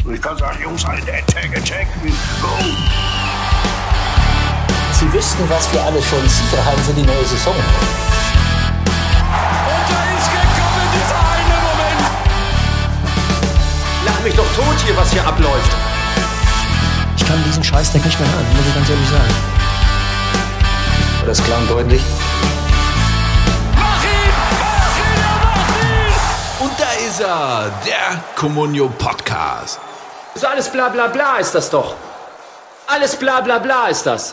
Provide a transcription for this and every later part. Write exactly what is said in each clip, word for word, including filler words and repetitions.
Und ich kann sagen, Jungs, Attack, Attack, go! Sie wüssten, was wir alle schon sicher haben für die neue Saison. Und da ist gekommen, dieser eine Moment. Lach mich doch tot hier, was hier abläuft. Ich kann diesen Scheißdreck nicht mehr hören, muss ich ganz ehrlich sagen. Das ist klar und deutlich. Mach ihn! Mach ihn! Mach ihn! Und da ist er, der Comunio Podcast. So alles bla bla bla ist das doch. Alles bla bla bla ist das.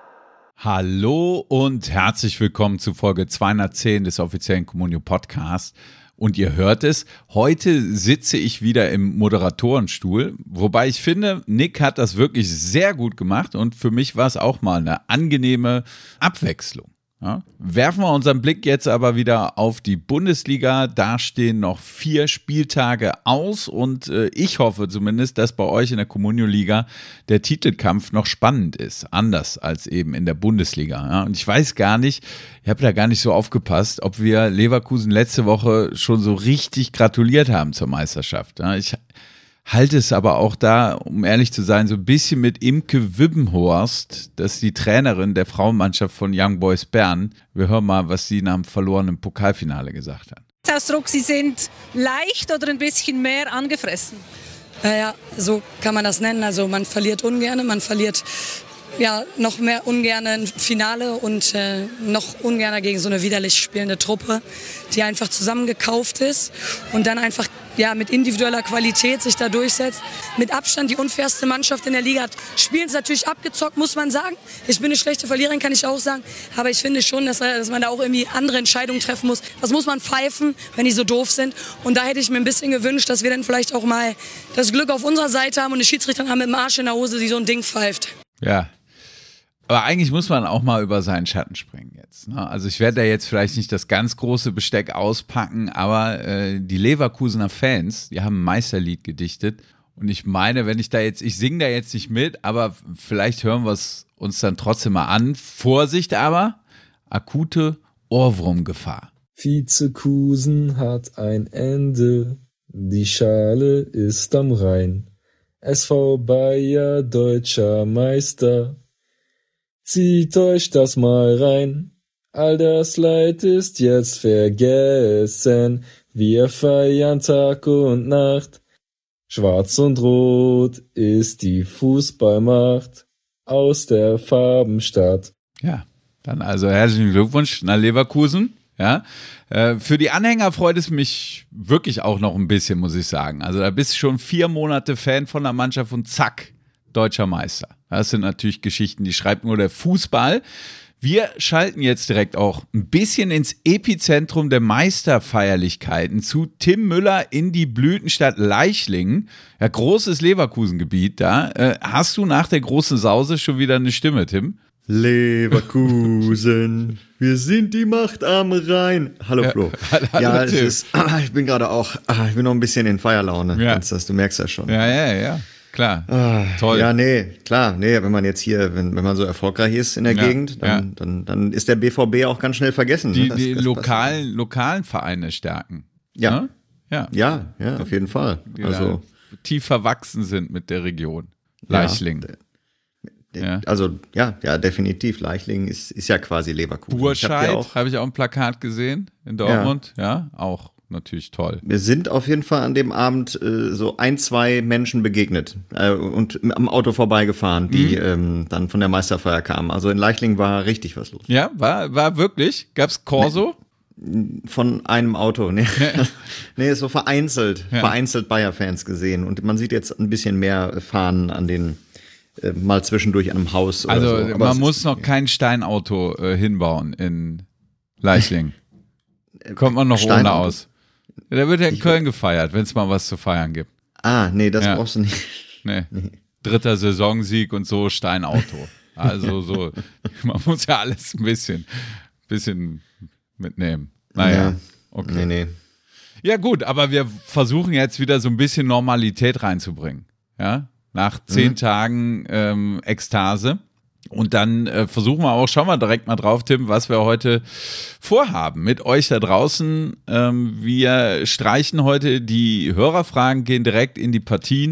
Hallo und herzlich willkommen zu Folge zweihundertzehn des offiziellen Comunio Podcasts. Und ihr hört es, heute sitze ich wieder im Moderatorenstuhl, wobei ich finde, Nick hat das wirklich sehr gut gemacht und für mich war es auch mal eine angenehme Abwechslung. Ja? Werfen wir unseren Blick jetzt aber wieder auf die Bundesliga. Da stehen noch vier Spieltage aus und äh, ich hoffe zumindest, dass bei euch in der Comunio-Liga der Titelkampf noch spannend ist, anders als eben in der Bundesliga. Ja? Und ich weiß gar nicht, ich habe da gar nicht so aufgepasst, ob wir Leverkusen letzte Woche schon so richtig gratuliert haben zur Meisterschaft. Ja? Ich halte es aber auch da, um ehrlich zu sein, so ein bisschen mit Imke Wibbenhorst, das ist die Trainerin der Frauenmannschaft von Young Boys Bern. Wir hören mal, was sie nach dem verlorenen Pokalfinale gesagt hat. Ausdruck, Sie sind leicht oder ein bisschen mehr angefressen? Naja, so kann man das nennen. Also man verliert ungern, man verliert ja noch mehr ungern ein Finale und äh, noch ungerner gegen so eine widerlich spielende Truppe, die einfach zusammengekauft ist und dann einfach ja mit individueller Qualität sich da durchsetzt. Mit Abstand die unfairste Mannschaft in der Liga hat. Spielen es natürlich abgezockt, muss man sagen. Ich bin eine schlechte Verliererin, kann ich auch sagen. Aber ich finde schon, dass, dass man da auch irgendwie andere Entscheidungen treffen muss. Was muss man pfeifen, wenn die so doof sind? Und da hätte ich mir ein bisschen gewünscht, dass wir dann vielleicht auch mal das Glück auf unserer Seite haben und eine Schiedsrichterin haben mit dem Arsch in der Hose, die so ein Ding pfeift. Ja. Aber eigentlich muss man auch mal über seinen Schatten springen jetzt. Ne? Also ich werde da jetzt vielleicht nicht das ganz große Besteck auspacken, aber äh, die Leverkusener Fans, die haben ein Meisterlied gedichtet. Und ich meine, wenn ich da jetzt, ich singe da jetzt nicht mit, aber vielleicht hören wir es uns dann trotzdem mal an. Vorsicht aber, akute Ohrwurmgefahr. Vizekusen hat ein Ende, die Schale ist am Rhein. S V Bayer, deutscher Meister. Zieht euch das mal rein, all das Leid ist jetzt vergessen, wir feiern Tag und Nacht. Schwarz und Rot ist die Fußballmacht aus der Farbenstadt. Ja, dann also herzlichen Glückwunsch nach Leverkusen. Ja, äh, für die Anhänger freut es mich wirklich auch noch ein bisschen, muss ich sagen. Also da bist du schon vier Monate Fan von der Mannschaft und zack, deutscher Meister. Das sind natürlich Geschichten, die schreibt nur der Fußball. Wir schalten jetzt direkt auch ein bisschen ins Epizentrum der Meisterfeierlichkeiten zu Tim Müller in die Blütenstadt Leichlingen. Ja, großes Leverkusengebiet da. Äh, hast du nach der großen Sause schon wieder eine Stimme, Tim? Leverkusen, wir sind die Macht am Rhein. Hallo Flo. Ja, hallo, ja es Tim. ist, ich bin gerade auch, ich bin noch ein bisschen in Feierlaune. Ja. Das, du merkst das schon. Ja, ja, ja. Klar, ah, toll. Ja, nee, klar, nee, wenn man jetzt hier, wenn, wenn man so erfolgreich ist in der ja, Gegend, dann, ja. dann, dann ist der B V B auch ganz schnell vergessen. Die, das, die das lokalen, lokalen Vereine stärken. Ja. Ne? Ja. Ja, ja, auf jeden Fall. Die also tief verwachsen sind mit der Region. Leichlingen. Ja, ja. Also, ja, ja, definitiv. Leichlingen ist, ist ja quasi Leverkusen. Burscheid, habe hab ich auch ein Plakat gesehen in Dortmund. Ja, ja auch. Natürlich toll. Wir sind auf jeden Fall an dem Abend äh, so ein, zwei Menschen begegnet äh, und am Auto vorbeigefahren, die mhm. ähm, dann von der Meisterfeier kamen. Also in Leichlingen war richtig was los. Ja, war, war wirklich? Gab's Corso? Von einem Auto, nee. Ja. Nee, so vereinzelt, ja. vereinzelt Bayer-Fans gesehen. Und man sieht jetzt ein bisschen mehr Fahnen an den, äh, mal zwischendurch an einem Haus oder also, so. Also man muss noch kein Steinauto äh, hinbauen in Leichlingen. Kommt man noch Steinauto. ohne aus. Ja, da wird ja in ich Köln gefeiert, wenn es mal was zu feiern gibt. Ah, nee, das ja. brauchst du nicht. Nee. nee. Dritter Saisonsieg und so, Steinauto. Also so, man muss ja alles ein bisschen, bisschen mitnehmen. Naja, ja. okay. Nee, nee. Ja gut, aber wir versuchen jetzt wieder so ein bisschen Normalität reinzubringen. Ja, nach zehn mhm. Tagen ähm, Ekstase. Und dann äh, versuchen wir auch, schauen wir direkt mal drauf, Tim, was wir heute vorhaben mit euch da draußen. Ähm, wir streichen heute die Hörerfragen, gehen direkt in die Partien.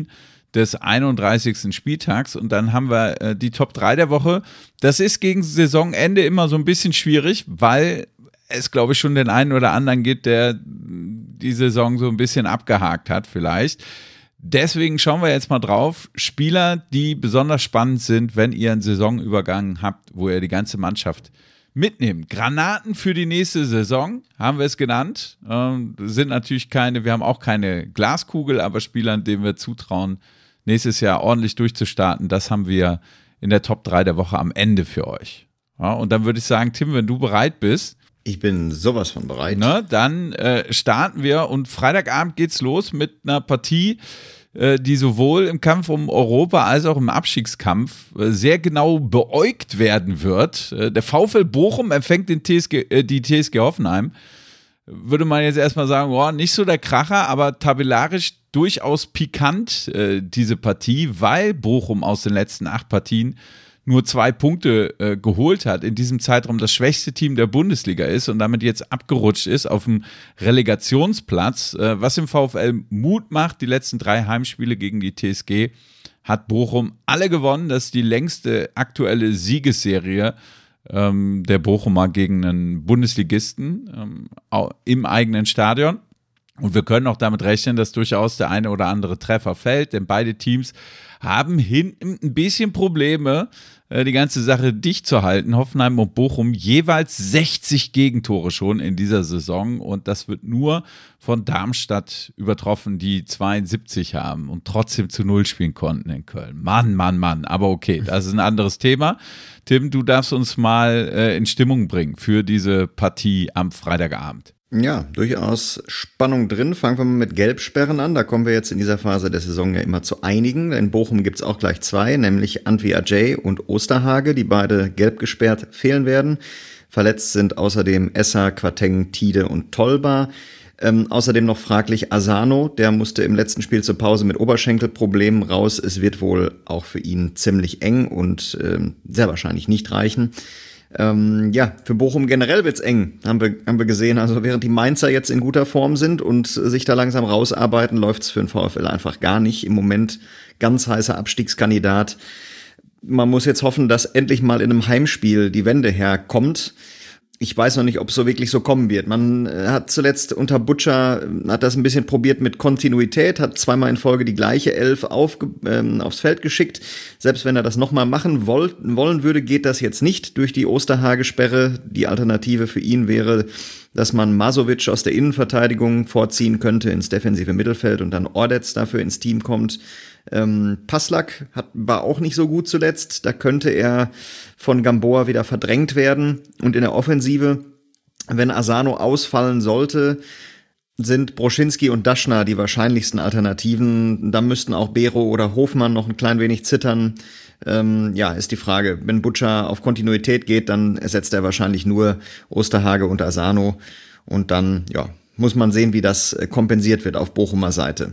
des einunddreißigsten Spieltags und dann haben wir äh, die Top drei der Woche. Das ist gegen Saisonende immer so ein bisschen schwierig, weil es, glaube ich, schon den einen oder anderen gibt, der die Saison so ein bisschen abgehakt hat vielleicht. Deswegen schauen wir jetzt mal drauf. Spieler, die besonders spannend sind, wenn ihr einen Saisonübergang habt, wo ihr die ganze Mannschaft mitnehmt. Granaten für die nächste Saison, haben wir es genannt. Ähm, sind natürlich keine, wir haben auch keine Glaskugel, aber Spielern, denen wir zutrauen, nächstes Jahr ordentlich durchzustarten, das haben wir in der Top drei der Woche am Ende für euch. Ja, und dann würde ich sagen, Tim, wenn du bereit bist, ich bin sowas von bereit. Ne, dann äh, starten wir und Freitagabend geht's los mit einer Partie, äh, die sowohl im Kampf um Europa als auch im Abstiegskampf äh, sehr genau beäugt werden wird. Äh, der VfL Bochum empfängt den T S G, äh, die T S G Hoffenheim. Würde man jetzt erstmal sagen, oh, nicht so der Kracher, aber tabellarisch durchaus pikant äh, diese Partie, weil Bochum aus den letzten acht Partien nur zwei Punkte äh, geholt hat, in diesem Zeitraum das schwächste Team der Bundesliga ist und damit jetzt abgerutscht ist auf dem Relegationsplatz, äh, was im VfL Mut macht. Die letzten drei Heimspiele gegen die T S G hat Bochum alle gewonnen. Das ist die längste aktuelle Siegesserie ähm, der Bochumer gegen einen Bundesligisten ähm, im eigenen Stadion. Und wir können auch damit rechnen, dass durchaus der eine oder andere Treffer fällt, denn beide Teams haben hinten ein bisschen Probleme, die ganze Sache dicht zu halten. Hoffenheim und Bochum jeweils sechzig Gegentore schon in dieser Saison und das wird nur von Darmstadt übertroffen, die zweiundsiebzig haben und trotzdem zu Null spielen konnten in Köln. Mann, Mann, Mann, aber okay, das ist ein anderes Thema. Tim, du darfst uns mal äh, in Stimmung bringen für diese Partie am Freitagabend. Ja, durchaus Spannung drin. Fangen wir mal mit Gelbsperren an. Da kommen wir jetzt in dieser Phase der Saison ja immer zu einigen. In Bochum gibt's auch gleich zwei, nämlich Antwi Ajay und Osterhage, die beide gelb gesperrt fehlen werden. Verletzt sind außerdem Esser, Quateng, Tide und Tolba. Ähm, außerdem noch fraglich Asano, der musste im letzten Spiel zur Pause mit Oberschenkelproblemen raus. Es wird wohl auch für ihn ziemlich eng und ähm, sehr wahrscheinlich nicht reichen. Ähm, ja, für Bochum generell wird's eng, haben wir, haben wir gesehen. Also während die Mainzer jetzt in guter Form sind und sich da langsam rausarbeiten, läuft's für den VfL einfach gar nicht. Im Moment ganz heißer Abstiegskandidat. Man muss jetzt hoffen, dass endlich mal in einem Heimspiel die Wende herkommt. Ich weiß noch nicht, ob es so wirklich so kommen wird. Man hat zuletzt unter Butcher, hat das ein bisschen probiert mit Kontinuität, hat zweimal in Folge die gleiche Elf auf, ähm, aufs Feld geschickt. Selbst wenn er das nochmal machen woll, wollen würde, geht das jetzt nicht durch die Osterhage-Sperre. Die Alternative für ihn wäre, dass man Masovic aus der Innenverteidigung vorziehen könnte ins defensive Mittelfeld und dann Ordetz dafür ins Team kommt. Ähm, Passlack hat, war auch nicht so gut zuletzt. Da könnte er von Gamboa wieder verdrängt werden. Und in der Offensive, wenn Asano ausfallen sollte, sind Broschinski und Daschner die wahrscheinlichsten Alternativen. Da müssten auch Bero oder Hofmann noch ein klein wenig zittern. Ähm, ja, ist die Frage. Wenn Butcher auf Kontinuität geht, dann ersetzt er wahrscheinlich nur Osterhage und Asano. Und dann, ja, muss man sehen, wie das kompensiert wird auf Bochumer Seite.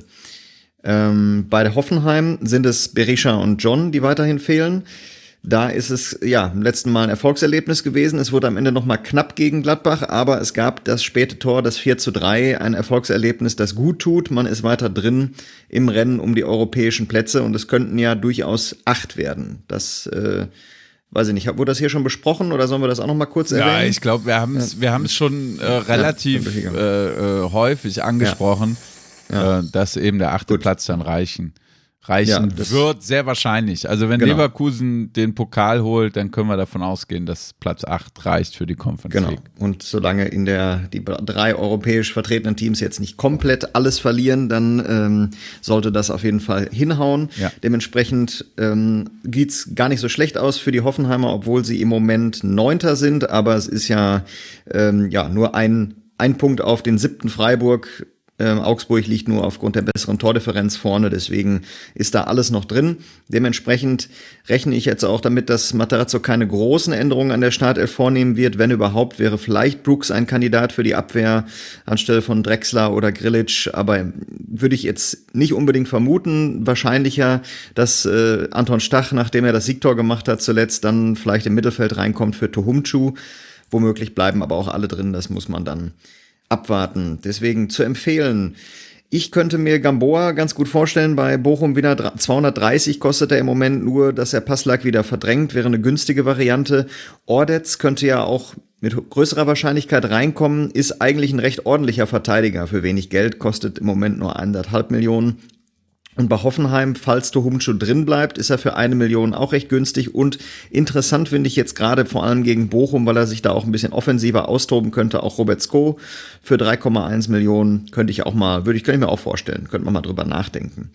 Ähm, bei der Hoffenheim sind es Berisha und John, die weiterhin fehlen. Da ist es ja im letzten Mal ein Erfolgserlebnis gewesen. Es wurde am Ende nochmal knapp gegen Gladbach, aber es gab das späte Tor, das vier zu drei, ein Erfolgserlebnis, das gut tut. Man ist weiter drin im Rennen um die europäischen Plätze und es könnten ja durchaus acht werden. Das äh, weiß ich nicht, wurde das hier schon besprochen oder sollen wir das auch noch mal kurz erwähnen? Ja, ich glaube, wir haben es ja. wir haben es schon äh, relativ ja, äh, äh, häufig angesprochen. Ja. Ja. Äh, dass eben der achte Gut. Platz dann reichen, reichen ja, wird, sehr wahrscheinlich. Also wenn genau. Leverkusen den Pokal holt, dann können wir davon ausgehen, dass Platz acht reicht für die Conference genau. League. Und solange in der die drei europäisch vertretenen Teams jetzt nicht komplett alles verlieren, dann ähm, sollte das auf jeden Fall hinhauen. Ja. Dementsprechend ähm, geht's gar nicht so schlecht aus für die Hoffenheimer, obwohl sie im Moment Neunter sind, aber es ist ja, ähm, ja nur ein, ein Punkt auf den siebten Freiburg. Ähm, Augsburg liegt nur aufgrund der besseren Tordifferenz vorne, deswegen ist da alles noch drin. Dementsprechend rechne ich jetzt auch damit, dass Matarazzo keine großen Änderungen an der Startelf vornehmen wird. Wenn überhaupt, wäre vielleicht Brooks ein Kandidat für die Abwehr anstelle von Drexler oder Grilic, aber würde ich jetzt nicht unbedingt vermuten. Wahrscheinlicher, dass äh, Anton Stach, nachdem er das Siegtor gemacht hat zuletzt, dann vielleicht im Mittelfeld reinkommt für Tohumchu. Womöglich bleiben aber auch alle drin, das muss man dann abwarten. Deswegen zu empfehlen Ich könnte mir Gamboa ganz gut vorstellen, bei Bochum wieder zweihundertdreißig kostet er im Moment nur, dass er Passlack wieder verdrängt, wäre eine günstige Variante. Ordetz könnte ja auch mit größerer Wahrscheinlichkeit reinkommen, ist eigentlich ein recht ordentlicher Verteidiger für wenig Geld, kostet im Moment nur eineinhalb Millionen. Und bei Hoffenheim, falls Tohumschu drin bleibt, ist er für eine Million auch recht günstig. Und interessant finde ich jetzt gerade vor allem gegen Bochum, weil er sich da auch ein bisschen offensiver austoben könnte. Auch Robert Sko für drei Komma eins Millionen könnte ich auch mal, würde ich, könnte ich mir auch vorstellen, könnte man mal drüber nachdenken.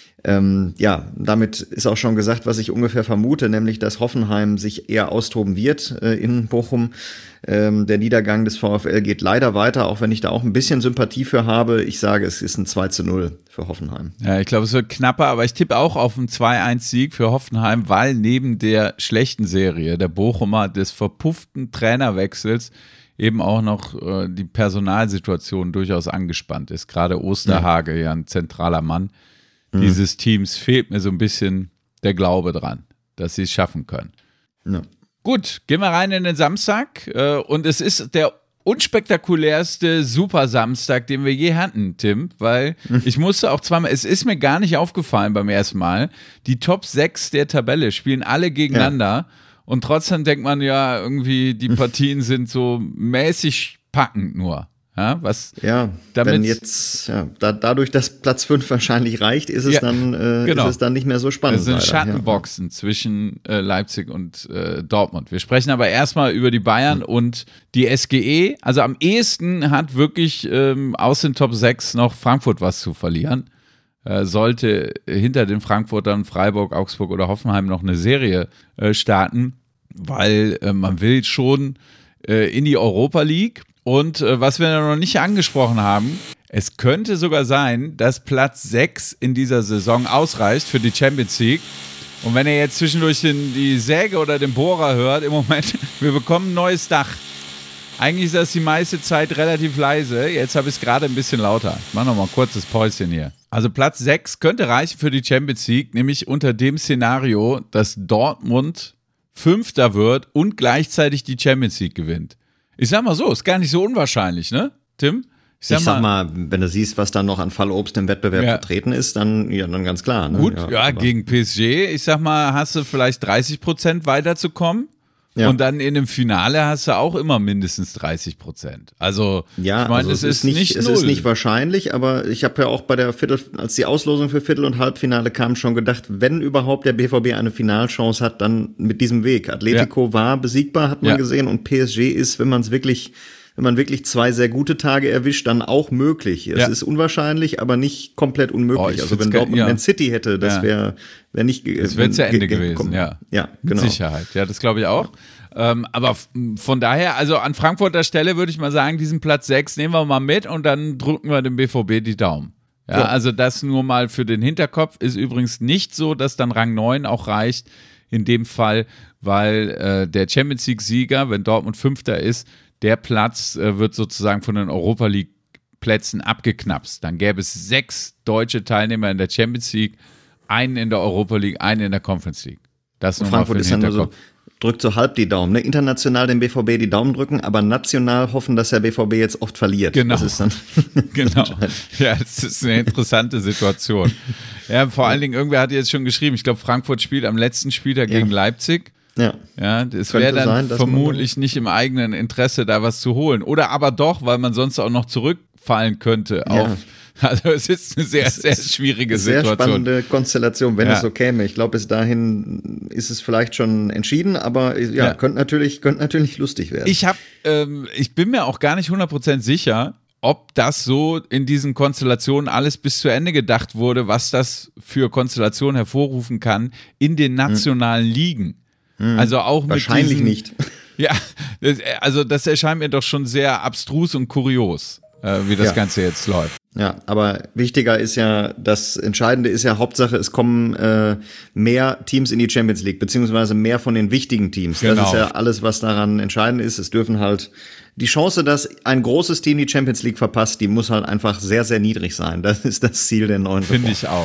Ähm, ja, damit ist auch schon gesagt, was ich ungefähr vermute, nämlich, dass Hoffenheim sich eher austoben wird äh, in Bochum. Ähm, der Niedergang des VfL geht leider weiter, auch wenn ich da auch ein bisschen Sympathie für habe. Ich sage, es ist ein zwei zu null für Hoffenheim. Ja, ich glaube, es wird knapper, aber ich tippe auch auf einen zwei eins Sieg für Hoffenheim, weil neben der schlechten Serie der Bochumer des verpufften Trainerwechsels eben auch noch äh, die Personalsituation durchaus angespannt ist. Gerade Osterhage, ja, ja ein zentraler Mann dieses Teams, fehlt mir so ein bisschen der Glaube dran, dass sie es schaffen können. Ja. Gut, gehen wir rein in den Samstag äh, und es ist der unspektakulärste Super-Samstag, den wir je hatten, Tim, weil ich musste auch zweimal, es ist mir gar nicht aufgefallen beim ersten Mal, die Top sechs der Tabelle spielen alle gegeneinander ja. und trotzdem denkt man ja irgendwie, die Partien sind so mäßig packend nur. Ja, was ja, damit wenn jetzt, ja, da, dadurch, dass Platz fünf wahrscheinlich reicht, ist es, ja, dann, äh, genau. ist es dann nicht mehr so spannend. Das sind leider. Schattenboxen ja. zwischen äh, Leipzig und äh, Dortmund. Wir sprechen aber erstmal über die Bayern mhm. und die S G E. Also am ehesten hat wirklich ähm, aus den Top sechs noch Frankfurt was zu verlieren. Äh, sollte hinter den Frankfurtern Freiburg, Augsburg oder Hoffenheim noch eine Serie äh, starten, weil äh, man will schon äh, in die Europa League. Und äh, was wir noch nicht angesprochen haben, es könnte sogar sein, dass Platz sechs in dieser Saison ausreicht für die Champions League. Und wenn ihr jetzt zwischendurch den, die Säge oder den Bohrer hört, im Moment, wir bekommen ein neues Dach. Eigentlich ist das die meiste Zeit relativ leise. Jetzt habe ich es gerade ein bisschen lauter. Ich mache nochmal ein kurzes Päuschen hier. Also Platz sechs könnte reichen für die Champions League, nämlich unter dem Szenario, dass Dortmund Fünfter wird und gleichzeitig die Champions League gewinnt. Ich sag mal so, ist gar nicht so unwahrscheinlich, ne, Tim? Ich sag, ich sag mal, mal, wenn du siehst, was dann noch an Fallobst im Wettbewerb ja. vertreten ist, dann, ja, dann ganz klar. Ne? Gut, ja, ja gegen P S G, ich sag mal, hast du vielleicht dreißig Prozent weiterzukommen. Ja. Und dann in dem Finale hast du auch immer mindestens dreißig Prozent. Also, ja, ich meine, also es, es ist nicht, nicht es null. ist nicht wahrscheinlich, aber ich habe ja auch bei der Viertel, als die Auslosung für Viertel- und Halbfinale kam, schon gedacht, wenn überhaupt der B V B eine Finalchance hat, dann mit diesem Weg. Atletico ja. war besiegbar, hat man ja. gesehen, und P S G ist, wenn man es wirklich, wenn man wirklich zwei sehr gute Tage erwischt, dann auch möglich. Es ja. ist unwahrscheinlich, aber nicht komplett unmöglich. Oh, also wenn Dortmund ja. Man City hätte, das ja. wäre wär nicht Das wäre zu Ende gewesen, kommen. ja. Ja, genau. Mit Sicherheit, ja, das glaube ich auch. Ähm, aber von daher, also an Frankfurter Stelle würde ich mal sagen, diesen Platz sechs nehmen wir mal mit und dann drücken wir dem B V B die Daumen. Ja, ja. Also das nur mal für den Hinterkopf. Ist übrigens nicht so, dass dann Rang neun auch reicht in dem Fall, weil äh, der Champions League-Sieger, wenn Dortmund Fünfter ist, der Platz äh, wird sozusagen von den Europa League-Plätzen abgeknapst. Dann gäbe es sechs deutsche Teilnehmer in der Champions League, einen in der Europa League, einen in der Conference League. Das nur mal für den Hinterkopf. Drückt so halb die Daumen. Ne? International dem B V B die Daumen drücken, aber national hoffen, dass der B V B jetzt oft verliert. Genau. Das ist dann genau. Ja, das ist eine interessante Situation. Ja, vor allen Dingen, irgendwer hat jetzt schon geschrieben, ich glaube, Frankfurt spielt am letzten Spieltag ja. gegen Leipzig. Ja. Ja, es wäre dann sein, vermutlich nicht im eigenen Interesse, da was zu holen. Oder aber doch, weil man sonst auch noch zurückfallen könnte auf. Ja. Also es ist eine sehr, sehr schwierige sehr Situation. Sehr spannende Konstellation, wenn ja. es so käme. Ich glaube, bis dahin ist es vielleicht schon entschieden, aber ja, ja. könnte natürlich, könnte natürlich lustig werden. Ich habe, ähm, ich bin mir auch gar nicht hundert Prozent sicher, ob das so in diesen Konstellationen alles bis zu Ende gedacht wurde, was das für Konstellationen hervorrufen kann in den nationalen hm. Ligen. Hm. Also auch wahrscheinlich mit nicht. diesen, Ja, das, also das erscheint mir doch schon sehr abstrus und kurios, äh, wie das ja. Ganze jetzt läuft. Ja, aber wichtiger ist ja, das Entscheidende ist ja, Hauptsache, es kommen äh, mehr Teams in die Champions League, beziehungsweise mehr von den wichtigen Teams. Genau. Das ist ja alles, was daran entscheidend ist. Es dürfen halt, die Chance, dass ein großes Team die Champions League verpasst, die muss halt einfach sehr, sehr niedrig sein. Das ist das Ziel der neuen Reform. Finde ich auch.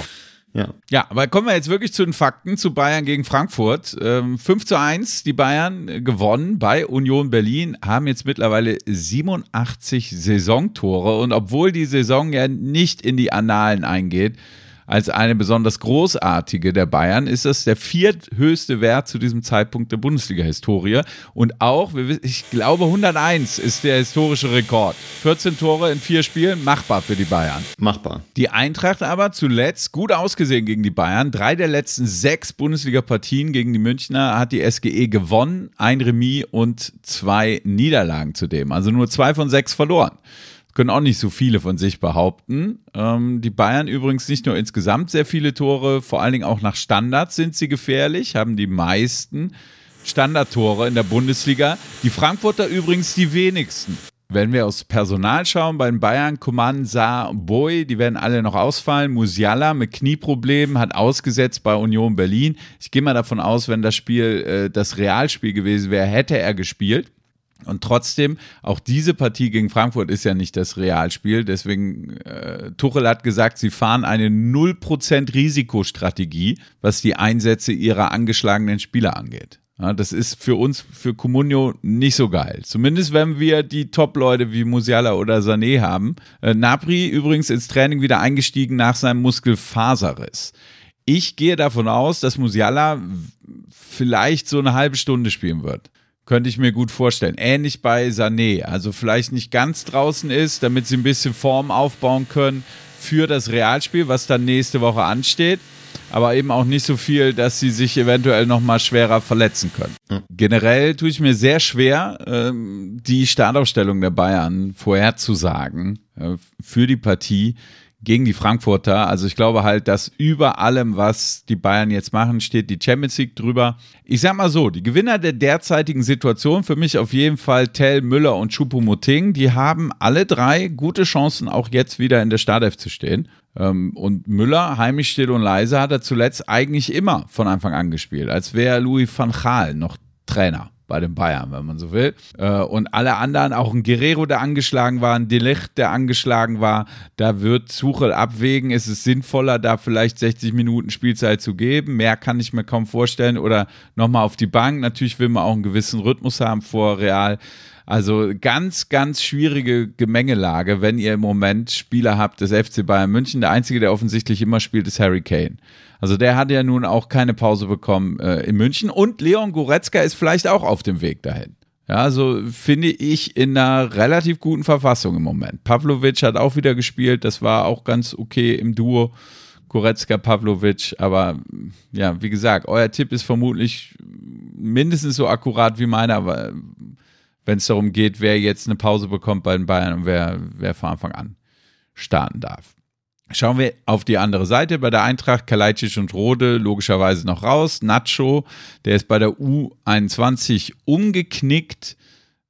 Ja. Ja, aber kommen wir jetzt wirklich zu den Fakten, zu Bayern gegen Frankfurt. Ähm, fünf zu eins, die Bayern gewonnen bei Union Berlin, haben jetzt mittlerweile siebenundachtzig Saisontore und obwohl die Saison ja nicht in die Annalen eingeht, als eine besonders großartige der Bayern, ist das der vierthöchste Wert zu diesem Zeitpunkt der Bundesliga-Historie. Und auch, ich glaube, hunderteins ist der historische Rekord. vierzehn Tore in vier Spielen, machbar für die Bayern. Machbar. Die Eintracht aber zuletzt gut ausgesehen gegen die Bayern. Drei der letzten sechs Bundesliga-Partien gegen die Münchner hat die S G E gewonnen, ein Remis und zwei Niederlagen zudem. Also nur zwei von sechs verloren. Können auch nicht so viele von sich behaupten. Ähm, die Bayern übrigens nicht nur insgesamt sehr viele Tore, vor allen Dingen auch nach Standards sind sie gefährlich, haben die meisten Standardtore in der Bundesliga. Die Frankfurter übrigens die wenigsten. Wenn wir aufs Personal schauen, bei den Bayern, Coman, Sarr, Boy, die werden alle noch ausfallen. Musiala mit Knieproblemen hat ausgesetzt bei Union Berlin. Ich gehe mal davon aus, wenn das Spiel äh, das Realspiel gewesen wäre, hätte er gespielt. Und trotzdem, auch diese Partie gegen Frankfurt ist ja nicht das Realspiel. Deswegen, äh, Tuchel hat gesagt, sie fahren eine null Prozent Risikostrategie, was die Einsätze ihrer angeschlagenen Spieler angeht. Ja, das ist für uns, für Comunio, nicht so geil. Zumindest wenn wir die Top-Leute wie Musiala oder Sané haben. Äh, Gnabry übrigens ins Training wieder eingestiegen nach seinem Muskelfaserriss. Ich gehe davon aus, dass Musiala vielleicht so eine halbe Stunde spielen wird. Könnte ich mir gut vorstellen. Ähnlich bei Sané. Also vielleicht nicht ganz draußen ist, damit sie ein bisschen Form aufbauen können für das Realspiel, was dann nächste Woche ansteht. Aber eben auch nicht so viel, dass sie sich eventuell nochmal schwerer verletzen können. Mhm. Generell tue ich mir sehr schwer, ähm, die Startaufstellung der Bayern vorherzusagen äh, für die Partie gegen die Frankfurter. Also ich glaube halt, dass über allem, was die Bayern jetzt machen, steht die Champions League drüber. Ich sag mal so, die Gewinner der derzeitigen Situation, für mich auf jeden Fall Tell, Müller und Choupo-Moting, die haben alle drei gute Chancen, auch jetzt wieder in der Startelf zu stehen. Und Müller, heimlich still und leise, hat er zuletzt eigentlich immer von Anfang an gespielt, als wäre Louis van Gaal noch Trainer bei den Bayern, wenn man so will. Und alle anderen, auch ein Guerrero, der angeschlagen war, ein De Ligt, der angeschlagen war, da wird Tuchel abwägen, ist es sinnvoller, da vielleicht sechzig Minuten Spielzeit zu geben. Mehr kann ich mir kaum vorstellen. Oder nochmal auf die Bank. Natürlich will man auch einen gewissen Rhythmus haben vor Real. Also ganz, ganz schwierige Gemengelage, wenn ihr im Moment Spieler habt des F C Bayern München. Der Einzige, der offensichtlich immer spielt, ist Harry Kane. Also der hat ja nun auch keine Pause bekommen äh, in München. Und Leon Goretzka ist vielleicht auch auf dem Weg dahin. Ja, also finde ich in einer relativ guten Verfassung im Moment. Pavlovic hat auch wieder gespielt. Das war auch ganz okay im Duo. Goretzka, Pavlovic. Aber ja, wie gesagt, euer Tipp ist vermutlich mindestens so akkurat wie meiner, weil wenn es darum geht, wer jetzt eine Pause bekommt bei den Bayern und wer, wer von Anfang an starten darf. Schauen wir auf die andere Seite. Bei der Eintracht Kalajdzic und Rode logischerweise noch raus. Nacho, der ist bei der U einundzwanzig umgeknickt.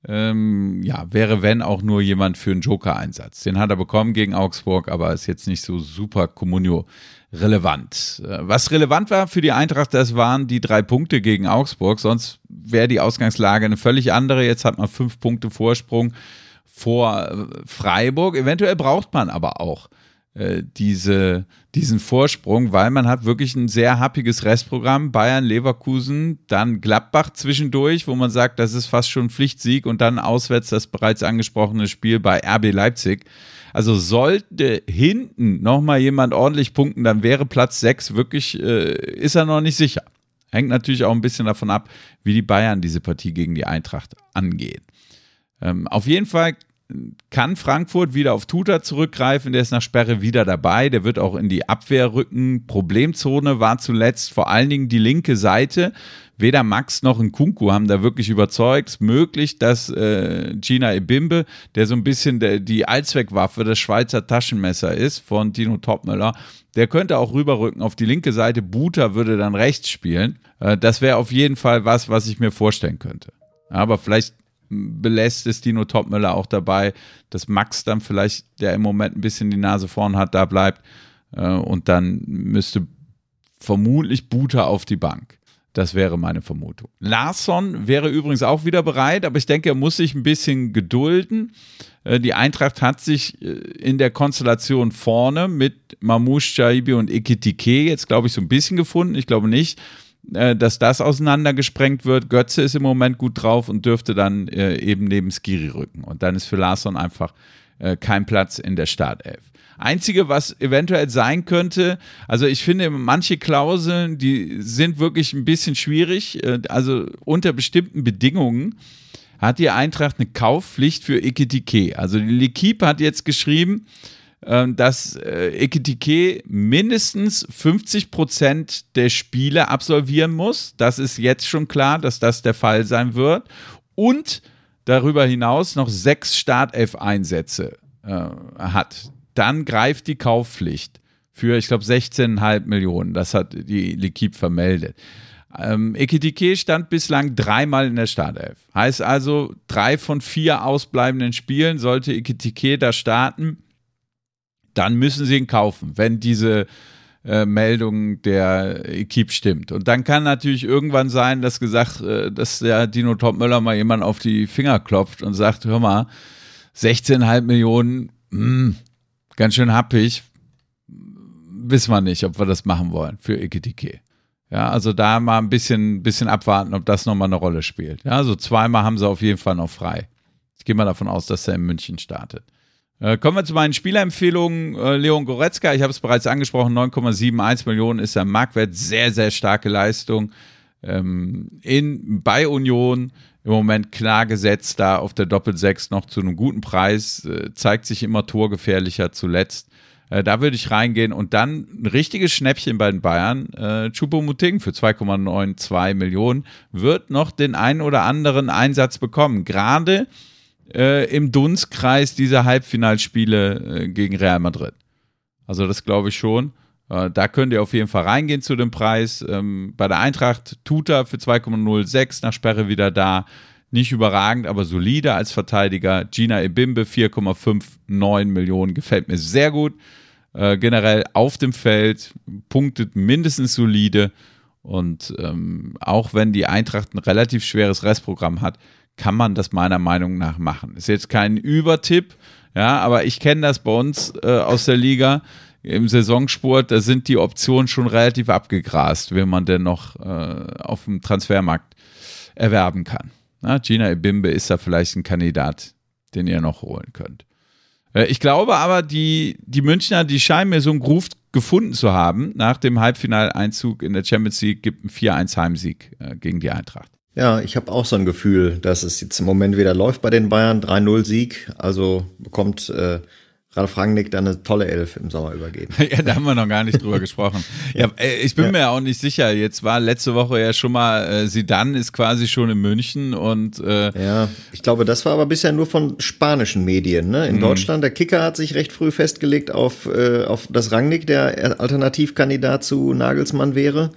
Ähm, ja, wäre wenn auch nur jemand für einen Joker-Einsatz. Den hat er bekommen gegen Augsburg, aber ist jetzt nicht so super Comunio relevant. Was relevant war für die Eintracht, das waren die drei Punkte gegen Augsburg. Sonst wäre die Ausgangslage eine völlig andere. Jetzt hat man fünf Punkte Vorsprung vor Freiburg. Eventuell braucht man aber auch diese, diesen Vorsprung, weil man hat wirklich ein sehr happiges Restprogramm. Bayern, Leverkusen, dann Gladbach zwischendurch, wo man sagt, das ist fast schon ein Pflichtsieg und dann auswärts das bereits angesprochene Spiel bei R B Leipzig. Also sollte hinten nochmal jemand ordentlich punkten, dann wäre Platz sechs wirklich, äh, ist er noch nicht sicher. Hängt natürlich auch ein bisschen davon ab, wie die Bayern diese Partie gegen die Eintracht angehen. Ähm, auf jeden Fall kann Frankfurt wieder auf Tuta zurückgreifen, der ist nach Sperre wieder dabei, der wird auch in die Abwehr rücken. Problemzone war zuletzt vor allen Dingen die linke Seite. Weder Max noch Nkunku haben da wirklich überzeugt. Es ist möglich, dass äh, Gina Ebimbe, der so ein bisschen der, die Allzweckwaffe, das Schweizer Taschenmesser ist von Dino Topmöller, der könnte auch rüberrücken auf die linke Seite. Buta würde dann rechts spielen. Äh, das wäre auf jeden Fall was, was ich mir vorstellen könnte. Aber vielleicht belässt es Dino Topmöller auch dabei, dass Max dann vielleicht, der im Moment ein bisschen die Nase vorn hat, da bleibt äh, und dann müsste vermutlich Buta auf die Bank. Das wäre meine Vermutung. Larsson wäre übrigens auch wieder bereit, aber ich denke, er muss sich ein bisschen gedulden. Die Eintracht hat sich in der Konstellation vorne mit Mamouche, Jaibi und Ekitike jetzt, glaube ich, so ein bisschen gefunden. Ich glaube nicht, dass das auseinandergesprengt wird. Götze ist im Moment gut drauf und dürfte dann eben neben Skiri rücken. Und dann ist für Larsson einfach kein Platz in der Startelf. Einzige, was eventuell sein könnte, also ich finde, manche Klauseln, die sind wirklich ein bisschen schwierig. Also unter bestimmten Bedingungen hat die Eintracht eine Kaufpflicht für Ekitike. Also die L'Équipe hat jetzt geschrieben, dass Ekitike mindestens fünfzig Prozent der Spiele absolvieren muss. Das ist jetzt schon klar, dass das der Fall sein wird. Und darüber hinaus noch sechs Startelf-Einsätze äh, hat. Dann greift die Kaufpflicht für, ich glaube, sechzehn Komma fünf Millionen. Das hat die L'Équipe vermeldet. Ähm, Ekitike stand bislang dreimal in der Startelf. Heißt also, drei von vier ausbleibenden Spielen sollte Ekitike da starten. Dann müssen sie ihn kaufen, wenn diese äh, Meldung der L'Équipe stimmt. Und dann kann natürlich irgendwann sein, dass gesagt, äh, dass der Dino Topmöller mal jemand auf die Finger klopft und sagt, hör mal, sechzehn Komma fünf Millionen, mh, ganz schön happig, wissen wir nicht, ob wir das machen wollen für Ekitike. Ja, also da mal ein bisschen, bisschen abwarten, ob das nochmal eine Rolle spielt. Ja, also zweimal haben sie auf jeden Fall noch frei. Ich gehe mal davon aus, dass er in München startet. Äh, kommen wir zu meinen Spielerempfehlungen. Äh, Leon Goretzka, ich habe es bereits angesprochen, neun Komma einundsiebzig Millionen ist der Marktwert. Sehr, sehr starke Leistung. Ähm, in, bei Union im Moment klar gesetzt, da auf der Doppel-Sechs noch zu einem guten Preis, äh, zeigt sich immer torgefährlicher zuletzt. Äh, da würde ich reingehen und dann ein richtiges Schnäppchen bei den Bayern. Äh, Choupo-Moting für zwei Komma zweiundneunzig Millionen wird noch den einen oder anderen Einsatz bekommen. Gerade äh, im Dunstkreis dieser Halbfinalspiele äh, gegen Real Madrid. Also das glaube ich schon. Äh, da könnt ihr auf jeden Fall reingehen zu dem Preis. Ähm, bei der Eintracht Tuta für zwei Komma null sechs, nach Sperre wieder da. Nicht überragend, aber solide als Verteidiger. Gina Ebimbe, vier Komma neunundfünfzig Millionen, gefällt mir sehr gut. Äh, generell auf dem Feld, punktet mindestens solide. Und ähm, auch wenn die Eintracht ein relativ schweres Restprogramm hat, kann man das meiner Meinung nach machen. Ist jetzt kein Übertipp, ja, aber ich kenne das bei uns äh, aus der Liga. Im Saisonsport, da sind die Optionen schon relativ abgegrast, wenn man denn noch äh, auf dem Transfermarkt erwerben kann. Na, Gina Ebimbe ist da vielleicht ein Kandidat, den ihr noch holen könnt. Äh, ich glaube aber, die, die Münchner, die scheinen mir so einen Groove gefunden zu haben. Nach dem Halbfinaleinzug in der Champions League gibt ein vier eins Heimsieg äh, gegen die Eintracht. Ja, ich habe auch so ein Gefühl, dass es jetzt im Moment wieder läuft bei den Bayern. drei null Sieg, also bekommt äh, Ralf Rangnick dann eine tolle Elf im Sommer übergeben. Ja, da haben wir noch gar nicht drüber gesprochen. Ja, ich bin ja. mir auch nicht sicher. Jetzt war letzte Woche ja schon mal, äh, Zidane ist quasi schon in München und äh, ja, ich glaube, das war aber bisher nur von spanischen Medien. Ne? In mhm. Deutschland, der Kicker hat sich recht früh festgelegt auf, äh, auf das Rangnick, der Alternativkandidat zu Nagelsmann wäre.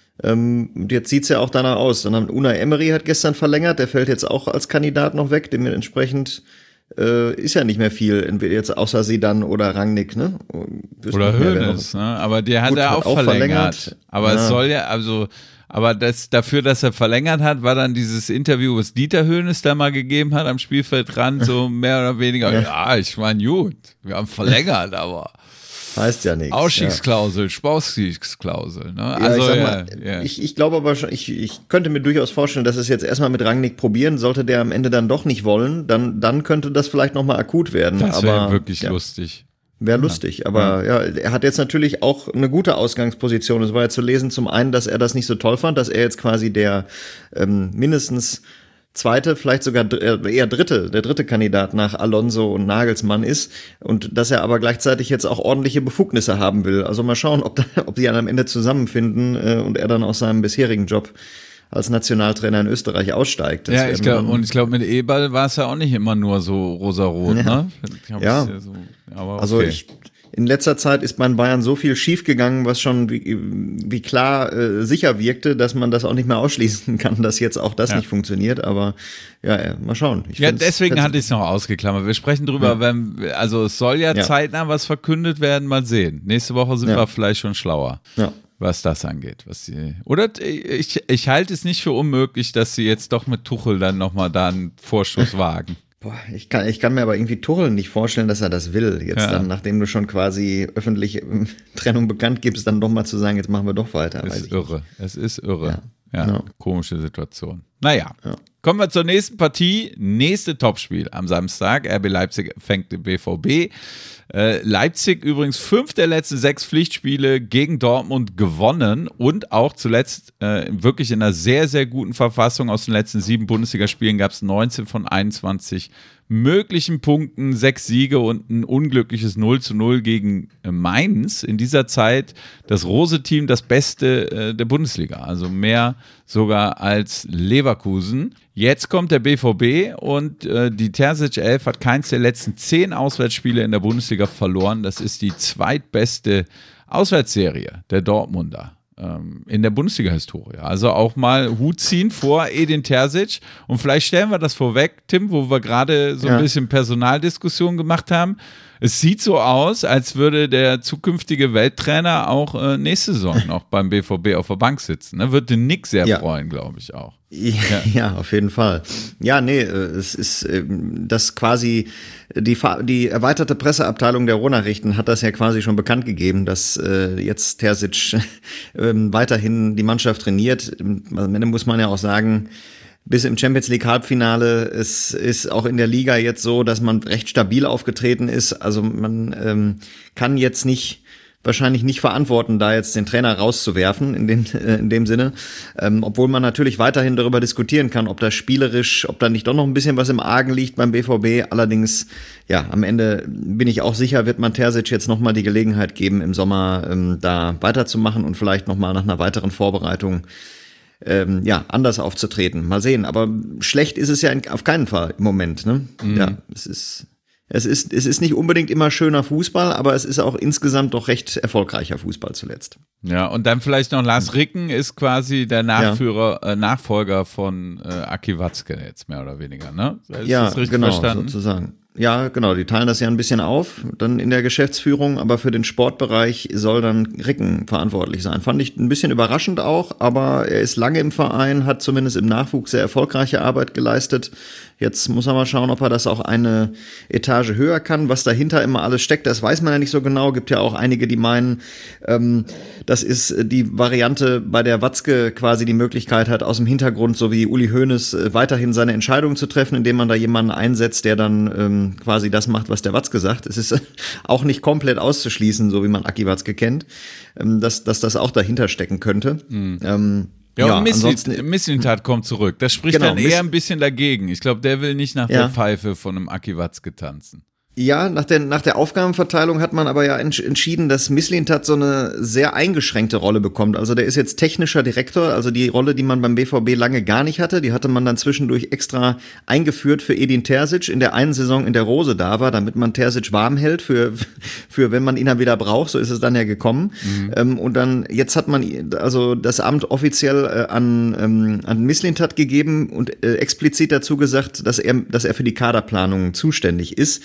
Ähm, und jetzt sieht's ja auch danach aus. Dann haben Unai Emery hat gestern verlängert, der fällt jetzt auch als Kandidat noch weg, dementsprechend Äh, ist ja nicht mehr viel, entweder jetzt außer Zidane oder Rangnick, ne? Oder Hoeneß, ne? Aber der hat er auch, auch verlängert. verlängert. Aber ja. es soll ja, also, aber das, dafür, dass er verlängert hat, war dann dieses Interview, was Dieter Hoeneß da mal gegeben hat am Spielfeldrand, so mehr oder weniger, ja, ja ich meine, gut, wir haben verlängert, aber heißt ja nichts. Ausstiegsklausel, ja. Spaßstiegsklausel. Ne? Ja, also, ich, sag ja, mal, ja. ich, ich glaube aber schon, ich, ich könnte mir durchaus vorstellen, dass es jetzt erstmal mit Rangnick probieren, sollte der am Ende dann doch nicht wollen, dann, dann könnte das vielleicht nochmal akut werden. Das wäre wirklich ja, lustig. Wäre lustig, aber ja. ja, er hat jetzt natürlich auch eine gute Ausgangsposition. Es war ja zu lesen, zum einen, dass er das nicht so toll fand, dass er jetzt quasi der ähm, mindestens zweite, vielleicht sogar eher dritte, der dritte Kandidat nach Alonso und Nagelsmann ist und dass er aber gleichzeitig jetzt auch ordentliche Befugnisse haben will. Also mal schauen, ob, da, ob die am Ende zusammenfinden äh, und er dann aus seinem bisherigen Job als Nationaltrainer in Österreich aussteigt. Das ja, ich glaube, und ich glaube, mit Eberl war es ja auch nicht immer nur so rosarot, ja. ne? Ich ja, ja so, aber okay. Also ich in letzter Zeit ist bei Bayern so viel schiefgegangen, was schon wie, wie klar äh, sicher wirkte, dass man das auch nicht mehr ausschließen kann, dass jetzt auch das ja. nicht funktioniert. Aber ja, ja mal schauen. Ich ja, deswegen hatte ich es noch ausgeklammert. Wir sprechen drüber, ja. wenn, also es soll ja, ja zeitnah was verkündet werden, mal sehen. Nächste Woche sind ja. wir vielleicht schon schlauer. Ja. was das angeht. Was sie, oder ich, ich halte es nicht für unmöglich, dass sie jetzt doch mit Tuchel dann nochmal da einen Vorschuss wagen. Boah, ich kann, ich kann mir aber irgendwie Tuchel nicht vorstellen, dass er das will. Jetzt Ja. dann, nachdem du schon quasi öffentlich ähm, Trennung bekannt gibst, dann doch mal zu sagen, jetzt machen wir doch weiter. Es weiß ist ich irre. nicht. Es ist irre. Ja, Ja. komische Situation. Naja, Ja. kommen wir zur nächsten Partie. Nächste Topspiel am Samstag. R B Leipzig fängt den B V B. Äh, Leipzig übrigens fünf der letzten sechs Pflichtspiele gegen Dortmund gewonnen und auch zuletzt äh, wirklich in einer sehr, sehr guten Verfassung. Aus den letzten sieben Bundesligaspielen gab es neunzehn von einundzwanzig möglichen Punkten, sechs Siege und ein unglückliches null zu null gegen Mainz. In dieser Zeit das Rose-Team das Beste äh, der Bundesliga, also mehr sogar als Leverkusen. Jetzt kommt der B V B und äh, die Terzic elf hat keins der letzten zehn Auswärtsspiele in der Bundesliga verloren. Das ist die zweitbeste Auswärtsserie der Dortmunder ähm, in der Bundesliga-Historie. Also auch mal Hut ziehen vor Edin Terzic. Und vielleicht stellen wir das vorweg, Tim, wo wir gerade so ein Ja. bisschen Personaldiskussion gemacht haben. Es sieht so aus, als würde der zukünftige Welttrainer auch äh, nächste Saison noch beim B V B auf der Bank sitzen. Ne? Wird den Nick sehr Ja. freuen, glaube ich auch. Ja, ja, auf jeden Fall. Ja, nee, äh, es ist ähm, das quasi die Fa- die erweiterte Presseabteilung der Ruhrnachrichten hat das ja quasi schon bekannt gegeben, dass äh, jetzt Terzic ähm, weiterhin die Mannschaft trainiert. Am Ende muss man ja auch sagen, bis im Champions League Halbfinale, es ist auch in der Liga jetzt so, dass man recht stabil aufgetreten ist. Also man ähm, kann jetzt nicht wahrscheinlich nicht verantworten, da jetzt den Trainer rauszuwerfen, in dem, äh, in dem Sinne. Ähm, obwohl man natürlich weiterhin darüber diskutieren kann, ob da spielerisch, ob da nicht doch noch ein bisschen was im Argen liegt beim B V B. Allerdings, ja, am Ende bin ich auch sicher, wird man Terzic jetzt nochmal die Gelegenheit geben, im Sommer ähm, da weiterzumachen und vielleicht nochmal nach einer weiteren Vorbereitung ähm, ja, anders aufzutreten. Mal sehen. Aber schlecht ist es ja in, auf keinen Fall im Moment, ne? Mhm. Ja, es ist... Es ist, es ist nicht unbedingt immer schöner Fußball, aber es ist auch insgesamt doch recht erfolgreicher Fußball zuletzt. Ja, und dann vielleicht noch Lars Ricken ist quasi der Nachführer, ja. äh, Nachfolger von äh, Aki Watzke jetzt mehr oder weniger, ne? Ist ja, das richtig genau, verstanden? sozusagen. Ja, genau, die teilen das ja ein bisschen auf, dann in der Geschäftsführung, aber für den Sportbereich soll dann Ricken verantwortlich sein. Fand ich ein bisschen überraschend auch, aber er ist lange im Verein, hat zumindest im Nachwuchs sehr erfolgreiche Arbeit geleistet. Jetzt muss er mal schauen, ob er das auch eine Etage höher kann. Was dahinter immer alles steckt, das weiß man ja nicht so genau. Gibt ja auch einige, die meinen, ähm, das ist die Variante, bei der Watzke quasi die Möglichkeit hat, aus dem Hintergrund, so wie Uli Hoeneß, äh, weiterhin seine Entscheidungen zu treffen, indem man da jemanden einsetzt, der dann ähm, quasi das macht, was der Watzke sagt. Es ist auch nicht komplett auszuschließen, so wie man Aki Watzke kennt, ähm, dass, dass das auch dahinter stecken könnte. Mhm. Ähm, Ja, ja, und ansonsten Mislintat kommt zurück. Das spricht genau, dann eher ein bisschen dagegen. Ich glaube, der will nicht nach ja. der Pfeife von einem Aki Watzke tanzen. Ja, nach der, nach der Aufgabenverteilung hat man aber ja entschieden, dass Mislintat so eine sehr eingeschränkte Rolle bekommt. Also der ist jetzt technischer Direktor, also die Rolle, die man beim B V B lange gar nicht hatte, die hatte man dann zwischendurch extra eingeführt für Edin Terzic in der einen Saison in der Rose da war, damit man Terzic warm hält für, für wenn man ihn dann wieder braucht. So ist es dann ja gekommen. Mhm. Ähm, und dann, jetzt hat man also das Amt offiziell äh, an, ähm, an Mislintat gegeben und äh, explizit dazu gesagt, dass er, dass er für die Kaderplanung zuständig ist.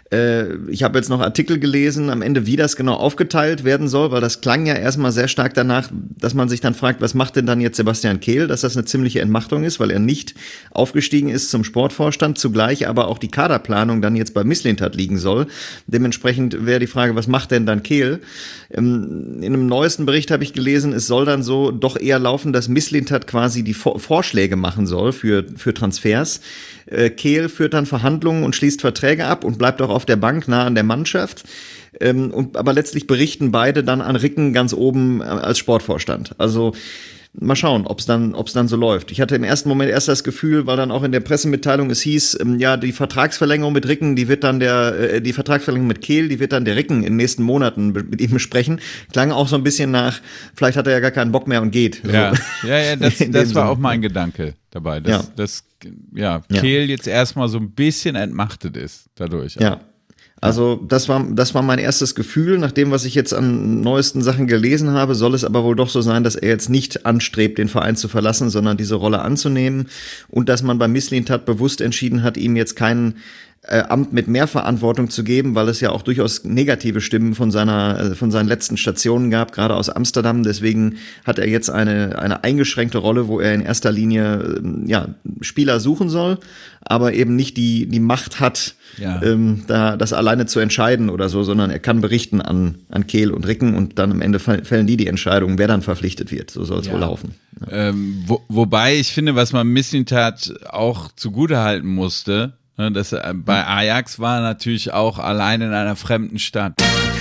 Ich habe jetzt noch Artikel gelesen, am Ende, wie das genau aufgeteilt werden soll, weil das klang ja erstmal sehr stark danach, dass man sich dann fragt, was macht denn dann jetzt Sebastian Kehl, dass das eine ziemliche Entmachtung ist, weil er nicht aufgestiegen ist zum Sportvorstand, zugleich aber auch die Kaderplanung dann jetzt bei Mislintat liegen soll. Dementsprechend wäre die Frage, was macht denn dann Kehl? In einem neuesten Bericht habe ich gelesen, es soll dann so doch eher laufen, dass Mislintat quasi die Vorschläge machen soll für, für Transfers. Kehl führt dann Verhandlungen und schließt Verträge ab und bleibt auch auf der Bank nah an der Mannschaft. Ähm, und, aber letztlich berichten beide dann an Ricken ganz oben als Sportvorstand. Also mal schauen, ob es dann, ob's dann so läuft. Ich hatte im ersten Moment erst das Gefühl, weil dann auch in der Pressemitteilung es hieß, ähm, ja, die Vertragsverlängerung mit Ricken, die wird dann der, äh, die Vertragsverlängerung mit Kehl, die wird dann der Ricken in den nächsten Monaten be- mit ihm besprechen. Klang auch so ein bisschen nach, vielleicht hat er ja gar keinen Bock mehr und geht. Ja, so. ja, ja, das, das war auch mein Gedanke dabei, dass, ja. dass ja, Kehl jetzt erstmal so ein bisschen entmachtet ist dadurch. Ja. Also das war das war mein erstes Gefühl. Nach dem, was ich jetzt an neuesten Sachen gelesen habe, soll es aber wohl doch so sein, dass er jetzt nicht anstrebt, den Verein zu verlassen, sondern diese Rolle anzunehmen und dass man bei Mislintat bewusst entschieden hat, ihm jetzt keinen äh, Amt mit mehr Verantwortung zu geben, weil es ja auch durchaus negative Stimmen von seiner, äh, von seinen letzten Stationen gab, gerade aus Amsterdam. Deswegen hat er jetzt eine, eine eingeschränkte Rolle, wo er in erster Linie, äh, ja, Spieler suchen soll, aber eben nicht die, die Macht hat, ja. ähm, da, das alleine zu entscheiden oder so, sondern er kann berichten an, an Kehl und Ricken und dann am Ende fällen die die Entscheidung, wer dann verpflichtet wird. So soll es ja. wohl laufen. Ja. Ähm, wo, wobei ich finde, was man Mislintat auch zugutehalten musste, dass er bei Ajax war natürlich auch allein in einer fremden Stadt.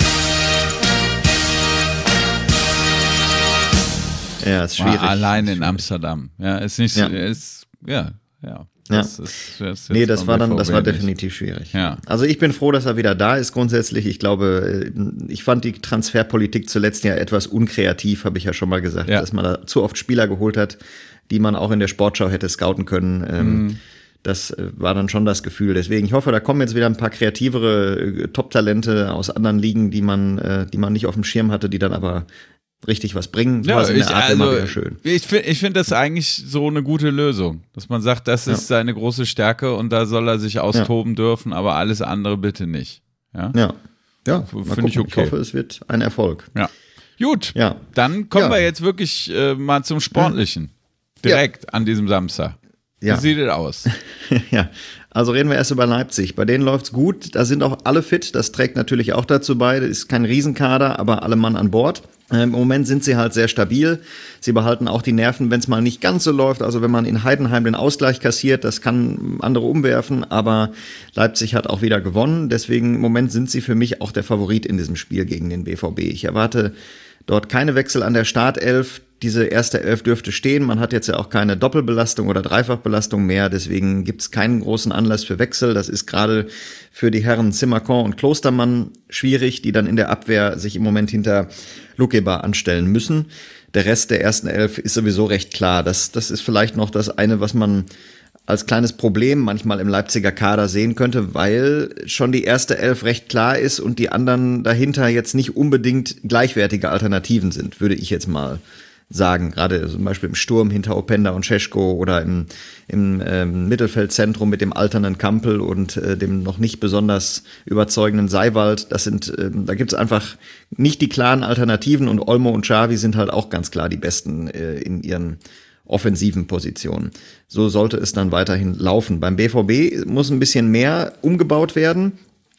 Ja, ist schwierig. War allein ist in Amsterdam. Ja, ist nicht so, ja. ist, ja, ja. Das ja. Ist, das ist nee, das war dann, das war definitiv schwierig. Ja. Also ich bin froh, dass er wieder da ist grundsätzlich. Ich glaube, ich fand die Transferpolitik zuletzt ja etwas unkreativ, habe ich ja schon mal gesagt, ja. dass man da zu oft Spieler geholt hat, die man auch in der Sportschau hätte scouten können. Mhm. Das war dann schon das Gefühl. Deswegen, ich hoffe, da kommen jetzt wieder ein paar kreativere Top-Talente aus anderen Ligen, die man, die man nicht auf dem Schirm hatte, die dann aber richtig was bringen. Ja, in der ich, Art also, immer wieder schön. Ich finde ich find das eigentlich so eine gute Lösung, dass man sagt, das ist ja. seine große Stärke und da soll er sich austoben ja. dürfen, aber alles andere bitte nicht. Ja, ja, ja finde ich okay. Ich hoffe, es wird ein Erfolg. Ja. Gut, ja. dann kommen ja. wir jetzt wirklich äh, mal zum Sportlichen. Direkt ja. an diesem Samstag. Ja. Wie sieht es aus? Ja, also reden wir erst über Leipzig. Bei denen läuft's gut, da sind auch alle fit, das trägt natürlich auch dazu bei. Das ist kein Riesenkader, aber alle Mann an Bord. Im Moment sind sie halt sehr stabil. Sie behalten auch die Nerven, wenn es mal nicht ganz so läuft. Also wenn man in Heidenheim den Ausgleich kassiert, das kann andere umwerfen, aber Leipzig hat auch wieder gewonnen. Deswegen im Moment sind sie für mich auch der Favorit in diesem Spiel gegen den B V B. Ich erwarte dort keine Wechsel an der Startelf. Diese erste Elf dürfte stehen. Man hat jetzt ja auch keine Doppelbelastung oder Dreifachbelastung mehr. Deswegen gibt es keinen großen Anlass für Wechsel. Das ist gerade für die Herren Zimmerkorn und Klostermann schwierig, die dann in der Abwehr sich im Moment hinter Lukeba anstellen müssen. Der Rest der ersten Elf ist sowieso recht klar. Das, das ist vielleicht noch das eine, was man als kleines Problem manchmal im Leipziger Kader sehen könnte, weil schon die erste Elf recht klar ist und die anderen dahinter jetzt nicht unbedingt gleichwertige Alternativen sind, würde ich jetzt mal sagen, gerade zum Beispiel im Sturm hinter Openda und Šeško oder im, im ähm, Mittelfeldzentrum mit dem alternden Kampel und äh, dem noch nicht besonders überzeugenden Seiwald. Das sind, äh, da gibt's einfach nicht die klaren Alternativen und Olmo und Xavi sind halt auch ganz klar die Besten äh, in ihren offensiven Positionen. So sollte es dann weiterhin laufen. Beim B V B muss ein bisschen mehr umgebaut werden,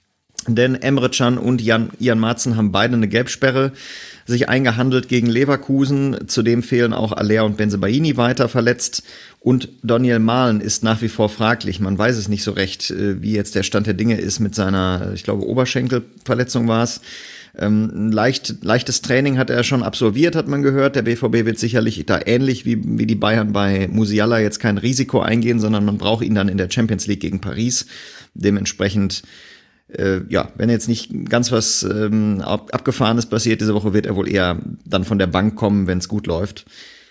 denn Emre Can und Jan, Ian Maatsen haben beide eine Gelbsperre sich eingehandelt gegen Leverkusen. Zudem fehlen auch Aller und Bensebaini weiter verletzt. Und Daniel Mahlen ist nach wie vor fraglich. Man weiß es nicht so recht, wie jetzt der Stand der Dinge ist mit seiner, ich glaube, Oberschenkelverletzung war es. Ähm, leicht, leichtes Training hat er schon absolviert, hat man gehört. Der B V B wird sicherlich da ähnlich wie, wie die Bayern bei Musiala jetzt kein Risiko eingehen, sondern man braucht ihn dann in der Champions League gegen Paris. Dementsprechend Äh, ja, wenn jetzt nicht ganz was ähm, Abgefahrenes passiert diese Woche, wird er wohl eher dann von der Bank kommen, wenn es gut läuft.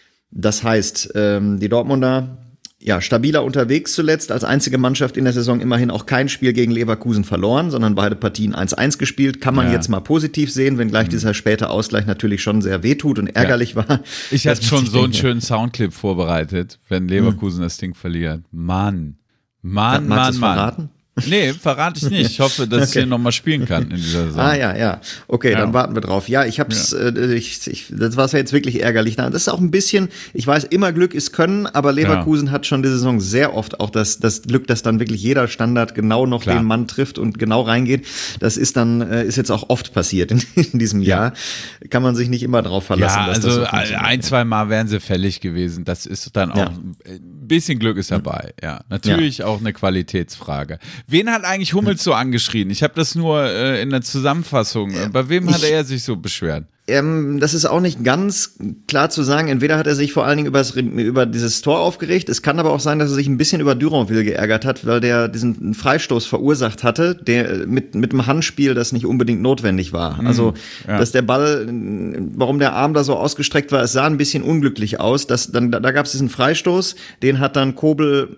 Das heißt, ähm, die Dortmunder, ja, stabiler unterwegs zuletzt, als einzige Mannschaft in der Saison immerhin auch kein Spiel gegen Leverkusen verloren, sondern beide Partien eins eins gespielt. Kann man ja jetzt mal positiv sehen, wenngleich mhm. dieser späte Ausgleich natürlich schon sehr wehtut und ärgerlich ja. war. Ich hatte schon so einen schönen Soundclip vorbereitet, wenn Leverkusen mhm. das Ding verliert. Mann, Mann, ja, Mann, Mann. Verraten? Nee, verrate ich nicht. Ich hoffe, dass okay. ich hier nochmal spielen kann in dieser Saison. Ah, ja, ja. Okay, ja. Dann warten wir drauf. Ja, ich hab's, ja. äh, ich, ich, das war ja jetzt wirklich ärgerlich. Das ist auch ein bisschen, ich weiß, immer Glück ist Können, aber Leverkusen ja. hat schon diese Saison sehr oft auch das, das Glück, dass dann wirklich jeder Standard genau noch Klar. den Mann trifft und genau reingeht. Das ist dann, äh, ist jetzt auch oft passiert in, in diesem ja. Jahr. Kann man sich nicht immer drauf verlassen. Ja, dass also das so ein, zwei Mal wären sie fällig gewesen. Das ist dann auch, ja. ein bisschen Glück ist dabei. Ja, natürlich ja. auch eine Qualitätsfrage. Wen hat eigentlich Hummels so angeschrien? Ich habe das nur äh, in der Zusammenfassung. Bei wem hat er sich so beschwert? Ähm, das ist auch nicht ganz klar zu sagen. Entweder hat er sich vor allen Dingen übers, über dieses Tor aufgeregt. Es kann aber auch sein, dass er sich ein bisschen über Duranville geärgert hat, weil der diesen Freistoß verursacht hatte, der mit mit dem Handspiel, das nicht unbedingt notwendig war. Mhm, also, ja. dass der Ball, warum der Arm da so ausgestreckt war, es sah ein bisschen unglücklich aus. Das, dann, da gab es diesen Freistoß, den hat dann Kobel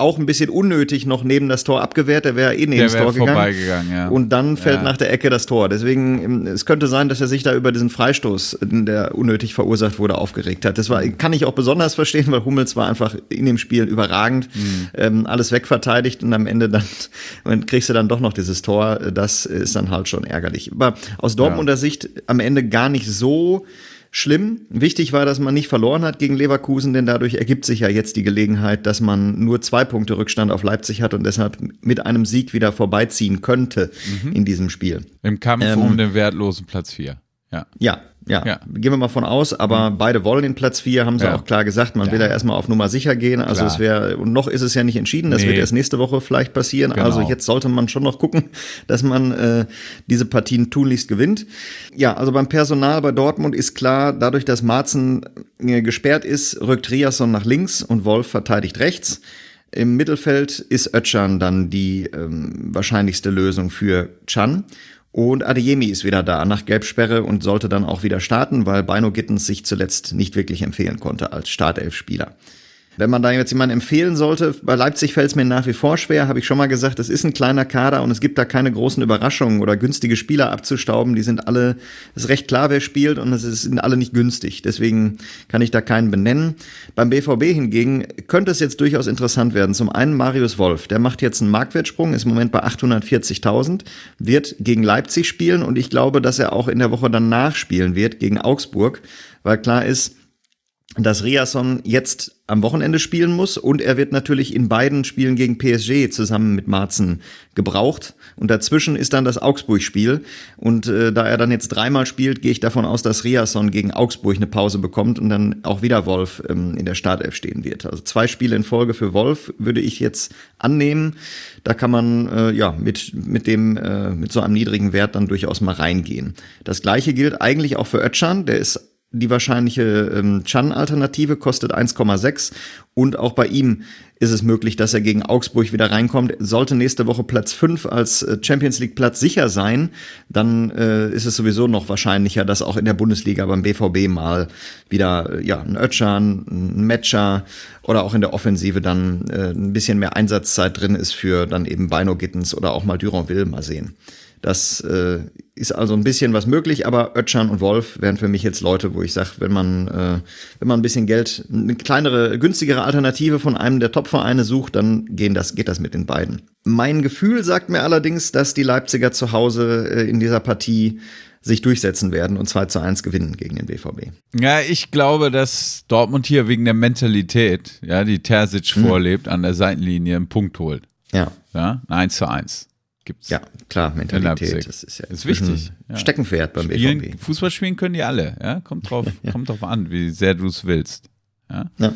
auch ein bisschen unnötig noch neben das Tor abgewehrt, der wäre eh neben das Tor gegangen. Ja. Und dann fällt ja. nach der Ecke das Tor. Deswegen, es könnte sein, dass er sich da über diesen Freistoß, der unnötig verursacht wurde, aufgeregt hat. Das war, kann ich auch besonders verstehen, weil Hummels war einfach in dem Spiel überragend, mhm. ähm, alles wegverteidigt und am Ende dann kriegst du dann doch noch dieses Tor. Das ist dann halt schon ärgerlich. Aber aus Dortmunder ja. Sicht am Ende gar nicht so schlimm. Wichtig war, dass man nicht verloren hat gegen Leverkusen, denn dadurch ergibt sich ja jetzt die Gelegenheit, dass man nur zwei Punkte Rückstand auf Leipzig hat und deshalb mit einem Sieg wieder vorbeiziehen könnte mhm. in diesem Spiel. Im Kampf ähm, um den wertlosen Platz vier. Ja. Ja, ja, ja. Gehen wir mal von aus, aber mhm. beide wollen den Platz vier, haben sie ja. auch klar gesagt. Man ja. will ja erstmal auf Nummer sicher gehen. Also klar. es wäre, und noch ist es ja nicht entschieden, das nee. wird erst nächste Woche vielleicht passieren. Genau. Also jetzt sollte man schon noch gucken, dass man äh, diese Partien tunlichst gewinnt. Ja, also beim Personal bei Dortmund ist klar, dadurch, dass Maaßen äh, gesperrt ist, rückt Riasson nach links und Wolf verteidigt rechts. Im Mittelfeld ist Özcan dann die ähm, wahrscheinlichste Lösung für Can. Und Adeyemi ist wieder da nach Gelbsperre und sollte dann auch wieder starten, weil Bino Gittens sich zuletzt nicht wirklich empfehlen konnte als Startelfspieler. Wenn man da jetzt jemanden empfehlen sollte, bei Leipzig fällt es mir nach wie vor schwer, habe ich schon mal gesagt, es ist ein kleiner Kader und es gibt da keine großen Überraschungen oder günstige Spieler abzustauben. Die sind alle, es ist recht klar, wer spielt und es sind alle nicht günstig. Deswegen kann ich da keinen benennen. Beim B V B hingegen könnte es jetzt durchaus interessant werden. Zum einen Marius Wolf, der macht jetzt einen Marktwertsprung, ist im Moment bei achthundertvierzigtausend, wird gegen Leipzig spielen und ich glaube, dass er auch in der Woche danach spielen wird gegen Augsburg, weil klar ist, dass Riasson jetzt am Wochenende spielen muss und er wird natürlich in beiden Spielen gegen P S G zusammen mit Maaßen gebraucht und dazwischen ist dann das Augsburg-Spiel und äh, da er dann jetzt dreimal spielt, gehe ich davon aus, dass Riasson gegen Augsburg eine Pause bekommt und dann auch wieder Wolf ähm, in der Startelf stehen wird. Also zwei Spiele in Folge für Wolf würde ich jetzt annehmen. Da kann man äh, ja mit mit dem äh, mit so einem niedrigen Wert dann durchaus mal reingehen. Das gleiche gilt eigentlich auch für Özcan, der ist die wahrscheinliche ähm, Can-Alternative, kostet eins Komma sechs und auch bei ihm ist es möglich, dass er gegen Augsburg wieder reinkommt. Sollte nächste Woche Platz fünf als Champions-League-Platz sicher sein, dann äh, ist es sowieso noch wahrscheinlicher, dass auch in der Bundesliga beim B V B mal wieder ja ein Özcan, ein Metscher oder auch in der Offensive dann äh, ein bisschen mehr Einsatzzeit drin ist für dann eben Bino Gittens oder auch mal Duranville, mal sehen. Das äh, ist also ein bisschen was möglich, aber Özcan und Wolf wären für mich jetzt Leute, wo ich sage, wenn man äh, wenn man ein bisschen Geld, eine kleinere, günstigere Alternative von einem der Top-Vereine sucht, dann gehen das, geht das mit den beiden. Mein Gefühl sagt mir allerdings, dass die Leipziger zu Hause äh, in dieser Partie sich durchsetzen werden und zwei zu eins gewinnen gegen den B V B. Ja, ich glaube, dass Dortmund hier wegen der Mentalität, ja, die Terzic hm. vorlebt, an der Seitenlinie einen Punkt holt. Ja. Ja, eins zu eins. Gibt's ja, klar, Mentalität, das ist ja ist wichtig. Ja. Steckenpferd beim Spielen, B V B. Fußball spielen können die alle, ja, kommt drauf, ja. kommt drauf an, wie sehr du es willst. Ja? Ja.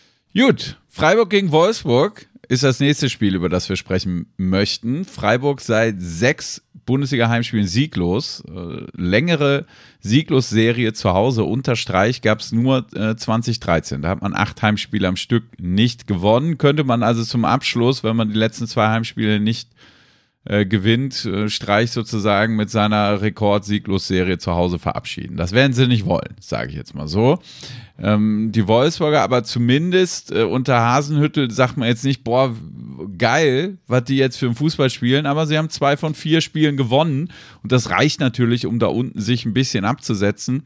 Gut, Freiburg gegen Wolfsburg ist das nächste Spiel, über das wir sprechen möchten. Freiburg seit sechs Bundesliga-Heimspielen sieglos. Äh, längere Sieglos-Serie zu Hause unter Streich gab es nur äh, zwanzig dreizehn. Da hat man acht Heimspiele am Stück nicht gewonnen. Könnte man also zum Abschluss, wenn man die letzten zwei Heimspiele nicht äh, gewinnt, äh, Streich sozusagen mit seiner Rekord-Sieglos-Serie zu Hause verabschieden. Das werden sie nicht wollen, sage ich jetzt mal so. Ähm, die Wolfsburger aber zumindest äh, unter Hasenhüttl sagt man jetzt nicht, boah, geil, was die jetzt für einen Fußball spielen, aber sie haben zwei von vier Spielen gewonnen und das reicht natürlich, um da unten sich ein bisschen abzusetzen.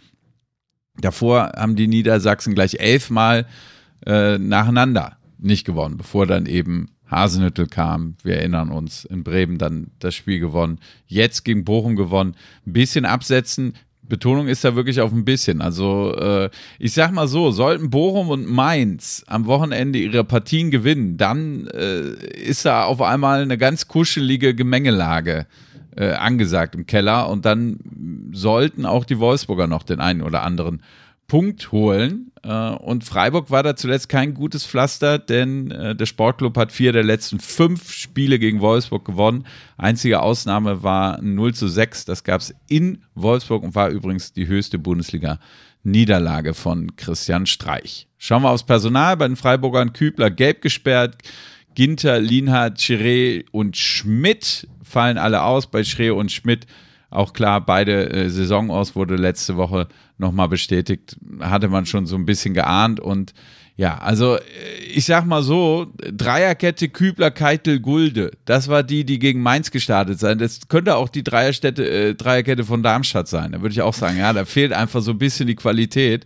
Davor haben die Niedersachsen gleich elfmal äh, nacheinander nicht gewonnen, bevor dann eben Hasenhüttl kam, wir erinnern uns, in Bremen dann das Spiel gewonnen, jetzt gegen Bochum gewonnen, ein bisschen absetzen, Betonung ist da wirklich auf ein bisschen. Also äh, ich sag mal so, sollten Bochum und Mainz am Wochenende ihre Partien gewinnen, dann äh, ist da auf einmal eine ganz kuschelige Gemengelage äh, angesagt im Keller und dann sollten auch die Wolfsburger noch den einen oder anderen Punkt holen. Und Freiburg war da zuletzt kein gutes Pflaster, denn der Sportclub hat vier der letzten fünf Spiele gegen Wolfsburg gewonnen. Einzige Ausnahme war null zu sechs, das gab es in Wolfsburg und war übrigens die höchste Bundesliga-Niederlage von Christian Streich. Schauen wir aufs Personal. Bei den Freiburgern Kübler gelb gesperrt, Ginter, Lienhardt, Chiré und Schmidt fallen alle aus. Bei Chiré und Schmidt Auch klar, beide äh, Saison aus wurde letzte Woche nochmal bestätigt, hatte man schon so ein bisschen geahnt und ja, also ich sag mal so, Dreierkette Kübler, Keitel, Gulde, das war die, die gegen Mainz gestartet sein. Das könnte auch die Dreierstätte, äh, Dreierkette von Darmstadt sein. Da würde ich auch sagen, ja, da fehlt einfach so ein bisschen die Qualität.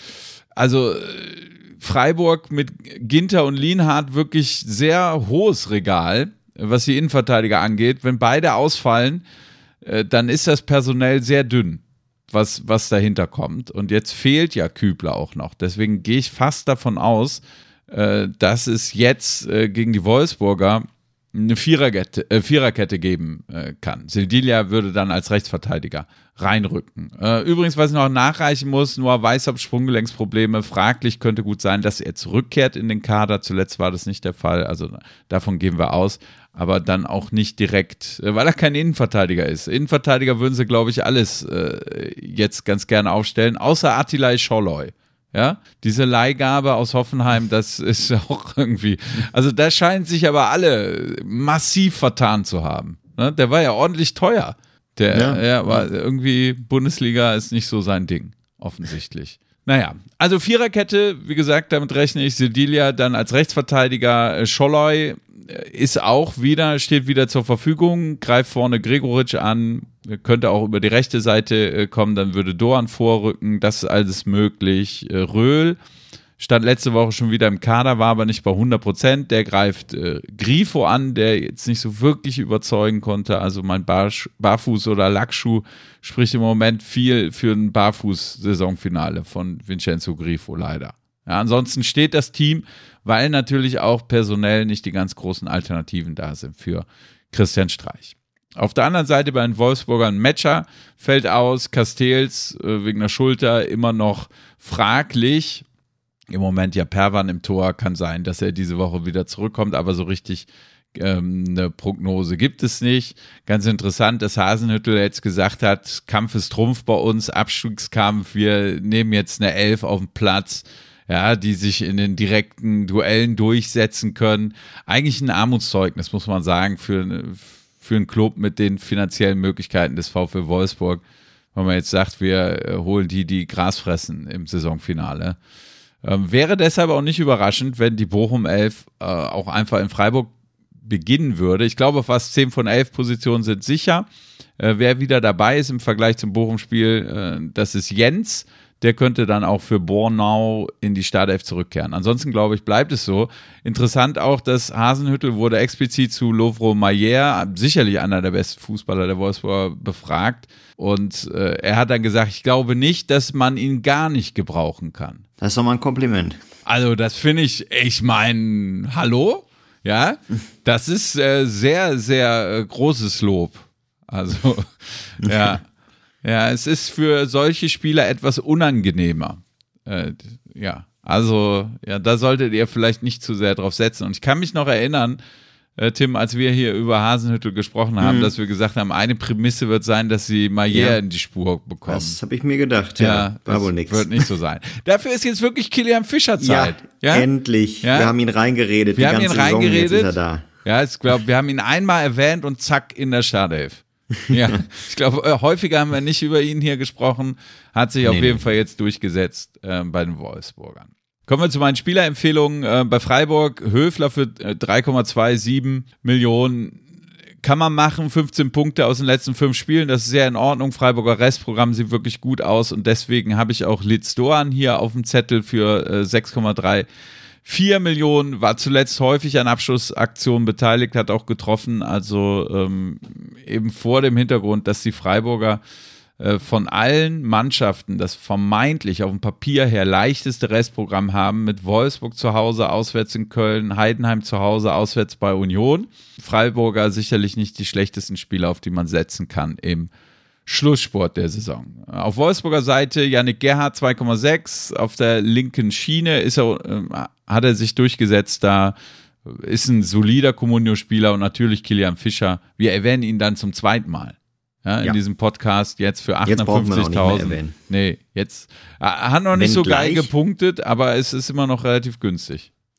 Also äh, Freiburg mit Ginter und Lienhardt wirklich sehr hohes Regal, was die Innenverteidiger angeht. Wenn beide ausfallen, äh, dann ist das personell sehr dünn. Was, was dahinter kommt. Und jetzt fehlt ja Kübler auch noch. Deswegen gehe ich fast davon aus, äh, dass es jetzt äh, gegen die Wolfsburger eine Viererkette, äh, Viererkette geben äh, kann. Sildilia würde dann als Rechtsverteidiger reinrücken. Äh, übrigens, was ich noch nachreichen muss, Noah Weishaupt Sprunggelenksprobleme. Fraglich, könnte gut sein, dass er zurückkehrt in den Kader. Zuletzt war das nicht der Fall. Also davon gehen wir aus. Aber dann auch nicht direkt, weil er kein Innenverteidiger ist. Innenverteidiger würden sie, glaube ich, alles äh, jetzt ganz gerne aufstellen, außer Attila Scholloy. Ja, diese Leihgabe aus Hoffenheim, das ist auch irgendwie, also da scheinen sich aber alle massiv vertan zu haben. Ne? Der war ja ordentlich teuer. Der, ja, ja, war irgendwie, Bundesliga ist nicht so sein Ding, offensichtlich. Naja, also Viererkette, wie gesagt, damit rechne ich. Sildilia dann als Rechtsverteidiger, Scholloy ist auch wieder, steht wieder zur Verfügung, greift vorne Gregoritsch an, könnte auch über die rechte Seite kommen, dann würde Doan vorrücken, das ist alles möglich. Röhl stand letzte Woche schon wieder im Kader, war aber nicht bei hundert Prozent, der greift äh, Grifo an, der jetzt nicht so wirklich überzeugen konnte, also mein Bar- Barfuß- oder Lackschuh spricht im Moment viel für ein Barfuß-Saisonfinale von Vincenzo Grifo leider. Ja, ansonsten steht das Team, weil natürlich auch personell nicht die ganz großen Alternativen da sind für Christian Streich. Auf der anderen Seite bei den Wolfsburgern Metscher fällt aus, Castells äh, wegen der Schulter immer noch fraglich. Im Moment ja Perwan im Tor, kann sein, dass er diese Woche wieder zurückkommt, aber so richtig ähm, eine Prognose gibt es nicht. Ganz interessant, dass Hasenhüttl jetzt gesagt hat, Kampf ist Trumpf bei uns, Abstiegskampf, wir nehmen jetzt eine Elf auf den Platz, ja, die sich in den direkten Duellen durchsetzen können. Eigentlich ein Armutszeugnis, muss man sagen, für, für einen Club mit den finanziellen Möglichkeiten des VfL Wolfsburg, wenn man jetzt sagt, wir holen die, die Gras fressen im Saisonfinale. Ähm, wäre deshalb auch nicht überraschend, wenn die Bochum elf äh, auch einfach in Freiburg beginnen würde. Ich glaube, fast zehn von elf Positionen sind sicher. Äh, wer wieder dabei ist im Vergleich zum Bochum-Spiel, äh, das ist Jens. Der könnte dann auch für Bornau in die Startelf zurückkehren. Ansonsten, glaube ich, bleibt es so. Interessant auch, dass Hasenhüttl wurde explizit zu Lovro Mayer, sicherlich einer der besten Fußballer der Wolfsburger, befragt. Und äh, er hat dann gesagt, ich glaube nicht, dass man ihn gar nicht gebrauchen kann. Das ist doch mal ein Kompliment. Also das finde ich, ich meine, hallo? Ja, das ist äh, sehr, sehr äh, großes Lob. Also, ja. Ja, es ist für solche Spieler etwas unangenehmer. Äh, ja, also, ja, da solltet ihr vielleicht nicht zu sehr drauf setzen. Und ich kann mich noch erinnern, äh, Tim, als wir hier über Hasenhüttl gesprochen haben, mhm. dass wir gesagt haben, eine Prämisse wird sein, dass sie Mayer ja. in die Spur bekommen. Das habe ich mir gedacht, ja. ja war wohl nichts. Wird nicht so sein. Dafür ist jetzt wirklich Kilian Fischer Zeit. Ja, ja? endlich. Ja? Wir haben ihn reingeredet. Wir die haben ganze ihn reingeredet. Saison, jetzt ist er da. Ja, ich glaube, wir haben ihn einmal erwähnt und zack, in der Startelf. Ja, ich glaube, häufiger haben wir nicht über ihn hier gesprochen, hat sich auf nee, jeden nee. Fall jetzt durchgesetzt äh, bei den Wolfsburgern. Kommen wir zu meinen Spielerempfehlungen. Äh, bei Freiburg, Höfler für äh, drei Komma siebenundzwanzig Millionen kann man machen, fünfzehn Punkte aus den letzten fünf Spielen, das ist sehr in Ordnung. Freiburger Restprogramm sieht wirklich gut aus und deswegen habe ich auch Litz Doan hier auf dem Zettel für äh, sechs Komma dreiundvierzig Millionen, war zuletzt häufig an Abschlussaktionen beteiligt, hat auch getroffen, also ähm, eben vor dem Hintergrund, dass die Freiburger äh, von allen Mannschaften das vermeintlich auf dem Papier her leichteste Restprogramm haben, mit Wolfsburg zu Hause, auswärts in Köln, Heidenheim zu Hause, auswärts bei Union. Freiburger sicherlich nicht die schlechtesten Spieler, auf die man setzen kann im Schlusssport der Saison. Auf Wolfsburger Seite Yannick Gerhardt zwei Komma sechs, auf der linken Schiene ist er, äh, hat er sich durchgesetzt, da ist ein solider Comunio-Spieler und natürlich Kilian Fischer. Wir erwähnen ihn dann zum zweiten Mal ja, in ja. diesem Podcast jetzt für achthundertfünfzigtausend. Nee, jetzt er hat noch nicht Wenn so geil gepunktet, aber es ist immer noch relativ günstig.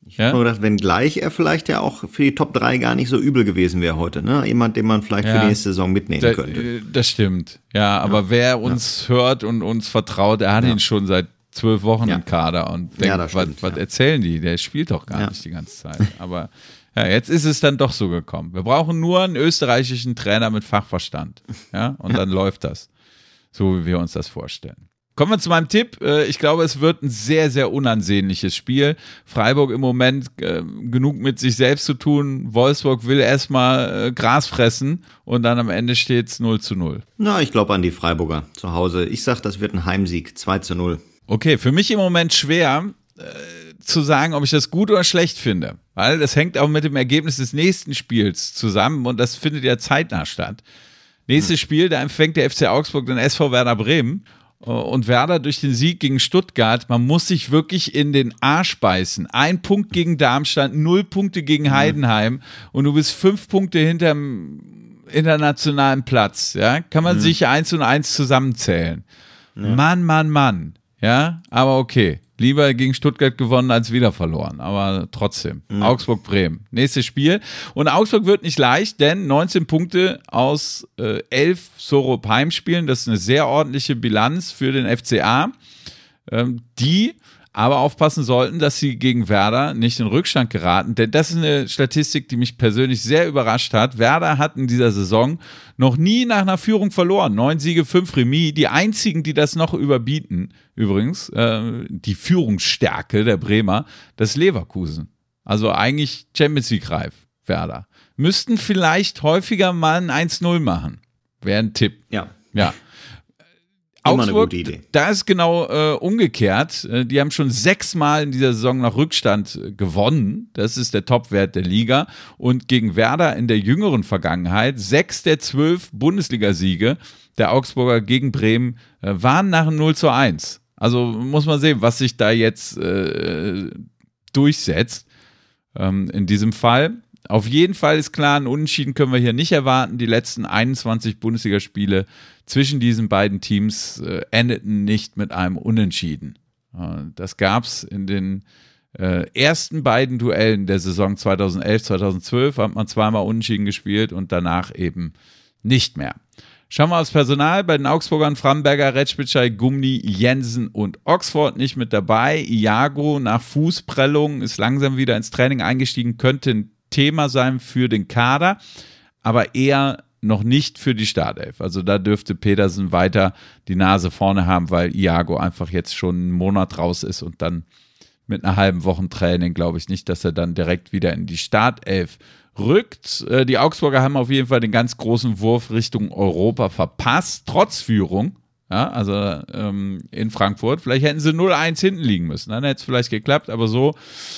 Ich habe ja? nur gedacht, wenn gleich er vielleicht ja auch für die Top drei gar nicht so übel gewesen wäre heute. Ne? Jemand, den man vielleicht ja, für die nächste Saison mitnehmen da, könnte. Das stimmt. Ja, aber ja. wer uns ja. hört und uns vertraut, der hat ja. ihn schon seit zwölf Wochen ja. im Kader und denkt, ja, was, was ja. erzählen die? Der spielt doch gar ja. nicht die ganze Zeit. Aber ja, jetzt ist es dann doch so gekommen. Wir brauchen nur einen österreichischen Trainer mit Fachverstand. Ja, und ja. dann läuft das. So wie wir uns das vorstellen. Kommen wir zu meinem Tipp. Ich glaube, es wird ein sehr, sehr unansehnliches Spiel. Freiburg im Moment äh, genug mit sich selbst zu tun. Wolfsburg will erstmal äh, Gras fressen und dann am Ende steht es null zu null. Na, ich glaube an die Freiburger zu Hause. Ich sage, das wird ein Heimsieg, zwei zu null. Okay, für mich im Moment schwer äh, zu sagen, ob ich das gut oder schlecht finde. Weil das hängt auch mit dem Ergebnis des nächsten Spiels zusammen und das findet ja zeitnah statt. Nächstes hm. Spiel, da empfängt der F C Augsburg den S V Werder Bremen. Und Werder durch den Sieg gegen Stuttgart, man muss sich wirklich in den Arsch beißen. Ein Punkt gegen Darmstadt, null Punkte gegen Heidenheim und du bist fünf Punkte hinterm internationalen Platz. Ja? Kann man mhm. sich eins und eins zusammenzählen. Ja. Mann, Mann, Mann. Ja, aber okay. Lieber gegen Stuttgart gewonnen als wieder verloren. Aber trotzdem. Mhm. Augsburg-Bremen. Nächstes Spiel. Und Augsburg wird nicht leicht, denn neunzehn Punkte aus äh, elf Sorup-Heimspielen. Das ist eine sehr ordentliche Bilanz für den F C A. Ähm, die aber aufpassen sollten, dass sie gegen Werder nicht in Rückstand geraten. Denn das ist eine Statistik, die mich persönlich sehr überrascht hat. Werder hat in dieser Saison noch nie nach einer Führung verloren. Neun Siege, fünf Remis. Die einzigen, die das noch überbieten, übrigens, äh, die Führungsstärke der Bremer, das ist Leverkusen. Also eigentlich Champions League reif, Werder. Müssten vielleicht häufiger mal ein eins null machen. Wäre ein Tipp. Ja. Ja. Augsburg, da ist genau äh, umgekehrt. Die haben schon sechsmal in dieser Saison nach Rückstand gewonnen. Das ist der Topwert der Liga. Und gegen Werder in der jüngeren Vergangenheit, sechs der zwölf Bundesligasiege der Augsburger gegen Bremen äh, waren nach null zu eins. Also muss man sehen, was sich da jetzt äh, durchsetzt ähm, in diesem Fall. Auf jeden Fall ist klar, ein Unentschieden können wir hier nicht erwarten. Die letzten einundzwanzig Bundesligaspiele zwischen diesen beiden Teams äh, endeten nicht mit einem Unentschieden. Äh, das gab es in den äh, ersten beiden Duellen der Saison zweitausendelf, zweitausendzwölf, hat man zweimal Unentschieden gespielt und danach eben nicht mehr. Schauen wir aufs Personal. Bei den Augsburgern Framberger, Retschbitschei, Gumni, Jensen und Oxford nicht mit dabei. Iago nach Fußprellung ist langsam wieder ins Training eingestiegen, könnte ein Thema sein für den Kader, aber eher noch nicht für die Startelf. Also da dürfte Pedersen weiter die Nase vorne haben, weil Iago einfach jetzt schon einen Monat raus ist und dann mit einer halben Woche Training glaube ich nicht, dass er dann direkt wieder in die Startelf rückt. Die Augsburger haben auf jeden Fall den ganz großen Wurf Richtung Europa verpasst, trotz Führung. Ja, also ähm, in Frankfurt. Vielleicht hätten sie null eins hinten liegen müssen. Dann hätte es vielleicht geklappt, aber so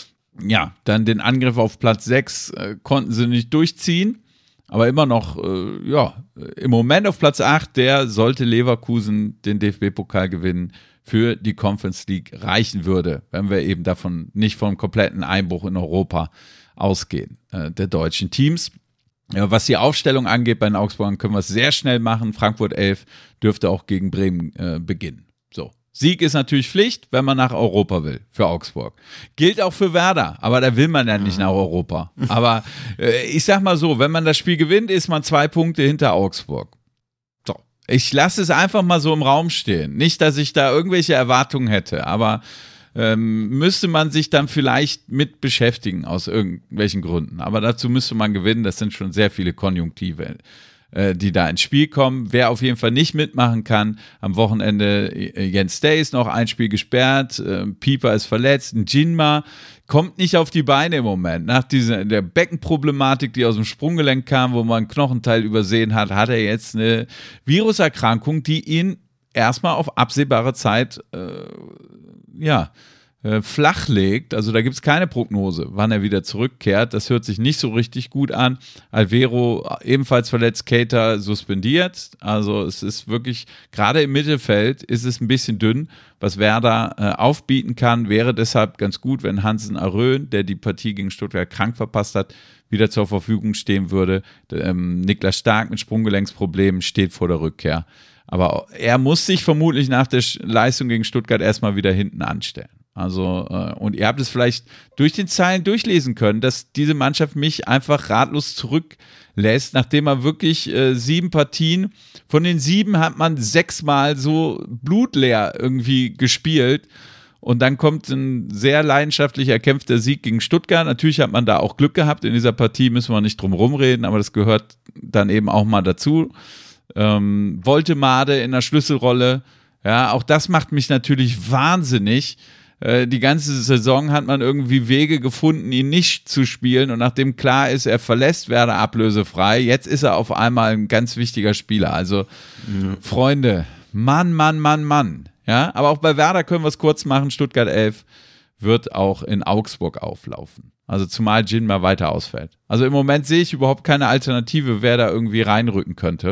ja, dann den Angriff auf Platz sechs äh, konnten sie nicht durchziehen, aber immer noch, äh, ja, im Moment auf Platz acht, der sollte Leverkusen den D F B-Pokal gewinnen, für die Conference League reichen würde, wenn wir eben davon nicht vom kompletten Einbruch in Europa ausgehen, äh, der deutschen Teams. Ja, was die Aufstellung angeht bei den Augsburgern, können wir es sehr schnell machen. Frankfurt elf dürfte auch gegen Bremen äh, beginnen. So. Sieg ist natürlich Pflicht, wenn man nach Europa will, für Augsburg. Gilt auch für Werder, aber da will man ja nicht nach Europa. Aber äh, ich sag mal so, wenn man das Spiel gewinnt, ist man zwei Punkte hinter Augsburg. So, ich lasse es einfach mal so im Raum stehen. Nicht, dass ich da irgendwelche Erwartungen hätte, aber ähm, müsste man sich dann vielleicht mit beschäftigen aus irgendwelchen Gründen. Aber dazu müsste man gewinnen, das sind schon sehr viele Konjunktive, die da ins Spiel kommen. Wer auf jeden Fall nicht mitmachen kann, am Wochenende Jens Day ist noch ein Spiel gesperrt, Pieper ist verletzt, Njinma kommt nicht auf die Beine im Moment. Nach dieser der Beckenproblematik, die aus dem Sprunggelenk kam, wo man ein Knochenteil übersehen hat, hat er jetzt eine Viruserkrankung, die ihn erstmal auf absehbare Zeit äh, ja Äh, flach legt, also da gibt es keine Prognose, wann er wieder zurückkehrt. Das hört sich nicht so richtig gut an. Alvero ebenfalls verletzt, Keita suspendiert. Also es ist wirklich, gerade im Mittelfeld ist es ein bisschen dünn, was Werder äh, aufbieten kann. Wäre deshalb ganz gut, wenn Hansen Arön, der die Partie gegen Stuttgart krank verpasst hat, wieder zur Verfügung stehen würde. Ähm, Niklas Stark mit Sprunggelenksproblemen steht vor der Rückkehr. Aber er muss sich vermutlich nach der Leistung gegen Stuttgart erstmal wieder hinten anstellen. Also, äh, und ihr habt es vielleicht durch den Zeilen durchlesen können, dass diese Mannschaft mich einfach ratlos zurücklässt, nachdem er wirklich äh, sieben Partien, von den sieben hat man sechsmal so blutleer irgendwie gespielt. Und dann kommt ein sehr leidenschaftlich erkämpfter Sieg gegen Stuttgart. Natürlich hat man da auch Glück gehabt. In dieser Partie müssen wir nicht drum rumreden, aber das gehört dann eben auch mal dazu. Ähm, Woltemade in der Schlüsselrolle. Ja, auch das macht mich natürlich wahnsinnig. Äh, die ganze Saison hat man irgendwie Wege gefunden, ihn nicht zu spielen. Und nachdem klar ist, er verlässt Werder ablösefrei, jetzt ist er auf einmal ein ganz wichtiger Spieler. Also, mhm. Freunde, Mann, Mann, Mann, Mann. Ja, aber auch bei Werder können wir es kurz machen. Stuttgart elf wird auch in Augsburg auflaufen. Also zumal Gin mal weiter ausfällt. Also im Moment sehe ich überhaupt keine Alternative, wer da irgendwie reinrücken könnte.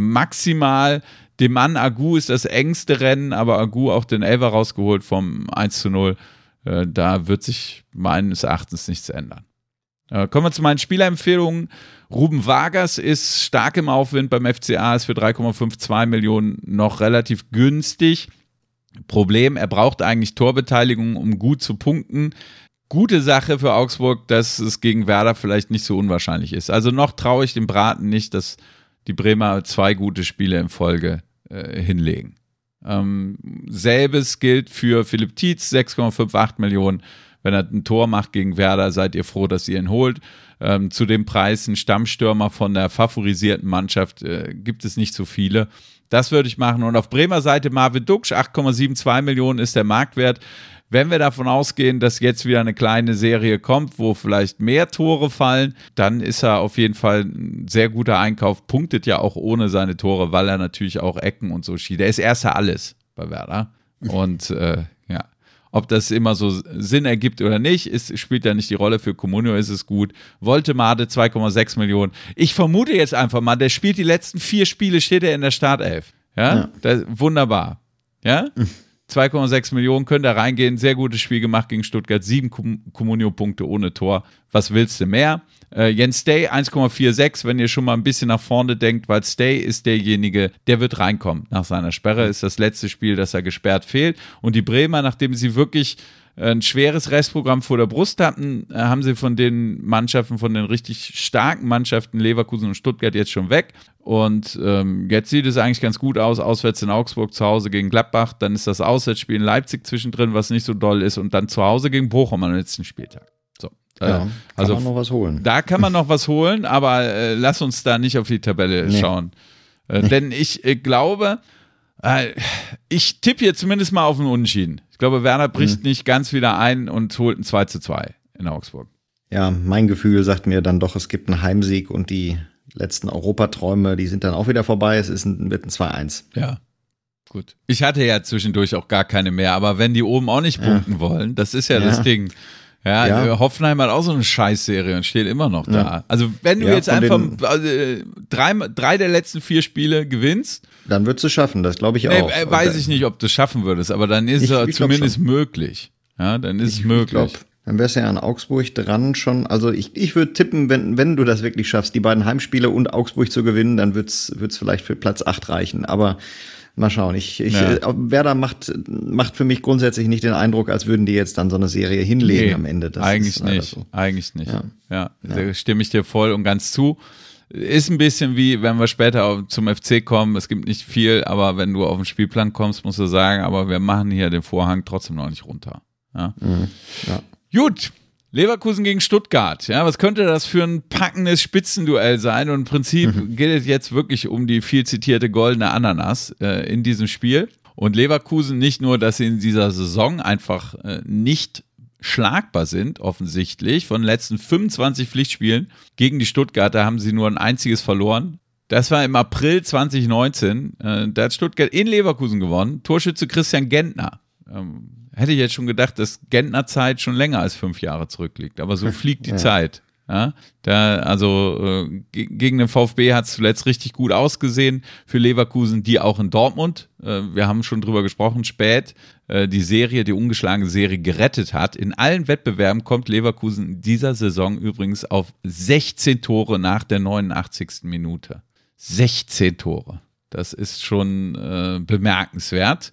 Maximal dem Mann Agu ist das engste Rennen, aber Agu auch den Elfer rausgeholt vom eins zu null. Äh, da wird sich meines Erachtens nichts ändern. Äh, kommen wir zu meinen Spielerempfehlungen. Ruben Vargas ist stark im Aufwind beim F C A, ist für drei Komma zweiundfünfzig Millionen noch relativ günstig. Problem, er braucht eigentlich Torbeteiligung, um gut zu punkten. Gute Sache für Augsburg, dass es gegen Werder vielleicht nicht so unwahrscheinlich ist. Also noch traue ich dem Braten nicht, dass die Bremer zwei gute Spiele in Folge äh, hinlegen. Ähm, selbes gilt für Philipp Tietz, sechs Komma achtundfünfzig Millionen. Wenn er ein Tor macht gegen Werder, seid ihr froh, dass ihr ihn holt. Ähm, zu dem Preis ein Stammstürmer von der favorisierten Mannschaft äh, gibt es nicht so viele. Das würde ich machen. Und auf Bremer Seite Marvin Duksch, acht Komma zweiundsiebzig Millionen ist der Marktwert. Wenn wir davon ausgehen, dass jetzt wieder eine kleine Serie kommt, wo vielleicht mehr Tore fallen, dann ist er auf jeden Fall ein sehr guter Einkauf. Punktet ja auch ohne seine Tore, weil er natürlich auch Ecken und so schießt. Er ist erster alles bei Werder. Und äh, ja, ob das immer so Sinn ergibt oder nicht, ist, spielt ja nicht die Rolle. Für Comunio ist es gut. Woltemade, zwei Komma sechs Millionen. Ich vermute jetzt einfach mal, der spielt die letzten vier Spiele, steht er in der Startelf. Ja, ja. Das, wunderbar. Ja, zwei Komma sechs Millionen, könnt ihr reingehen. Sehr gutes Spiel gemacht gegen Stuttgart. Sieben Comunio-Punkte ohne Tor. Was willst du mehr? Äh, Jens Stay, eins Komma sechsundvierzig, wenn ihr schon mal ein bisschen nach vorne denkt, weil Stay ist derjenige, der wird reinkommen. Nach seiner Sperre ist das letzte Spiel, dass er gesperrt fehlt. Und die Bremer, nachdem sie wirklich ein schweres Restprogramm vor der Brust hatten, haben sie von den Mannschaften, von den richtig starken Mannschaften Leverkusen und Stuttgart jetzt schon weg. Und ähm, jetzt sieht es eigentlich ganz gut aus. Auswärts in Augsburg, zu Hause gegen Gladbach. Dann ist das Auswärtsspiel in Leipzig zwischendrin, was nicht so doll ist. Und dann zu Hause gegen Bochum am letzten Spieltag. So, äh, ja, kann also man noch was holen. Da kann man noch was holen, aber äh, lass uns da nicht auf die Tabelle nee. schauen. Äh, nee. Denn ich äh, glaube, äh, ich tippe hier zumindest mal auf einen Unentschieden. Ich glaube, Werder bricht mhm. nicht ganz wieder ein und holt ein zwei zu zwei in Augsburg. Ja, mein Gefühl sagt mir dann doch, es gibt einen Heimsieg und die letzten Europaträume, die sind dann auch wieder vorbei. Es ist ein, wird ein zwei eins. Ja, gut. Ich hatte ja zwischendurch auch gar keine mehr, aber wenn die oben auch nicht punkten ja. wollen, das ist ja, ja. das Ding. Ja, ja. Hoffenheim hat auch so eine Scheißserie und steht immer noch da. Ja. Also wenn du ja, jetzt einfach also, drei, drei der letzten vier Spiele gewinnst, dann würdest du es schaffen, das glaube ich nee, auch. Äh, weiß ich nicht, ob du es schaffen würdest, aber dann ist es zumindest möglich. Ja, dann ist ich, es möglich. Ich glaub, dann wär's ja an Augsburg dran schon. Also ich, ich würde tippen, wenn, wenn du das wirklich schaffst, die beiden Heimspiele und Augsburg zu gewinnen, dann wird's, wird's vielleicht für Platz acht reichen. Aber mal schauen. Ich, ich, ja. Werder macht, macht für mich grundsätzlich nicht den Eindruck, als würden die jetzt dann so eine Serie hinlegen nee, am Ende. Das eigentlich ist nicht. So. Eigentlich nicht. Ja, ja. ja. Da stimme ich dir voll und ganz zu. Ist ein bisschen wie, wenn wir später zum F C kommen, es gibt nicht viel, aber wenn du auf den Spielplan kommst, musst du sagen, aber wir machen hier den Vorhang trotzdem noch nicht runter. Ja. Mhm. Ja. Gut. Leverkusen gegen Stuttgart, ja, was könnte das für ein packendes Spitzenduell sein? Und im Prinzip mhm. geht es jetzt wirklich um die viel zitierte goldene Ananas äh, in diesem Spiel. Und Leverkusen nicht nur, dass sie in dieser Saison einfach äh, nicht schlagbar sind, offensichtlich. Von den letzten fünfundzwanzig Pflichtspielen gegen die Stuttgarter haben sie nur ein einziges verloren. Das war im April zwanzig neunzehn. Äh, da hat Stuttgart in Leverkusen gewonnen. Torschütze Christian Gentner. Ähm, Hätte ich jetzt schon gedacht, dass Gentner Zeit schon länger als fünf Jahre zurückliegt. Aber so fliegt die ja. Zeit. Ja, da, also äh, gegen den VfB hat es zuletzt richtig gut ausgesehen für Leverkusen, die auch in Dortmund, äh, wir haben schon drüber gesprochen, spät äh, die Serie, die ungeschlagene Serie gerettet hat. In allen Wettbewerben kommt Leverkusen in dieser Saison übrigens auf sechzehn Tore nach der neunundachtzigsten Minute. sechzehn Tore. Das ist schon äh, bemerkenswert.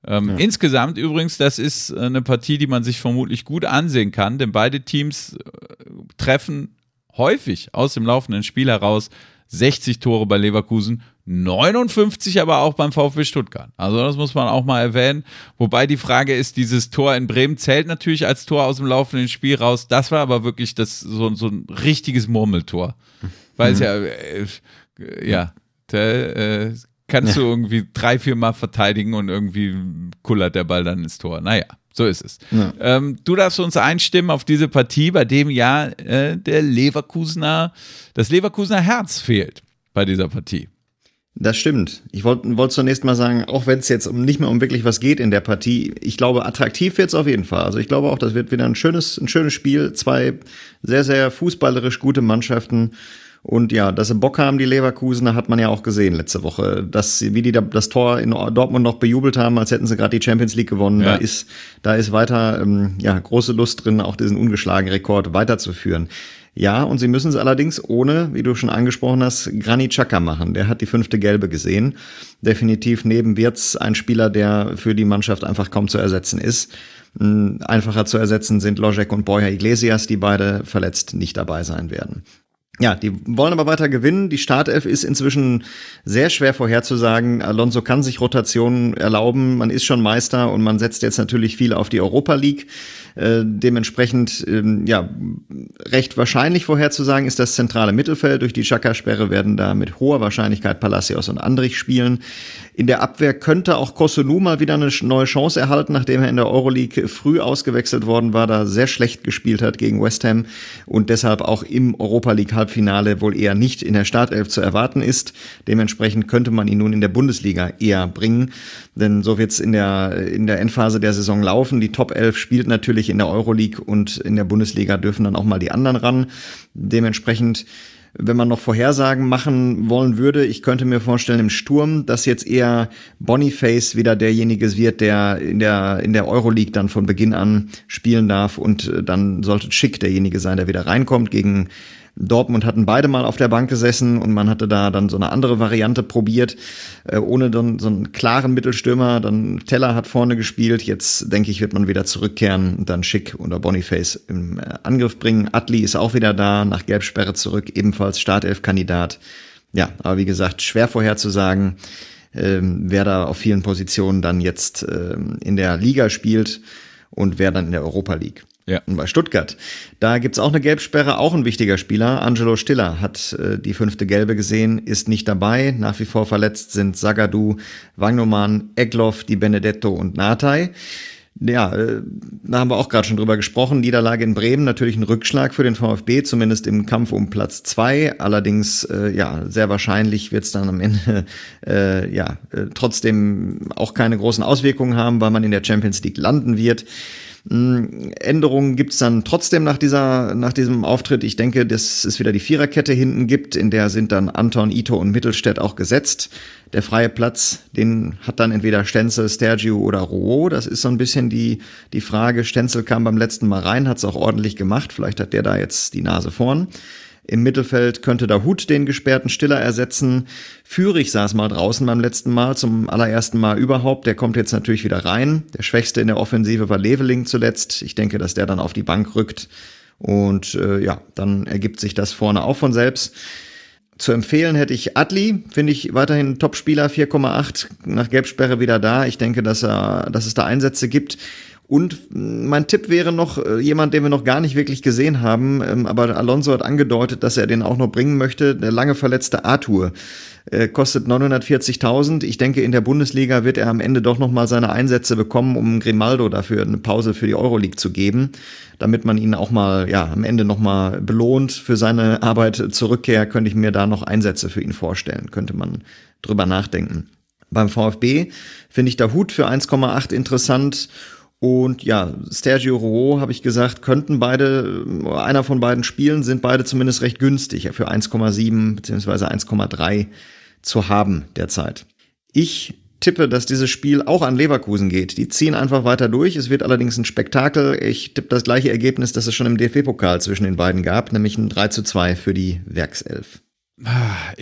Ähm, Ja. Insgesamt übrigens, das ist eine Partie, die man sich vermutlich gut ansehen kann, denn beide Teams äh, treffen häufig aus dem laufenden Spiel heraus. sechzig Tore bei Leverkusen, neunundfünfzig aber auch beim VfB Stuttgart. Also das muss man auch mal erwähnen. Wobei die Frage ist, dieses Tor in Bremen zählt natürlich als Tor aus dem laufenden Spiel raus. Das war aber wirklich das, so, so ein richtiges Murmeltor. Weil es ja, äh, ja, der, äh, kannst du irgendwie drei, vier Mal verteidigen und irgendwie kullert der Ball dann ins Tor. Naja, so ist es. Ja. Ähm, du darfst uns einstimmen auf diese Partie, bei dem ja äh, der Leverkusener, das Leverkusener Herz fehlt bei dieser Partie. Das stimmt. Ich wollte wollt zunächst mal sagen, auch wenn es jetzt um, nicht mehr um wirklich was geht in der Partie, ich glaube, attraktiv wird es auf jeden Fall. Also ich glaube auch, das wird wieder ein schönes, ein schönes Spiel. Zwei sehr, sehr fußballerisch gute Mannschaften. Und ja, dass sie Bock haben, die Leverkusener, hat man ja auch gesehen letzte Woche. Dass sie, wie die da, das Tor in Dortmund noch bejubelt haben, als hätten sie gerade die Champions League gewonnen. Ja. Da ist, da ist weiter, ähm, ja, große Lust drin, auch diesen ungeschlagenen Rekord weiterzuführen. Ja, und sie müssen es allerdings ohne, wie du schon angesprochen hast, Granit Xhaka machen. Der hat die fünfte Gelbe gesehen. Definitiv neben Wirtz ein Spieler, der für die Mannschaft einfach kaum zu ersetzen ist. Einfacher zu ersetzen sind Lojek und Borja Iglesias, die beide verletzt nicht dabei sein werden. Ja, die wollen aber weiter gewinnen. Die Startelf ist inzwischen sehr schwer vorherzusagen. Alonso kann sich Rotationen erlauben. Man ist schon Meister und man setzt jetzt natürlich viel auf die Europa League. Äh, dementsprechend, ähm, ja, recht wahrscheinlich vorherzusagen ist das zentrale Mittelfeld. Durch die Xhaka-Sperre werden da mit hoher Wahrscheinlichkeit Palacios und Andrich spielen. In der Abwehr könnte auch Kosunu mal wieder eine neue Chance erhalten, nachdem er in der Euroleague früh ausgewechselt worden war, da sehr schlecht gespielt hat gegen West Ham und deshalb auch im Europa League Halbfinale wohl eher nicht in der Startelf zu erwarten ist. Dementsprechend könnte man ihn nun in der Bundesliga eher bringen, denn so wird's in der in der Endphase der Saison laufen. Die Top elf spielt natürlich in der Euroleague und in der Bundesliga dürfen dann auch mal die anderen ran. Dementsprechend, wenn man noch Vorhersagen machen wollen würde, ich könnte mir vorstellen im Sturm, dass jetzt eher Boniface wieder derjenige wird, der in der in der Euroleague dann von Beginn an spielen darf und dann sollte Schick derjenige sein, der wieder reinkommt. Gegen Dortmund hatten beide mal auf der Bank gesessen und man hatte da dann so eine andere Variante probiert, äh, ohne dann so einen klaren Mittelstürmer. Dann Teller hat vorne gespielt. Jetzt denke ich, wird man wieder zurückkehren und dann Schick oder Boniface im äh, Angriff bringen. Adli ist auch wieder da, nach Gelbsperre zurück, ebenfalls Startelf-Kandidat. Ja, aber wie gesagt, schwer vorherzusagen, ähm, wer da auf vielen Positionen dann jetzt ähm, in der Liga spielt und wer dann in der Europa League. Ja. Und bei Stuttgart, da gibt's auch eine Gelbsperre, auch ein wichtiger Spieler. Angelo Stiller hat äh, die fünfte Gelbe gesehen, ist nicht dabei. Nach wie vor verletzt sind Zagadou, Wagnoman, Egloff, Di Benedetto und Natai. Ja, äh, da haben wir auch gerade schon drüber gesprochen. Niederlage in Bremen, natürlich ein Rückschlag für den VfB, zumindest im Kampf um Platz zwei. Allerdings, äh, ja, sehr wahrscheinlich wird's dann am Ende äh, ja äh, trotzdem auch keine großen Auswirkungen haben, weil man in der Champions League landen wird. Änderungen gibt's dann trotzdem nach dieser, nach diesem Auftritt. Ich denke, dass es wieder die Viererkette hinten gibt, in der sind dann Anton, Ito und Mittelstädt auch gesetzt. Der freie Platz, den hat dann entweder Stenzel, Stergiou oder Rouault. Das ist so ein bisschen die, die Frage. Stenzel kam beim letzten Mal rein, hat's auch ordentlich gemacht. Vielleicht hat der da jetzt die Nase vorn. Im Mittelfeld könnte Dahoud den gesperrten Stiller ersetzen. Führig saß mal draußen beim letzten Mal, zum allerersten Mal überhaupt. Der kommt jetzt natürlich wieder rein. Der Schwächste in der Offensive war Leveling zuletzt. Ich denke, dass der dann auf die Bank rückt. Und äh, ja, dann ergibt sich das vorne auch von selbst. Zu empfehlen hätte ich Adli, finde ich weiterhin Topspieler, vier Komma acht, nach Gelbsperre wieder da. Ich denke, dass er, dass es da Einsätze gibt. Und mein Tipp wäre noch äh, jemand, den wir noch gar nicht wirklich gesehen haben, ähm, aber Alonso hat angedeutet, dass er den auch noch bringen möchte. Der lange verletzte Arthur äh, kostet neunhundertvierzigtausend. Ich denke, in der Bundesliga wird er am Ende doch noch mal seine Einsätze bekommen, um Grimaldo dafür eine Pause für die Euroleague zu geben, damit man ihn auch mal ja am Ende noch mal belohnt für seine Arbeit zur Rückkehr. Könnte ich mir da noch Einsätze für ihn vorstellen, könnte man drüber nachdenken. Beim VfB finde ich Dahoud für eins Komma acht interessant. Und ja, Stergiou, Rouault, habe ich gesagt, könnten beide, einer von beiden spielen, sind beide zumindest recht günstig, für eins Komma sieben beziehungsweise eins Komma drei zu haben derzeit. Ich tippe, dass dieses Spiel auch an Leverkusen geht. Die ziehen einfach weiter durch. Es wird allerdings ein Spektakel. Ich tippe das gleiche Ergebnis, das es schon im D F B-Pokal zwischen den beiden gab, nämlich ein drei zu zwei für die Werkself. Ich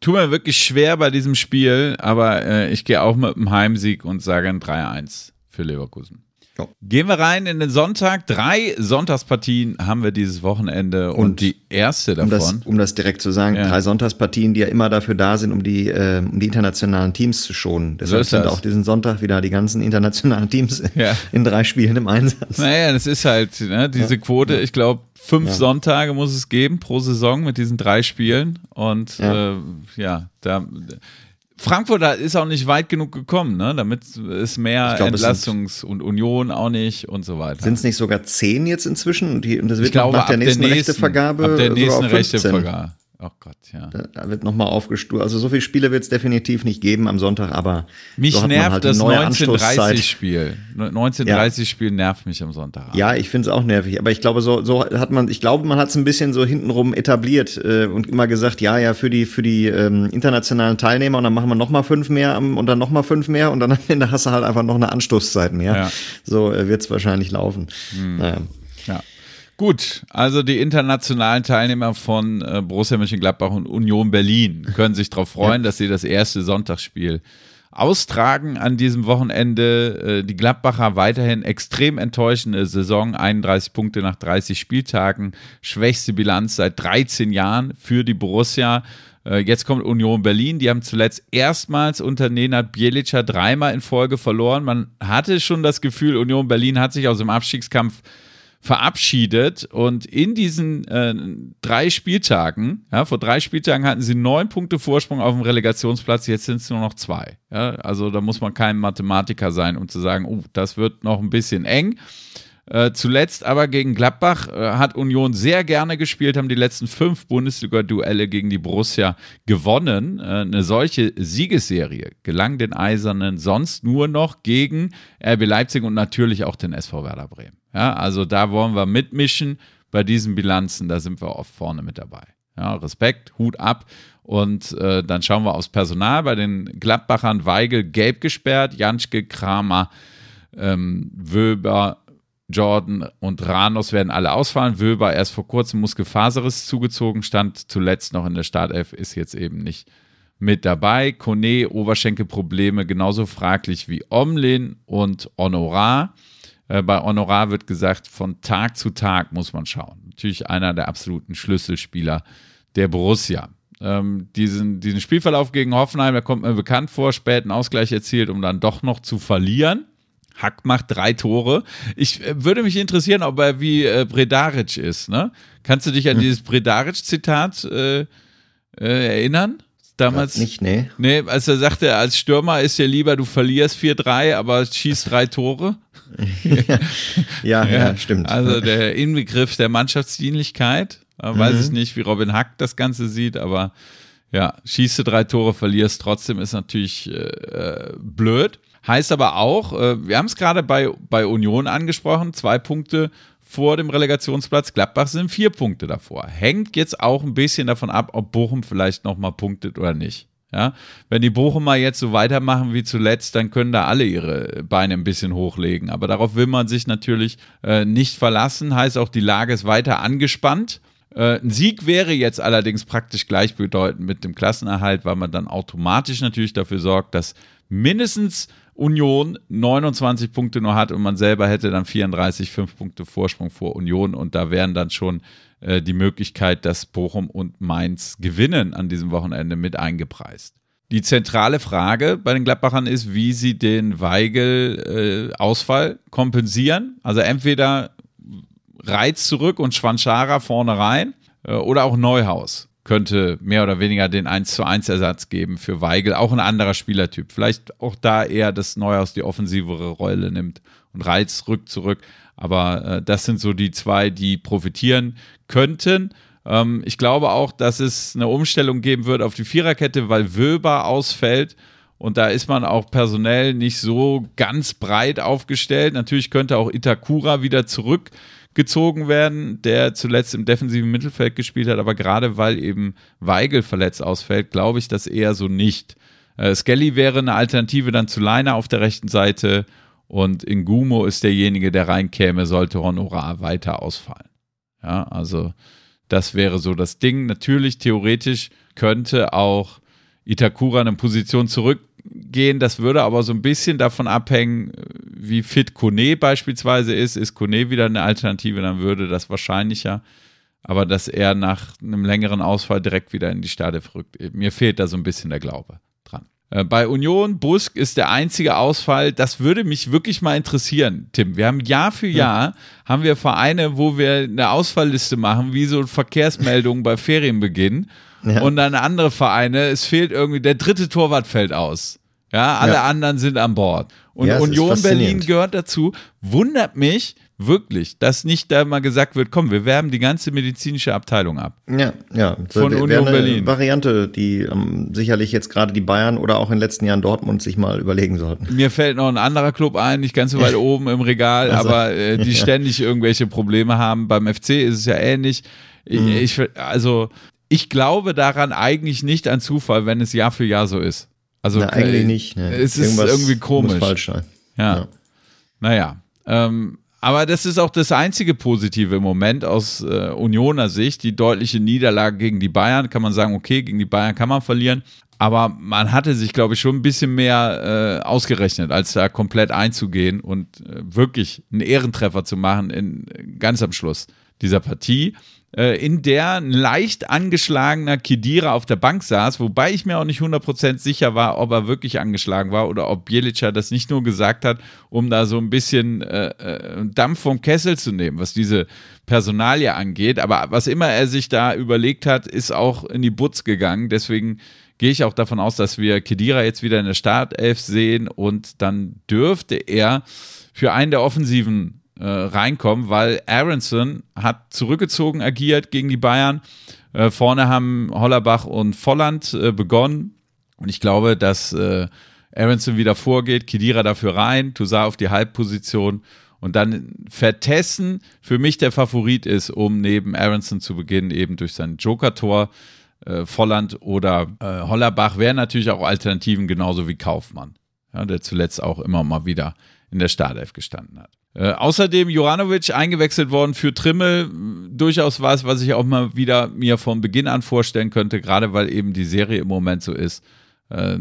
tue mir wirklich schwer bei diesem Spiel, aber äh, ich gehe auch mit einem Heimsieg und sage ein drei eins für Leverkusen. Jo. Gehen wir rein in den Sonntag. Drei Sonntagspartien haben wir dieses Wochenende und, und die erste davon. Um das, um das direkt zu sagen, ja. drei Sonntagspartien, die ja immer dafür da sind, um die, äh, um die internationalen Teams zu schonen. Deshalb so sind auch diesen Sonntag wieder die ganzen internationalen Teams ja. in drei Spielen im Einsatz. Naja, das ist halt ne, diese Quote, ich glaube, fünf ja. Sonntage muss es geben pro Saison mit diesen drei Spielen und ja, äh, ja da Frankfurt ist auch nicht weit genug gekommen, ne? Damit ist mehr glaub, Entlastungs- und Union auch nicht und so weiter. Sind es nicht sogar zehn jetzt inzwischen? Und, die, und das wird ich glaube, nach der nächsten, nächsten Rechtevergabe ab der nächsten sogar auf fünfzehn. Rechtevergabe. Oh Gott, ja. Da, da wird nochmal aufgestuft. Also so viele Spiele wird es definitiv nicht geben am Sonntag, aber mich so hat nervt man halt das neue neunzehn dreißig Spiel. neunzehn dreißig ja. Spiel nervt mich am Sonntag. Ja, ich finde es auch nervig. Aber ich glaube, so, so hat man, ich glaube, man hat es ein bisschen so hintenrum etabliert äh, und immer gesagt, ja, ja, für die, für die ähm, internationalen Teilnehmer und dann machen wir nochmal fünf mehr und dann nochmal fünf mehr und dann am Ende hast du halt einfach noch eine Anstoßzeit mehr. Ja. So äh, wird es wahrscheinlich laufen. Hm. Naja. Ja. Gut, also die internationalen Teilnehmer von äh, Borussia Mönchengladbach und Union Berlin können sich darauf freuen, ja. dass sie das erste Sonntagsspiel austragen an diesem Wochenende. Äh, die Gladbacher weiterhin extrem enttäuschende Saison, einunddreißig Punkte nach dreißig Spieltagen, schwächste Bilanz seit dreizehn Jahren für die Borussia. Äh, jetzt kommt Union Berlin, die haben zuletzt erstmals unter Nenad Bjelica dreimal in Folge verloren. Man hatte schon das Gefühl, Union Berlin hat sich aus dem Abstiegskampf verabschiedet und in diesen äh, drei Spieltagen, ja, vor drei Spieltagen hatten sie neun Punkte Vorsprung auf dem Relegationsplatz, jetzt sind es nur noch zwei. Ja, also da muss man kein Mathematiker sein, um zu sagen, oh, das wird noch ein bisschen eng. Äh, zuletzt aber gegen Gladbach äh, hat Union sehr gerne gespielt, haben die letzten fünf Bundesliga-Duelle gegen die Borussia gewonnen. Äh, eine solche Siegesserie gelang den Eisernen sonst nur noch gegen R B Leipzig und natürlich auch den S V Werder Bremen. Ja, also da wollen wir mitmischen bei diesen Bilanzen, da sind wir oft vorne mit dabei. Ja, Respekt, Hut ab und äh, dann schauen wir aufs Personal. Bei den Gladbachern Weigl gelb gesperrt, Janschke, Kramer, ähm, Wöber, Jordan und Ranos werden alle ausfallen. Wöber erst vor kurzem Muskelfaserriss zugezogen, stand zuletzt noch in der Startelf, ist jetzt eben nicht mit dabei. Kone, Oberschenkelprobleme, genauso fraglich wie Omlin und Honorar. Äh, bei Honorar wird gesagt, von Tag zu Tag muss man schauen. Natürlich einer der absoluten Schlüsselspieler der Borussia. Ähm, diesen, diesen Spielverlauf gegen Hoffenheim, der kommt mir bekannt vor, späten Ausgleich erzielt, um dann doch noch zu verlieren. Hack macht drei Tore. Ich äh, würde mich interessieren, ob er wie äh, Bredaric ist. Ne? Kannst du dich an hm. dieses Bredaric-Zitat äh, äh, erinnern? Damals ja, nicht, nee. Nee, als er sagte, als Stürmer ist dir lieber, du verlierst vier drei, aber schießt drei Tore. ja, ja, ja, stimmt. Also der Inbegriff der Mannschaftsdienlichkeit. Äh, weiß mhm. ich nicht, wie Robin Hack das Ganze sieht, aber ja, schießt du drei Tore, verlierst trotzdem, ist natürlich äh, blöd. Heißt aber auch, äh, wir haben es gerade bei, bei Union angesprochen, zwei Punkte vor dem Relegationsplatz, Gladbach sind vier Punkte davor. Hängt jetzt auch ein bisschen davon ab, ob Bochum vielleicht nochmal punktet oder nicht. Ja? Wenn die Bochumer jetzt so weitermachen wie zuletzt, dann können da alle ihre Beine ein bisschen hochlegen. Aber darauf will man sich natürlich äh, nicht verlassen. Heißt auch, die Lage ist weiter angespannt. Äh, ein Sieg wäre jetzt allerdings praktisch gleichbedeutend mit dem Klassenerhalt, weil man dann automatisch natürlich dafür sorgt, dass mindestens Union neunundzwanzig Punkte nur hat und man selber hätte dann vierunddreißig, fünf Punkte Vorsprung vor Union und da wären dann schon äh, die Möglichkeit, dass Bochum und Mainz gewinnen an diesem Wochenende mit eingepreist. Die zentrale Frage bei den Gladbachern ist, wie sie den Weigl-Ausfall äh, kompensieren. Also entweder Reitz zurück und Schwanschara vorne rein äh, oder auch Neuhaus könnte mehr oder weniger den eins zu eins Ersatz geben für Weigl, auch ein anderer Spielertyp. Vielleicht auch da eher das Neuhaus die offensivere Rolle nimmt und Reitz rückt zurück. Aber äh, das sind so die zwei, die profitieren könnten. Ähm, ich glaube auch, dass es eine Umstellung geben wird auf die Viererkette, weil Wöber ausfällt. Und da ist man auch personell nicht so ganz breit aufgestellt. Natürlich könnte auch Itakura wieder zurück gezogen werden, der zuletzt im defensiven Mittelfeld gespielt hat, aber gerade weil eben Weigl verletzt ausfällt, glaube ich das eher so nicht. Äh, Skelly wäre eine Alternative dann zu Leiner auf der rechten Seite und Ngumo ist derjenige, der reinkäme, sollte Honorar weiter ausfallen. Ja, also das wäre so das Ding. Natürlich, theoretisch könnte auch Itakura eine Position zurückgehen. Das würde aber so ein bisschen davon abhängen, wie fit Kone beispielsweise ist. Ist Kone wieder eine Alternative, dann würde das wahrscheinlicher. Aber dass er nach einem längeren Ausfall direkt wieder in die Startelf rückt. Mir fehlt da so ein bisschen der Glaube dran. Äh, bei Union, Busk ist der einzige Ausfall. Das würde mich wirklich mal interessieren, Tim. Wir haben Jahr für Jahr, ja. haben wir Vereine, wo wir eine Ausfallliste machen, wie so Verkehrsmeldungen bei Ferienbeginn. Ja. Und dann andere Vereine, es fehlt irgendwie, der dritte Torwart fällt aus. Ja, alle ja. anderen sind an Bord. Und ja, Union Berlin gehört dazu. Wundert mich wirklich, dass nicht da mal gesagt wird, komm, wir werben die ganze medizinische Abteilung ab. Ja, ja. Von wäre Union eine Berlin. Variante, die ähm, sicherlich jetzt gerade die Bayern oder auch in den letzten Jahren Dortmund sich mal überlegen sollten. Mir fällt noch ein anderer Club ein, nicht ganz so weit oben im Regal, also, aber äh, die ja. ständig irgendwelche Probleme haben. Beim F C ist es ja ähnlich. Mhm. Ich, also ich glaube daran eigentlich nicht an Zufall, wenn es Jahr für Jahr so ist. Also Na, eigentlich nicht. Ne. Es ist Irgendwas irgendwie komisch. Muss falsch sein. Ja. ja. Naja. Ähm, aber das ist auch das einzige Positive im Moment aus äh, Unioner Sicht. Die deutliche Niederlage gegen die Bayern. Kann man sagen, okay, gegen die Bayern kann man verlieren. Aber man hatte sich, glaube ich, schon ein bisschen mehr äh, ausgerechnet, als da komplett einzugehen und äh, wirklich einen Ehrentreffer zu machen in, ganz am Schluss dieser Partie, in der ein leicht angeschlagener Khedira auf der Bank saß, wobei ich mir auch nicht hundert Prozent sicher war, ob er wirklich angeschlagen war oder ob Bjelica das nicht nur gesagt hat, um da so ein bisschen äh, Dampf vom Kessel zu nehmen, was diese Personalie angeht. Aber was immer er sich da überlegt hat, ist auch in die Butz gegangen. Deswegen gehe ich auch davon aus, dass wir Khedira jetzt wieder in der Startelf sehen und dann dürfte er für einen der Offensiven Äh, reinkommen, weil Aronson hat zurückgezogen agiert gegen die Bayern. Äh, vorne haben Hollerbach und Volland äh, begonnen und ich glaube, dass äh, Aronson wieder vorgeht, Khedira dafür rein, Toussaint auf die Halbposition und dann Vertessen für mich der Favorit ist, um neben Aronson zu beginnen, eben durch sein Joker-Tor. Äh, Volland oder äh, Hollerbach wären natürlich auch Alternativen, genauso wie Kaufmann, ja, der zuletzt auch immer mal wieder in der Startelf gestanden hat. Äh, außerdem Juranovic eingewechselt worden für Trimmel, durchaus was, was ich auch mal wieder mir von Beginn an vorstellen könnte, gerade weil eben die Serie im Moment so ist, äh,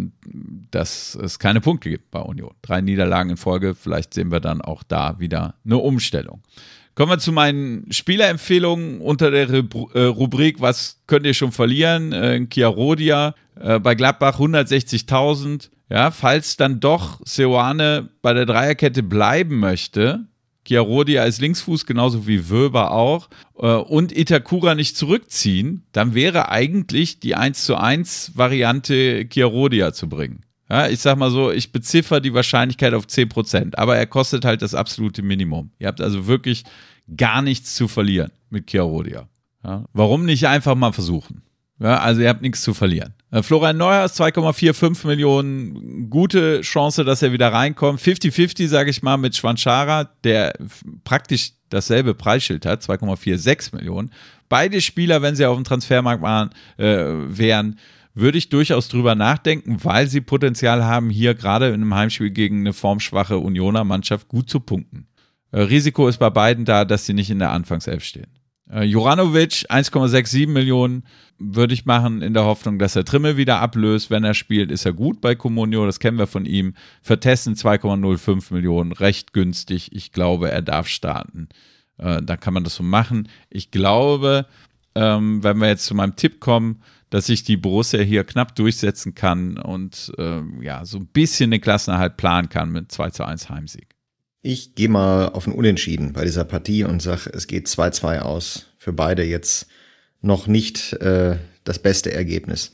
dass es keine Punkte gibt bei Union. Drei Niederlagen in Folge, vielleicht sehen wir dann auch da wieder eine Umstellung. Kommen wir zu meinen Spielerempfehlungen unter der Rubrik, was könnt ihr schon verlieren? Äh, Chiarodia, äh, bei Gladbach hundertsechzigtausend. Ja, falls dann doch Seoane bei der Dreierkette bleiben möchte, Chiarodia als Linksfuß, genauso wie Wöber auch, äh, und Itakura nicht zurückziehen, dann wäre eigentlich die eins zu eins Variante Chiarodia zu bringen. Ja, ich sag mal so, ich beziffer die Wahrscheinlichkeit auf zehn Prozent, aber er kostet halt das absolute Minimum. Ihr habt also wirklich gar nichts zu verlieren mit Chiarodia. Ja, warum nicht einfach mal versuchen? Ja, also ihr habt nichts zu verlieren. Äh, Florian Neuhaus, zwei Komma fünfundvierzig Millionen, gute Chance, dass er wieder reinkommt. fünfzig fünfzig, sage ich mal, mit Schwanschara, der praktisch dasselbe Preisschild hat, zwei Komma sechsundvierzig Millionen. Beide Spieler, wenn sie auf dem Transfermarkt waren, äh, wären, würde ich durchaus drüber nachdenken, weil sie Potenzial haben, hier gerade in einem Heimspiel gegen eine formschwache Unioner Mannschaft gut zu punkten. Äh, Risiko ist bei beiden da, dass sie nicht in der Anfangself stehen. Äh, Juranovic, eins Komma siebenundsechzig Millionen, würde ich machen in der Hoffnung, dass er Trimmel wieder ablöst. Wenn er spielt, ist er gut bei Comunio, das kennen wir von ihm. Vertessen zwei Komma null fünf Millionen, recht günstig. Ich glaube, er darf starten. Äh, da kann man das so machen. Ich glaube, ähm, wenn wir jetzt zu meinem Tipp kommen, dass sich die Borussia hier knapp durchsetzen kann und äh, ja, so ein bisschen den Klassenerhalt planen kann mit zwei zu eins Heimsieg. Ich gehe mal auf ein Unentschieden bei dieser Partie und sage, es geht zwei zwei aus. Für beide jetzt noch nicht äh, das beste Ergebnis.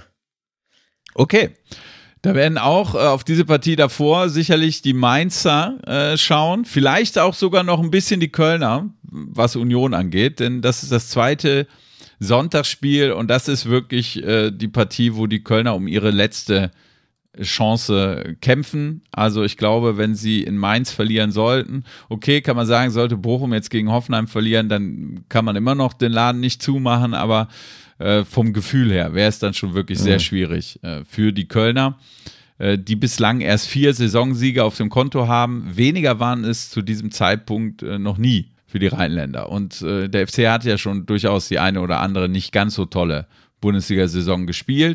Okay, da werden auch äh, auf diese Partie davor sicherlich die Mainzer äh, schauen, vielleicht auch sogar noch ein bisschen die Kölner, was Union angeht, denn das ist das zweite Sonntagsspiel und das ist wirklich äh, die Partie, wo die Kölner um ihre letzte Chance kämpfen. Also ich glaube, wenn sie in Mainz verlieren sollten, okay, kann man sagen, sollte Bochum jetzt gegen Hoffenheim verlieren, dann kann man immer noch den Laden nicht zumachen, aber äh, vom Gefühl her wäre es dann schon wirklich sehr schwierig äh, für die Kölner, äh, die bislang erst vier Saisonsiege auf dem Konto haben. Weniger waren es zu diesem Zeitpunkt äh, noch nie für die Rheinländer. Und äh, der F C hat ja schon durchaus die eine oder andere nicht ganz so tolle Bundesliga-Saison gespielt.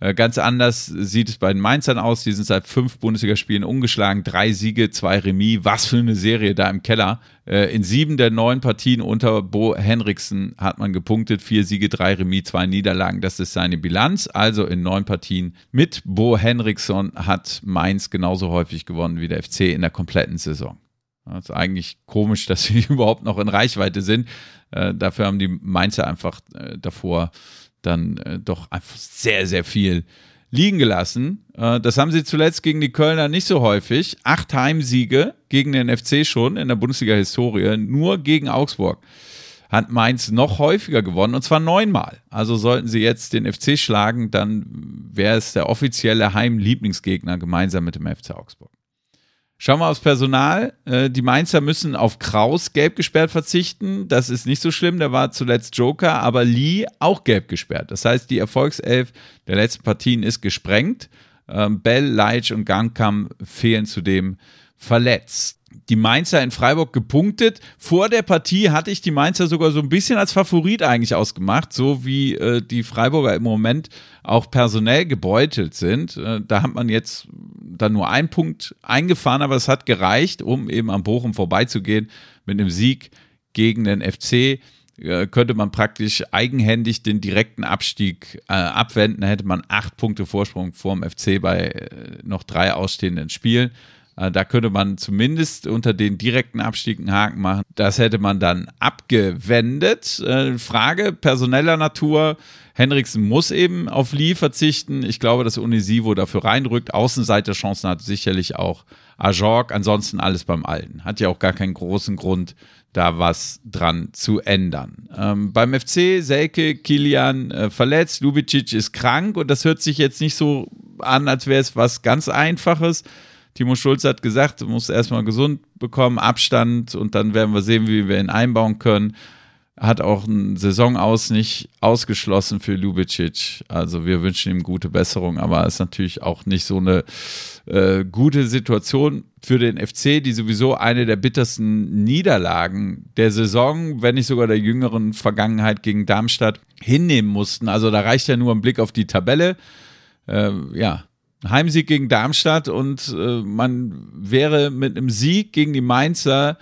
Äh, ganz anders sieht es bei den Mainzern aus. Die sind seit fünf Bundesligaspielen ungeschlagen, drei Siege, zwei Remis. Was für eine Serie da im Keller. Äh, in sieben der neun Partien unter Bo Henriksen hat man gepunktet. Vier Siege, drei Remis, zwei Niederlagen. Das ist seine Bilanz. Also in neun Partien mit Bo Henriksson hat Mainz genauso häufig gewonnen wie der F C in der kompletten Saison. Das ist eigentlich komisch, dass sie überhaupt noch in Reichweite sind. Äh, dafür haben die Mainzer einfach äh, davor dann äh, doch einfach sehr, sehr viel liegen gelassen. Äh, das haben sie zuletzt gegen die Kölner nicht so häufig. Acht Heimsiege gegen den F C schon in der Bundesliga-Historie. Nur gegen Augsburg hat Mainz noch häufiger gewonnen, und zwar neunmal. Also sollten sie jetzt den F C schlagen, dann wäre es der offizielle Heimlieblingsgegner gemeinsam mit dem F C Augsburg. Schauen wir aufs Personal. Die Mainzer müssen auf Kraus gelb gesperrt verzichten. Das ist nicht so schlimm, der war zuletzt Joker, aber Lee auch gelb gesperrt. Das heißt, die Erfolgself der letzten Partien ist gesprengt. Bell, Leitsch und Gangkam fehlen zudem verletzt. Die Mainzer in Freiburg gepunktet. Vor der Partie hatte ich die Mainzer sogar so ein bisschen als Favorit eigentlich ausgemacht, so wie äh, die Freiburger im Moment auch personell gebeutelt sind. Äh, da hat man jetzt dann nur einen Punkt eingefahren, aber es hat gereicht, um eben am Bochum vorbeizugehen. Mit einem Sieg gegen den F C äh, könnte man praktisch eigenhändig den direkten Abstieg äh, abwenden. Da hätte man acht Punkte Vorsprung vor dem F C bei äh, noch drei ausstehenden Spielen. Da könnte man zumindest unter den direkten Abstieg einen Haken machen. Das hätte man dann abgewendet. Äh, Frage personeller Natur. Henriksen muss eben auf Lee verzichten. Ich glaube, dass Onisivo dafür reinrückt. Außenseiterchancen hat sicherlich auch Ajorg. Ansonsten alles beim Alten. Hat ja auch gar keinen großen Grund, da was dran zu ändern. Ähm, beim F C, Selke, Kilian äh, verletzt, Lubicic ist krank, und das hört sich jetzt nicht so an, als wäre es was ganz Einfaches. Timo Schulz hat gesagt, er muss erstmal gesund bekommen, Abstand, und dann werden wir sehen, wie wir ihn einbauen können. Hat auch einen Saisonaus nicht ausgeschlossen für Lubicic. Also wir wünschen ihm gute Besserung, aber es ist natürlich auch nicht so eine äh, gute Situation für den F C, die sowieso eine der bittersten Niederlagen der Saison, wenn nicht sogar der jüngeren Vergangenheit gegen Darmstadt hinnehmen mussten. Also da reicht ja nur ein Blick auf die Tabelle. Äh, ja, Heimsieg gegen Darmstadt, und äh, man wäre mit einem Sieg gegen die Mainzer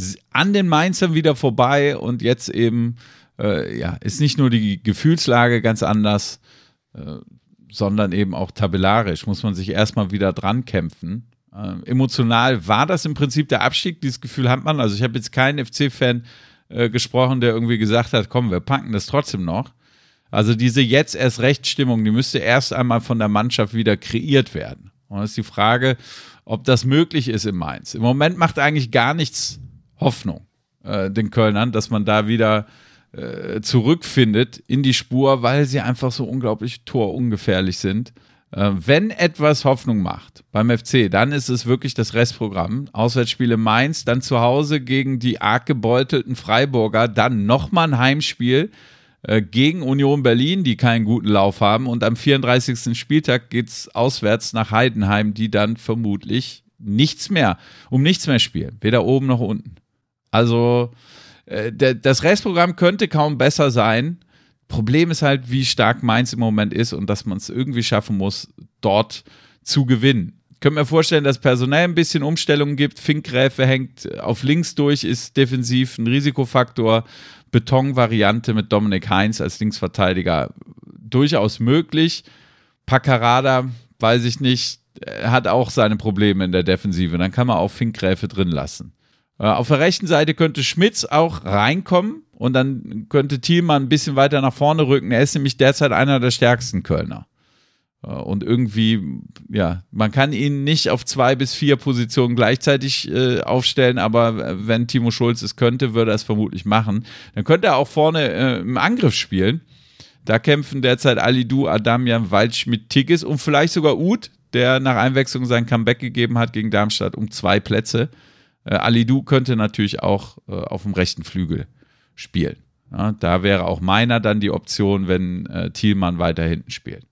an den Mainzern wieder vorbei, und jetzt eben äh, ja, ist nicht nur die Gefühlslage ganz anders, äh, sondern eben auch tabellarisch muss man sich erstmal wieder dran kämpfen. Äh, emotional war das im Prinzip der Abstieg, dieses Gefühl hat man. Also ich habe jetzt keinen F C-Fan äh, gesprochen, der irgendwie gesagt hat, komm, wir packen das trotzdem noch. Also diese jetzt erst recht Stimmung, die müsste erst einmal von der Mannschaft wieder kreiert werden. Und das ist die Frage, ob das möglich ist in Mainz. Im Moment macht eigentlich gar nichts Hoffnung äh, den Kölnern, dass man da wieder äh, zurückfindet in die Spur, weil sie einfach so unglaublich torungefährlich sind. Äh, wenn etwas Hoffnung macht beim F C, dann ist es wirklich das Restprogramm. Auswärtsspiele Mainz, dann zu Hause gegen die arg gebeutelten Freiburger, dann nochmal ein Heimspiel gegen Union Berlin, die keinen guten Lauf haben, und am vierunddreißigsten Spieltag geht es auswärts nach Heidenheim, die dann vermutlich nichts mehr, um nichts mehr spielen, weder oben noch unten. Also äh, der, das Restprogramm könnte kaum besser sein. Problem ist halt, wie stark Mainz im Moment ist und dass man es irgendwie schaffen muss, dort zu gewinnen. Ich könnte mir vorstellen, dass es personell ein bisschen Umstellungen gibt. Finkgräfe hängt auf links durch, ist defensiv ein Risikofaktor. Beton-Variante mit Dominik Heinz als Linksverteidiger durchaus möglich. Paccarada, weiß ich nicht, hat auch seine Probleme in der Defensive. Dann kann man auch Finkgräfe drin lassen. Auf der rechten Seite könnte Schmitz auch reinkommen, und dann könnte Thielmann ein bisschen weiter nach vorne rücken. Er ist nämlich derzeit einer der stärksten Kölner. Und irgendwie, ja, man kann ihn nicht auf zwei bis vier Positionen gleichzeitig äh, aufstellen, aber wenn Timo Schulz es könnte, würde er es vermutlich machen. Dann könnte er auch vorne äh, im Angriff spielen. Da kämpfen derzeit Alidou, Adamian, Waldschmidt, Tigges und vielleicht sogar Uth, der nach Einwechslung sein Comeback gegeben hat gegen Darmstadt, um zwei Plätze. Äh, Alidou könnte natürlich auch äh, auf dem rechten Flügel spielen. Ja, da wäre auch Meiner dann die Option, wenn äh, Thielmann weiter hinten spielt.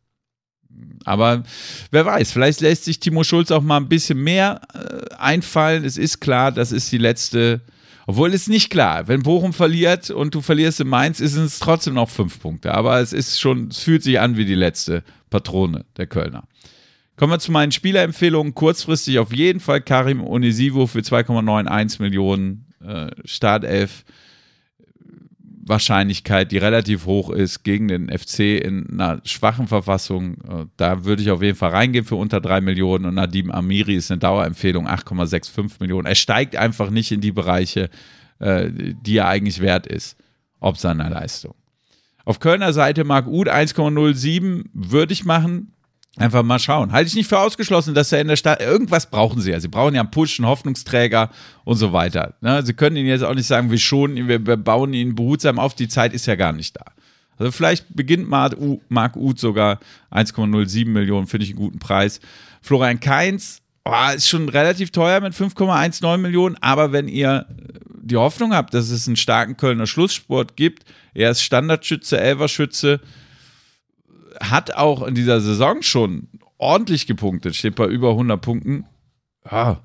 Aber wer weiß, vielleicht lässt sich Timo Schulz auch mal ein bisschen mehr äh, einfallen. Es ist klar, das ist die letzte, Obwohl es nicht klar, wenn Bochum verliert und du verlierst in Mainz, ist es trotzdem noch fünf Punkte. Aber es ist schon, es fühlt sich an wie die letzte Patrone der Kölner. Kommen wir zu meinen Spielerempfehlungen. Kurzfristig auf jeden Fall Karim Onisivo für zwei Komma einundneunzig Millionen äh, Startelf. Wahrscheinlichkeit, die relativ hoch ist gegen den F C in einer schwachen Verfassung. Äh, da würde ich auf jeden Fall reingehen für unter drei Millionen. Und Nadim Amiri ist eine Dauerempfehlung, acht Komma fünfundsechzig Millionen. Er steigt einfach nicht in die Bereiche, äh, die er eigentlich wert ist, ob seiner Leistung. Auf Kölner Seite Marc Uth eins Komma null sieben würde ich machen. Einfach mal schauen. Halte ich nicht für ausgeschlossen, dass er in der Stadt, irgendwas brauchen sie ja. Sie brauchen ja einen Push, einen Hoffnungsträger und so weiter. Ne? Sie können ihnen jetzt auch nicht sagen, wir schonen ihn, wir bauen ihn behutsam auf, die Zeit ist ja gar nicht da. Also vielleicht beginnt Marc Uth sogar eins Komma null sieben Millionen, finde ich einen guten Preis. Florian Kainz oh, ist schon relativ teuer mit fünf Komma neunzehn Millionen, aber wenn ihr die Hoffnung habt, dass es einen starken Kölner Schlusssport gibt, er ist Standardschütze, Elferschütze, hat auch in dieser Saison schon ordentlich gepunktet, steht bei über hundert Punkten. Ja,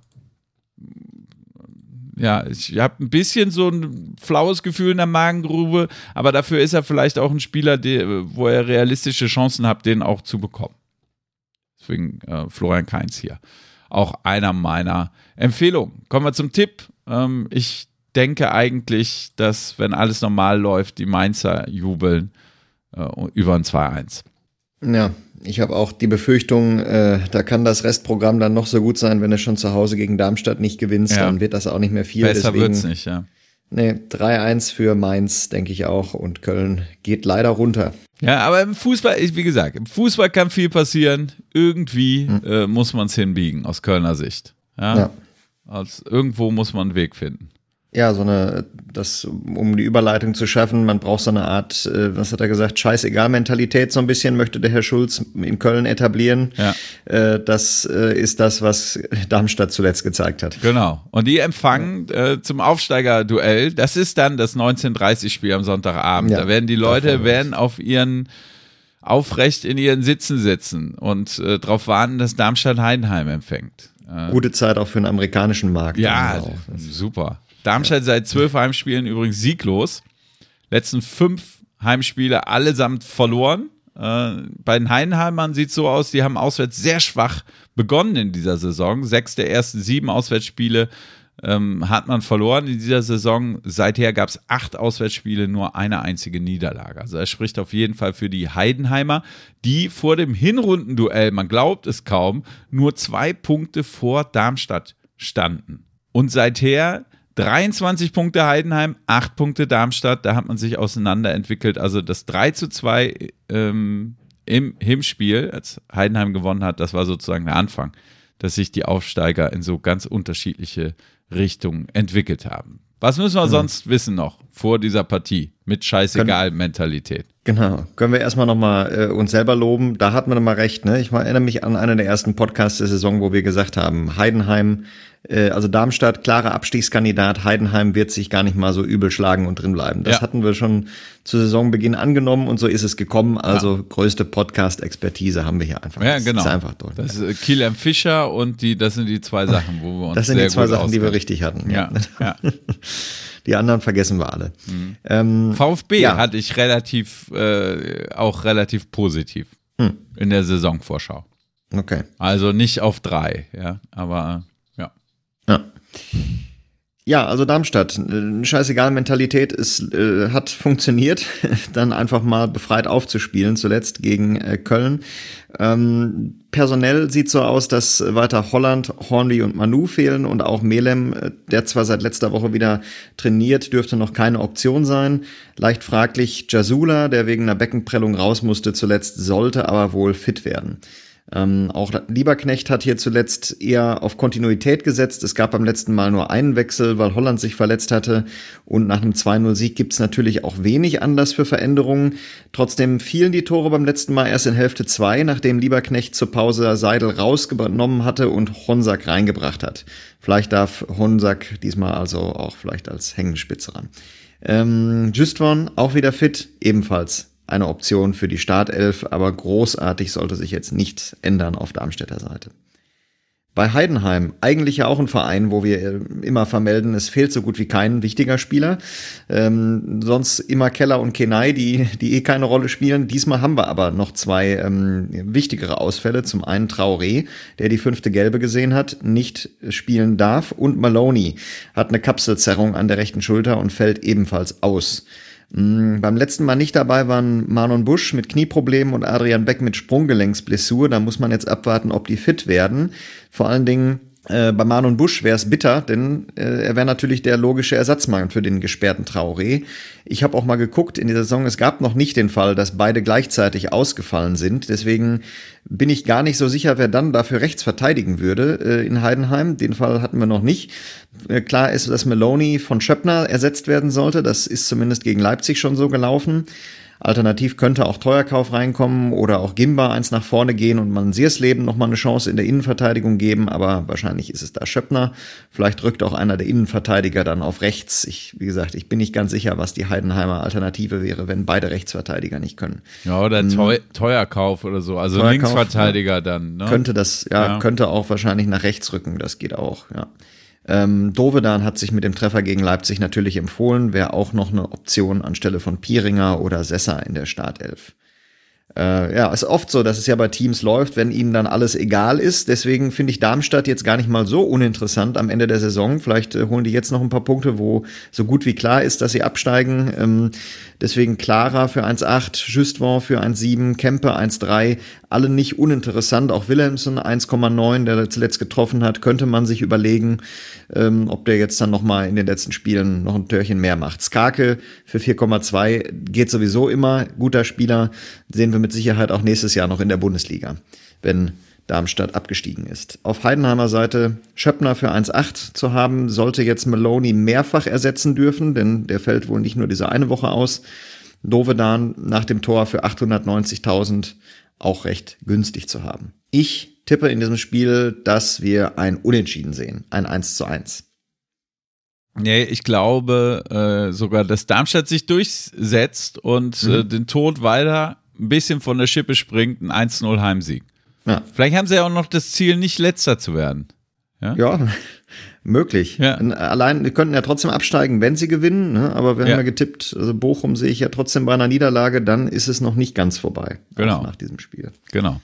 ja ich habe ein bisschen so ein flaues Gefühl in der Magengrube, aber dafür ist er vielleicht auch ein Spieler, die, wo er realistische Chancen hat, den auch zu bekommen. Deswegen äh, Florian Kainz hier. Auch einer meiner Empfehlungen. Kommen wir zum Tipp. Ähm, ich denke eigentlich, dass, wenn alles normal läuft, die Mainzer jubeln äh, über ein zwei eins. Ja, ich habe auch die Befürchtung, äh, da kann das Restprogramm dann noch so gut sein, wenn du schon zu Hause gegen Darmstadt nicht gewinnst, ja. Dann wird das auch nicht mehr viel. Besser wird es nicht, ja. Nee, drei eins für Mainz, denke ich auch, und Köln geht leider runter. Ja, aber im Fußball, wie gesagt, im Fußball kann viel passieren. Irgendwie hm. äh, muss man es hinbiegen, aus Kölner Sicht. Ja. ja. Also, irgendwo muss man einen Weg finden. Ja, so eine, das, um die Überleitung zu schaffen, man braucht so eine Art, äh, was hat er gesagt, Scheißegal-Mentalität so ein bisschen, möchte der Herr Schulz in Köln etablieren. Ja. Äh, das äh, ist das, was Darmstadt zuletzt gezeigt hat. Genau. Und die empfangen äh, zum Aufsteigerduell, das ist dann das neunzehn Uhr dreißig Spiel am Sonntagabend. Ja, da werden die Leute werden auf ihren, aufrecht in ihren Sitzen sitzen und äh, darauf warten, dass Darmstadt Heidenheim empfängt. Äh, Gute Zeit auch für den amerikanischen Markt. Ja, super. Darmstadt ja. seit zwölf Heimspielen übrigens sieglos. Letzten fünf Heimspiele allesamt verloren. Äh, bei den Heidenheimern sieht es so aus, die haben auswärts sehr schwach begonnen in dieser Saison. Sechs der ersten sieben Auswärtsspiele ähm, hat man verloren in dieser Saison. Seither gab es acht Auswärtsspiele, nur eine einzige Niederlage. Also er spricht auf jeden Fall für die Heidenheimer, die vor dem Hinrundenduell, man glaubt es kaum, nur zwei Punkte vor Darmstadt standen. Und seither dreiundzwanzig Punkte Heidenheim, acht Punkte Darmstadt, da hat man sich auseinanderentwickelt. Also das drei zu zwei ähm, im Hinspiel, als Heidenheim gewonnen hat, das war sozusagen der Anfang, dass sich die Aufsteiger in so ganz unterschiedliche Richtungen entwickelt haben. Was müssen wir mhm. sonst wissen noch vor dieser Partie mit Scheißegal-Mentalität? Genau, können wir erstmal nochmal äh, uns selber loben. Da hat man mal recht, ne? Ich erinnere mich an einen der ersten Podcasts der Saison, wo wir gesagt haben, Heidenheim, äh, also Darmstadt, klarer Abstiegskandidat, Heidenheim wird sich gar nicht mal so übel schlagen und drin bleiben. Das ja. hatten wir schon zu Saisonbeginn angenommen und so ist es gekommen. Also ja. größte Podcast-Expertise haben wir hier einfach. Ja, genau. Das ist einfach durch. Das ist Kilian Fischer und die, das sind die zwei Sachen, wo wir uns Das sind sehr die zwei gut Sachen, auskennen. die wir richtig hatten. Ja, ja. Die anderen vergessen wir alle. Mhm. Ähm, VfB ja. hatte ich relativ, äh, auch relativ positiv hm. in der Saisonvorschau. Okay. Also nicht auf drei, ja, aber ja. Ja. Ja, also Darmstadt, scheißegal, Mentalität ist, äh, hat funktioniert, dann einfach mal befreit aufzuspielen, zuletzt gegen äh, Köln. Ähm, personell sieht so aus, dass weiter Holland, Hornby und Manu fehlen und auch Melem, der zwar seit letzter Woche wieder trainiert, dürfte noch keine Option sein. Leicht fraglich Jasula, der wegen einer Beckenprellung raus musste zuletzt, sollte aber wohl fit werden. Ähm, auch Lieberknecht hat hier zuletzt eher auf Kontinuität gesetzt. Es gab beim letzten Mal nur einen Wechsel, weil Holland sich verletzt hatte. Und nach einem zwei null Sieg gibt es natürlich auch wenig Anlass für Veränderungen. Trotzdem fielen die Tore beim letzten Mal erst in Hälfte zwei, nachdem Lieberknecht zur Pause Seidel rausgenommen hatte und Honsack reingebracht hat. Vielleicht darf Honsack diesmal also auch vielleicht als Hängenspitze ran. Ähm, Justwan auch wieder fit, ebenfalls eine Option für die Startelf, aber großartig sollte sich jetzt nicht ändern auf Darmstädter Seite. Bei Heidenheim, eigentlich ja auch ein Verein, wo wir immer vermelden, es fehlt so gut wie kein wichtiger Spieler. Ähm, sonst immer Keller und Kenai, die, die eh keine Rolle spielen. Diesmal haben wir aber noch zwei ähm, wichtigere Ausfälle. Zum einen Traoré, der die fünfte Gelbe gesehen hat, nicht spielen darf. Und Maloney hat eine Kapselzerrung an der rechten Schulter und fällt ebenfalls aus. Mhm, beim letzten Mal nicht dabei waren Marlon Busch mit Knieproblemen und Adrian Beck mit Sprunggelenksblessur. Da muss man jetzt abwarten, ob die fit werden. Vor allen Dingen äh, bei Marlon Busch wäre es bitter, denn äh, er wäre natürlich der logische Ersatzmann für den gesperrten Traoré. Ich habe auch mal geguckt in dieser Saison, es gab noch nicht den Fall, dass beide gleichzeitig ausgefallen sind. Deswegen bin ich gar nicht so sicher, wer dann dafür rechts verteidigen würde äh, in Heidenheim. Den Fall hatten wir noch nicht. Äh, klar ist, dass Maloney von Schöppner ersetzt werden sollte. Das ist zumindest gegen Leipzig schon so gelaufen. Alternativ könnte auch Teuerkauf reinkommen oder auch Gimba eins nach vorne gehen und man Siersleben nochmal eine Chance in der Innenverteidigung geben, aber wahrscheinlich ist es da Schöppner. Vielleicht rückt auch einer der Innenverteidiger dann auf rechts. Ich, wie gesagt, ich bin nicht ganz sicher, was die Heidenheimer Alternative wäre, wenn beide Rechtsverteidiger nicht können. Ja, oder Teu- Teuerkauf oder so, also Teuerkauf, Linksverteidiger ja. dann. Ne? Könnte das, ja, ja, könnte auch wahrscheinlich nach rechts rücken, das geht auch, ja. Ähm, Dovedan hat sich mit dem Treffer gegen Leipzig natürlich empfohlen, wäre auch noch eine Option anstelle von Pieringer oder Sessa in der Startelf. Äh, ja, ist oft so, dass es ja bei Teams läuft, wenn ihnen dann alles egal ist. Deswegen finde ich Darmstadt jetzt gar nicht mal so uninteressant am Ende der Saison. Vielleicht äh, holen die jetzt noch ein paar Punkte, wo so gut wie klar ist, dass sie absteigen. Ähm, deswegen Clara für eins Komma acht, Justvon für eins Komma sieben, Kempe eins Komma drei. Alle nicht uninteressant. Auch Wilhelmsen eins Komma neun, der zuletzt getroffen hat, könnte man sich überlegen, ähm, ob der jetzt dann noch mal in den letzten Spielen noch ein Törchen mehr macht. Skarke für vier Komma zwei geht sowieso immer. Guter Spieler. Sehen wir mit Sicherheit auch nächstes Jahr noch in der Bundesliga, wenn Darmstadt abgestiegen ist. Auf Heidenheimer Seite Schöppner für eins Komma acht zu haben, sollte jetzt Maloney mehrfach ersetzen dürfen, denn der fällt wohl nicht nur diese eine Woche aus. Dovedan nach dem Tor für achthundertneunzigtausend auch recht günstig zu haben. Ich tippe in diesem Spiel, dass wir ein Unentschieden sehen, ein eins zu eins. Nee, ich glaube äh, sogar, dass Darmstadt sich durchsetzt und mhm. äh, den Tod weiter ein bisschen von der Schippe springt, ein eins zu null Heimsieg. Ja. Vielleicht haben sie ja auch noch das Ziel, nicht Letzter zu werden. Ja, ja möglich. Ja. Allein, wir könnten ja trotzdem absteigen, wenn sie gewinnen, ne? Aber wir ja. haben ja getippt, also Bochum sehe ich ja trotzdem bei einer Niederlage, dann ist es noch nicht ganz vorbei. Genau. Also nach diesem Spiel. Genau.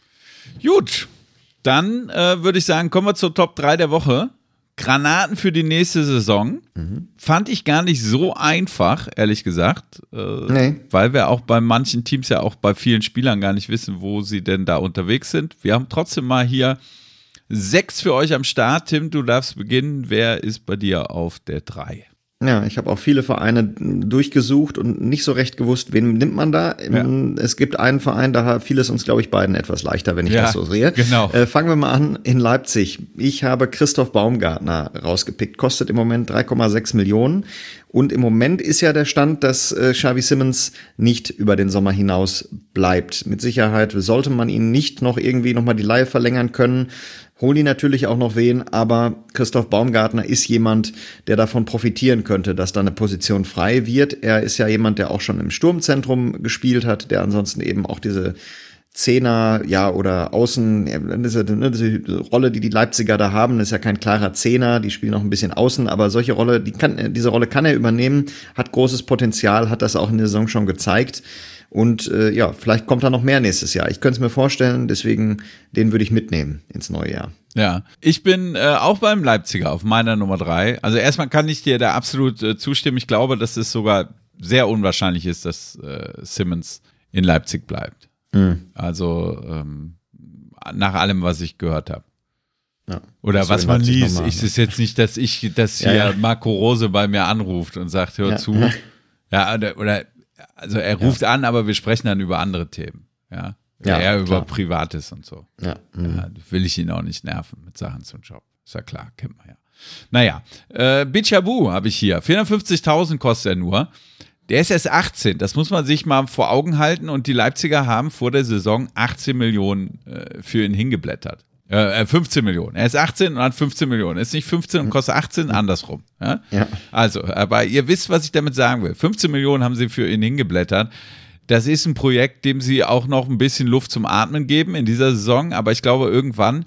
Gut, dann äh, würde ich sagen, kommen wir zur Top drei der Woche. Granaten für die nächste Saison. Mhm. Fand ich gar nicht so einfach, ehrlich gesagt. Äh, nee. Weil wir auch bei manchen Teams ja auch bei vielen Spielern gar nicht wissen, wo sie denn da unterwegs sind. Wir haben trotzdem mal hier sechs für euch am Start. Tim, du darfst beginnen. Wer ist bei dir auf der drei? Ja, ich habe auch viele Vereine durchgesucht und nicht so recht gewusst, wen nimmt man da. Ja. Es gibt einen Verein, da fiel es uns, glaube ich, beiden etwas leichter, wenn ich ja, das so sehe. Genau. Äh, fangen wir mal an in Leipzig. Ich habe Christoph Baumgartner rausgepickt, kostet im Moment drei Komma sechs Millionen. Und im Moment ist ja der Stand, dass äh, Xavi Simons nicht über den Sommer hinaus bleibt. Mit Sicherheit sollte man ihn nicht noch irgendwie nochmal die Leihe verlängern können. Holen die natürlich auch noch wen, aber Christoph Baumgartner ist jemand, der davon profitieren könnte, dass da eine Position frei wird. Er ist ja jemand, der auch schon im Sturmzentrum gespielt hat, der ansonsten eben auch diese Zehner, ja, oder Außen, diese, diese Rolle, die die Leipziger da haben, ist ja kein klarer Zehner, die spielen noch ein bisschen Außen, aber solche Rolle, die kann, diese Rolle kann er übernehmen, hat großes Potenzial, hat das auch in der Saison schon gezeigt. Und äh, ja, vielleicht kommt da noch mehr nächstes Jahr. Ich könnte es mir vorstellen, deswegen den würde ich mitnehmen ins neue Jahr. Ja, ich bin äh, auch beim Leipziger auf meiner Nummer drei. Also erstmal kann ich dir da absolut äh, zustimmen. Ich glaube, dass es sogar sehr unwahrscheinlich ist, dass äh, Simons in Leipzig bleibt. Mhm. Also ähm, nach allem, was ich gehört habe. Ja, oder was man liest. Ist es jetzt nicht, dass ich, dass hier ja, ja. Marco Rose bei mir anruft und sagt, hör ja. zu. Ja, oder, oder also er ruft ja. an, aber wir sprechen dann über andere Themen. Ja, ja eher über Privates und so. Ja. Mhm. Ja, will ich ihn auch nicht nerven mit Sachen zum Job. Ist ja klar, kennt man ja. Naja, äh, Bichabou habe ich hier. vierhundertfünfzigtausend kostet er nur. Der ist erst achtzehn, das muss man sich mal vor Augen halten. Und die Leipziger haben vor der Saison achtzehn Millionen äh, für ihn hingeblättert. Äh, fünfzehn Millionen. Er ist achtzehn und hat fünfzehn Millionen. Er ist nicht fünfzehn und kostet achtzehn, andersrum. Ja? Ja. Also, aber ihr wisst, was ich damit sagen will. fünfzehn Millionen haben sie für ihn hingeblättert. Das ist ein Projekt, dem sie auch noch ein bisschen Luft zum Atmen geben in dieser Saison. Aber ich glaube, irgendwann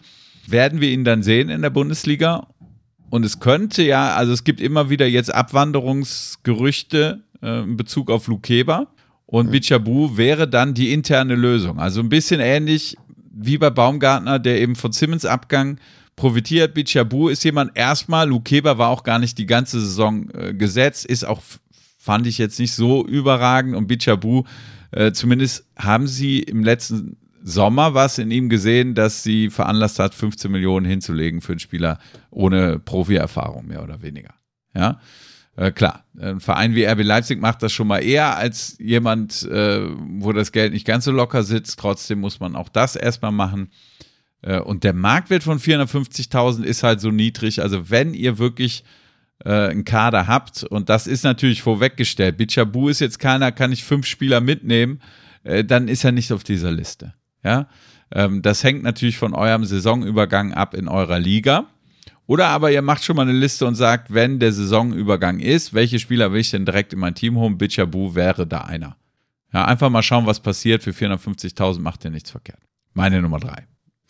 werden wir ihn dann sehen in der Bundesliga. Und es könnte ja, also es gibt immer wieder jetzt Abwanderungsgerüchte äh, in Bezug auf Lukeba. Und Bichabou wäre dann die interne Lösung. Also ein bisschen ähnlich wie bei Baumgartner, der eben von Simmons Abgang profitiert. Bichabou ist jemand erstmal, Lukeba war auch gar nicht die ganze Saison äh, gesetzt, ist auch, fand ich jetzt nicht so überragend. Und Bichabou, äh, zumindest haben sie im letzten Sommer was in ihm gesehen, dass sie veranlasst hat, fünfzehn Millionen hinzulegen für einen Spieler ohne Profi-Erfahrung, mehr oder weniger. Ja. Äh, klar, ein Verein wie R B Leipzig macht das schon mal eher als jemand, äh, wo das Geld nicht ganz so locker sitzt. Trotzdem muss man auch das erstmal machen. Äh, und der Marktwert von vierhundertfünfzigtausend ist halt so niedrig. Also wenn ihr wirklich äh, einen Kader habt, und das ist natürlich vorweggestellt, Bichabou ist jetzt keiner, kann ich fünf Spieler mitnehmen, äh, dann ist er nicht auf dieser Liste. Ja, ähm, das hängt natürlich von eurem Saisonübergang ab in eurer Liga. Oder aber ihr macht schon mal eine Liste und sagt, wenn der Saisonübergang ist, welche Spieler will ich denn direkt in mein Team holen? Bichabou wäre da einer. Ja, einfach mal schauen, was passiert. Für vierhundertfünfzigtausend macht ihr nichts verkehrt. Meine Nummer drei.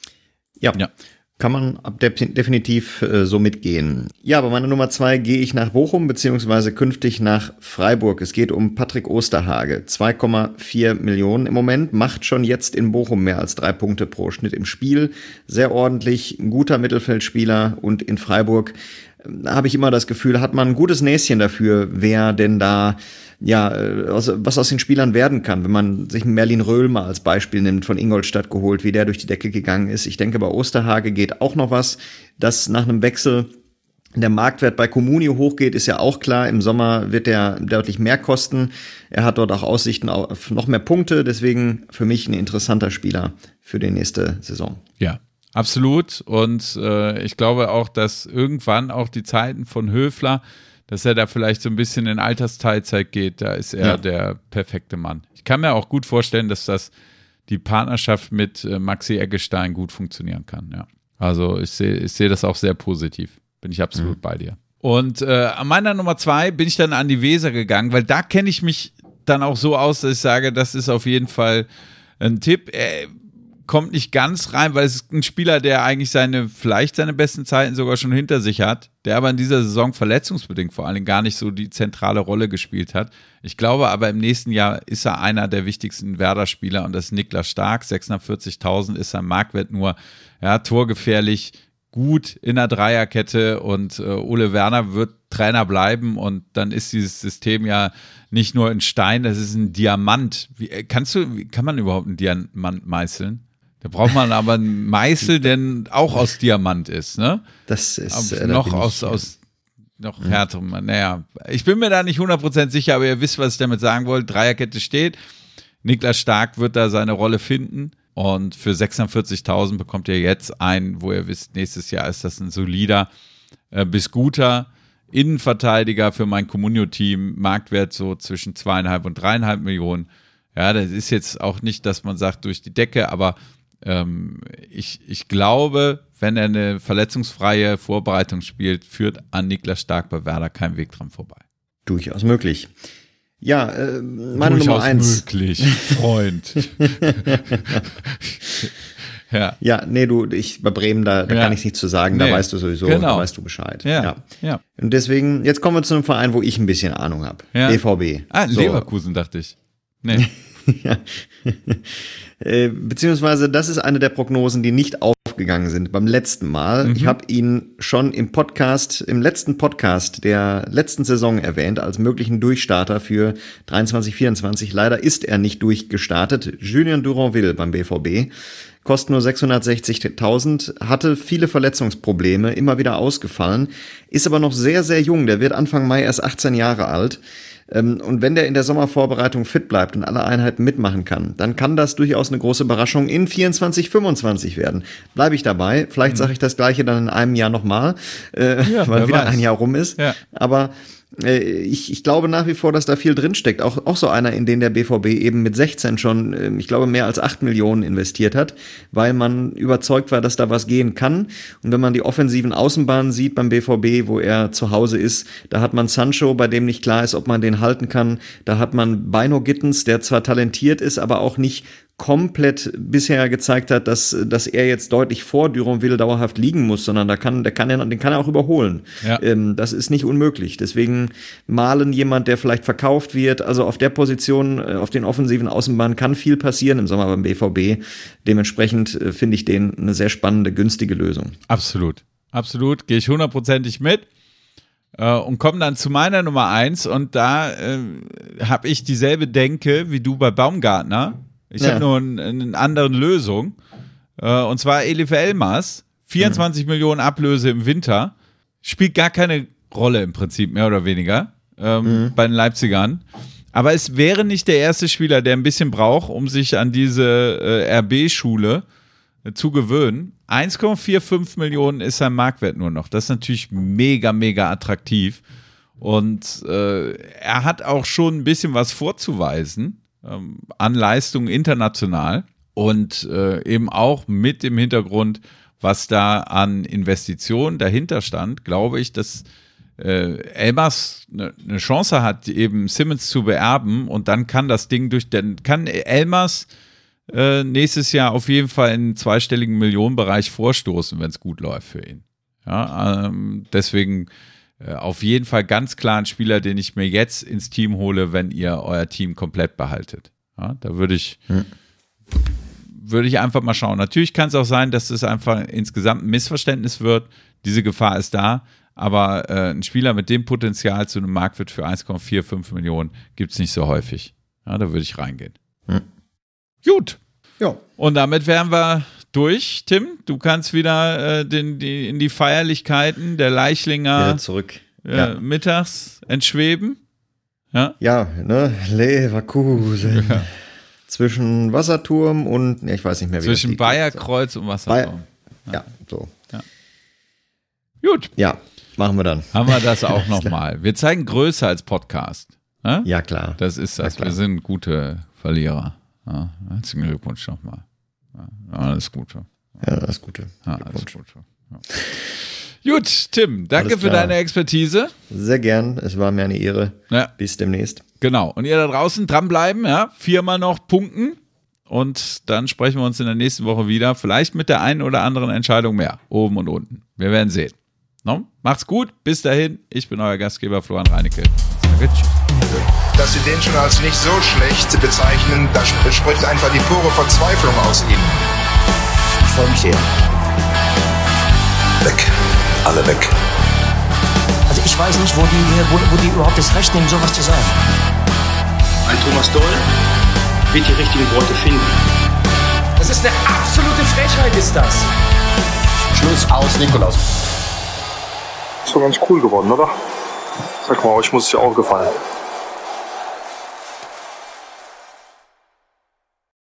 Ja, ja. Kann man definitiv äh, so mitgehen. Ja, aber meine Nummer zwei gehe ich nach Bochum, beziehungsweise künftig nach Freiburg. Es geht um Patrick Osterhage. zwei Komma vier Millionen im Moment, macht schon jetzt in Bochum mehr als drei Punkte pro Schnitt im Spiel. Sehr ordentlich, ein guter Mittelfeldspieler, und in Freiburg äh, habe ich immer das Gefühl, hat man ein gutes Näschen dafür, wer denn da ja, was aus den Spielern werden kann, wenn man sich Merlin Röhl mal als Beispiel nimmt, von Ingolstadt geholt, wie der durch die Decke gegangen ist. Ich denke, bei Osterhage geht auch noch was, dass nach einem Wechsel der Marktwert bei Comunio hochgeht, ist ja auch klar. Im Sommer wird er deutlich mehr kosten. Er hat dort auch Aussichten auf noch mehr Punkte, deswegen für mich ein interessanter Spieler für die nächste Saison. Ja, absolut. Und äh, ich glaube auch, dass irgendwann auch die Zeiten von Höfler, dass er da vielleicht so ein bisschen in Altersteilzeit geht, da ist er ja der perfekte Mann. Ich kann mir auch gut vorstellen, dass das die Partnerschaft mit äh, Maxi Eggestein gut funktionieren kann. Ja. Also ich sehe ich sehe das auch sehr positiv. Bin ich absolut mhm. bei dir. Und äh, an meiner Nummer zwei bin ich dann an die Weser gegangen, weil da kenne ich mich dann auch so aus, dass ich sage, das ist auf jeden Fall ein Tipp. Er kommt nicht ganz rein, weil es ist ein Spieler, der eigentlich seine, vielleicht seine besten Zeiten sogar schon hinter sich hat, der aber in dieser Saison verletzungsbedingt vor allem gar nicht so die zentrale Rolle gespielt hat. Ich glaube aber, im nächsten Jahr ist er einer der wichtigsten Werder-Spieler, und das ist Niklas Stark. sechshundertvierzigtausend ist sein Marktwert nur, ja, torgefährlich, gut in der Dreierkette, und äh, Ole Werner wird Trainer bleiben, und dann ist dieses System ja nicht nur ein Stein, das ist ein Diamant. Wie, kannst du, wie kann man überhaupt einen Diamant meißeln? Da braucht man aber einen Meißel, der auch aus Diamant ist, ne? Das ist äh, noch aus, ich, aus noch ja. härterem. Naja, ich bin mir da nicht hundert Prozent sicher, aber ihr wisst, was ich damit sagen wollte. Dreierkette steht. Niklas Stark wird da seine Rolle finden. Und für sechshundertvierzigtausend bekommt ihr jetzt einen, wo ihr wisst, nächstes Jahr ist das ein solider äh, bis guter Innenverteidiger für mein Comunio-Team. Marktwert so zwischen zweieinhalb und dreieinhalb Millionen. Ja, das ist jetzt auch nicht, dass man sagt, durch die Decke, aber ähm, ich, ich glaube, wenn er eine verletzungsfreie Vorbereitung spielt, führt an Niklas Stark bei Werder kein Weg dran vorbei. Durchaus möglich. Ja, äh, meine Durchaus Nummer eins. möglich, Freund. ja. ja, nee, du, ich bei Bremen, da, da ja. kann ich nichts zu sagen, nee. Da weißt du sowieso, genau. Da weißt du Bescheid. Ja. Ja. ja. Und deswegen, jetzt kommen wir zu einem Verein, wo ich ein bisschen Ahnung habe. Ja. B V B. Ah, so. Leverkusen, dachte ich. Nee. ja. äh, beziehungsweise, das ist eine der Prognosen, die nicht aufgegangen sind beim letzten Mal. Mhm. Ich habe ihn schon im Podcast, im letzten Podcast der letzten Saison erwähnt, als möglichen Durchstarter für dreiundzwanzig vierundzwanzig. Leider ist er nicht durchgestartet. Julien Duranville beim B V B. Kostet nur sechshundertsechzigtausend, hatte viele Verletzungsprobleme, immer wieder ausgefallen, ist aber noch sehr, sehr jung. Der wird Anfang Mai erst achtzehn Jahre alt. Und wenn der in der Sommervorbereitung fit bleibt und alle Einheiten mitmachen kann, dann kann das durchaus eine große Überraschung in vierundzwanzig fünfundzwanzig werden. Bleibe ich dabei. Vielleicht mhm. sage ich das Gleiche dann in einem Jahr nochmal, äh, ja, weil wieder weiß. ein Jahr rum ist. Ja. Aber äh, ich, ich glaube nach wie vor, dass da viel drinsteckt. Auch, auch so einer, in den der B V B eben mit sechzehn schon, äh, ich glaube, mehr als acht Millionen investiert hat, weil man überzeugt war, dass da was gehen kann. Und wenn man die offensiven Außenbahnen sieht beim B V B, wo er zu Hause ist, da hat man Sancho, bei dem nicht klar ist, ob man den halten kann. Da hat man Bino Gittens, der zwar talentiert ist, aber auch nicht komplett bisher gezeigt hat, dass, dass er jetzt deutlich vor Duranville dauerhaft liegen muss, sondern da kann, der kann er, den kann er auch überholen. Ja. Ähm, das ist nicht unmöglich. Deswegen Malen jemand, der vielleicht verkauft wird, also auf der Position, auf den offensiven Außenbahnen kann viel passieren im Sommer beim B V B. Dementsprechend äh, finde ich den eine sehr spannende, günstige Lösung. Absolut, absolut. Gehe ich hundertprozentig mit. Und komme dann zu meiner Nummer eins und da äh, habe ich dieselbe Denke wie du bei Baumgartner. Ich ja. habe nur ein, eine andere Lösung. Äh, und zwar Elif Elmas. vierundzwanzig mhm. Millionen Ablöse im Winter. Spielt gar keine Rolle im Prinzip, mehr oder weniger, ähm, mhm. bei den Leipzigern. Aber es wäre nicht der erste Spieler, der ein bisschen braucht, um sich an diese äh, R B-Schule äh, zu gewöhnen. eins Komma fünfundvierzig Millionen ist sein Marktwert nur noch. Das ist natürlich mega, mega attraktiv. Und äh, er hat auch schon ein bisschen was vorzuweisen ähm, an Leistungen international. Und äh, eben auch mit dem Hintergrund, was da an Investitionen dahinter stand, glaube ich, dass äh, Elmas eine ne Chance hat, eben Simmons zu beerben. Und dann kann das Ding durch, dann kann Elmas Äh, nächstes Jahr auf jeden Fall in einen zweistelligen Millionenbereich vorstoßen, wenn es gut läuft für ihn. Ja, ähm, deswegen äh, auf jeden Fall ganz klar ein Spieler, den ich mir jetzt ins Team hole, wenn ihr euer Team komplett behaltet. Ja, da würde ich, hm. würde ich einfach mal schauen. Natürlich kann es auch sein, dass es einfach insgesamt ein Missverständnis wird. Diese Gefahr ist da, aber äh, ein Spieler mit dem Potenzial zu einem Marktwert für eins Komma fünfundvierzig Millionen gibt es nicht so häufig. Ja, da würde ich reingehen. Hm. Gut. Ja. Und damit wären wir durch, Tim. Du kannst wieder äh, den, die, in die Feierlichkeiten der Leichlinger wieder zurück. Äh, ja. mittags entschweben. Ja, ja, ne? Leverkusen. Ja. Zwischen Wasserturm und, ne, ich weiß nicht mehr, wie Zwischen das Bayerkreuz und Wasserturm. Bayer, ja, so. Ja. Gut. Ja, machen wir dann. Haben wir das auch nochmal. Wir zeigen Größe als Podcast. Ja, ja klar. Das ist das. Ja, wir sind gute Verlierer. Ja, herzlichen Glückwunsch nochmal. Ja, alles Gute. Ja, alles Gute. Ja, alles Gute. Ja. Gut, Tim, danke für deine Expertise. Sehr gern, es war mir eine Ehre. Ja. Bis demnächst. Genau, und ihr da draußen dranbleiben, ja, viermal noch punkten und dann sprechen wir uns in der nächsten Woche wieder, vielleicht mit der einen oder anderen Entscheidung mehr, oben und unten. Wir werden sehen. No? Macht's gut, bis dahin, ich bin euer Gastgeber Florian Reinecke. Sage tschüss. Dass Sie den schon als nicht so schlecht bezeichnen, da spricht einfach die pure Verzweiflung aus Ihnen. Ich freue mich sehr. Weg. Alle weg. Also ich weiß nicht, wo die, wo, wo die überhaupt das Recht nehmen, sowas zu sagen. Ein Thomas Doll wird die richtigen Worte finden. Das ist eine absolute Frechheit, ist das. Schluss aus, Nikolaus. Ist doch ganz cool geworden, oder? Sag mal, euch muss es ja auch gefallen.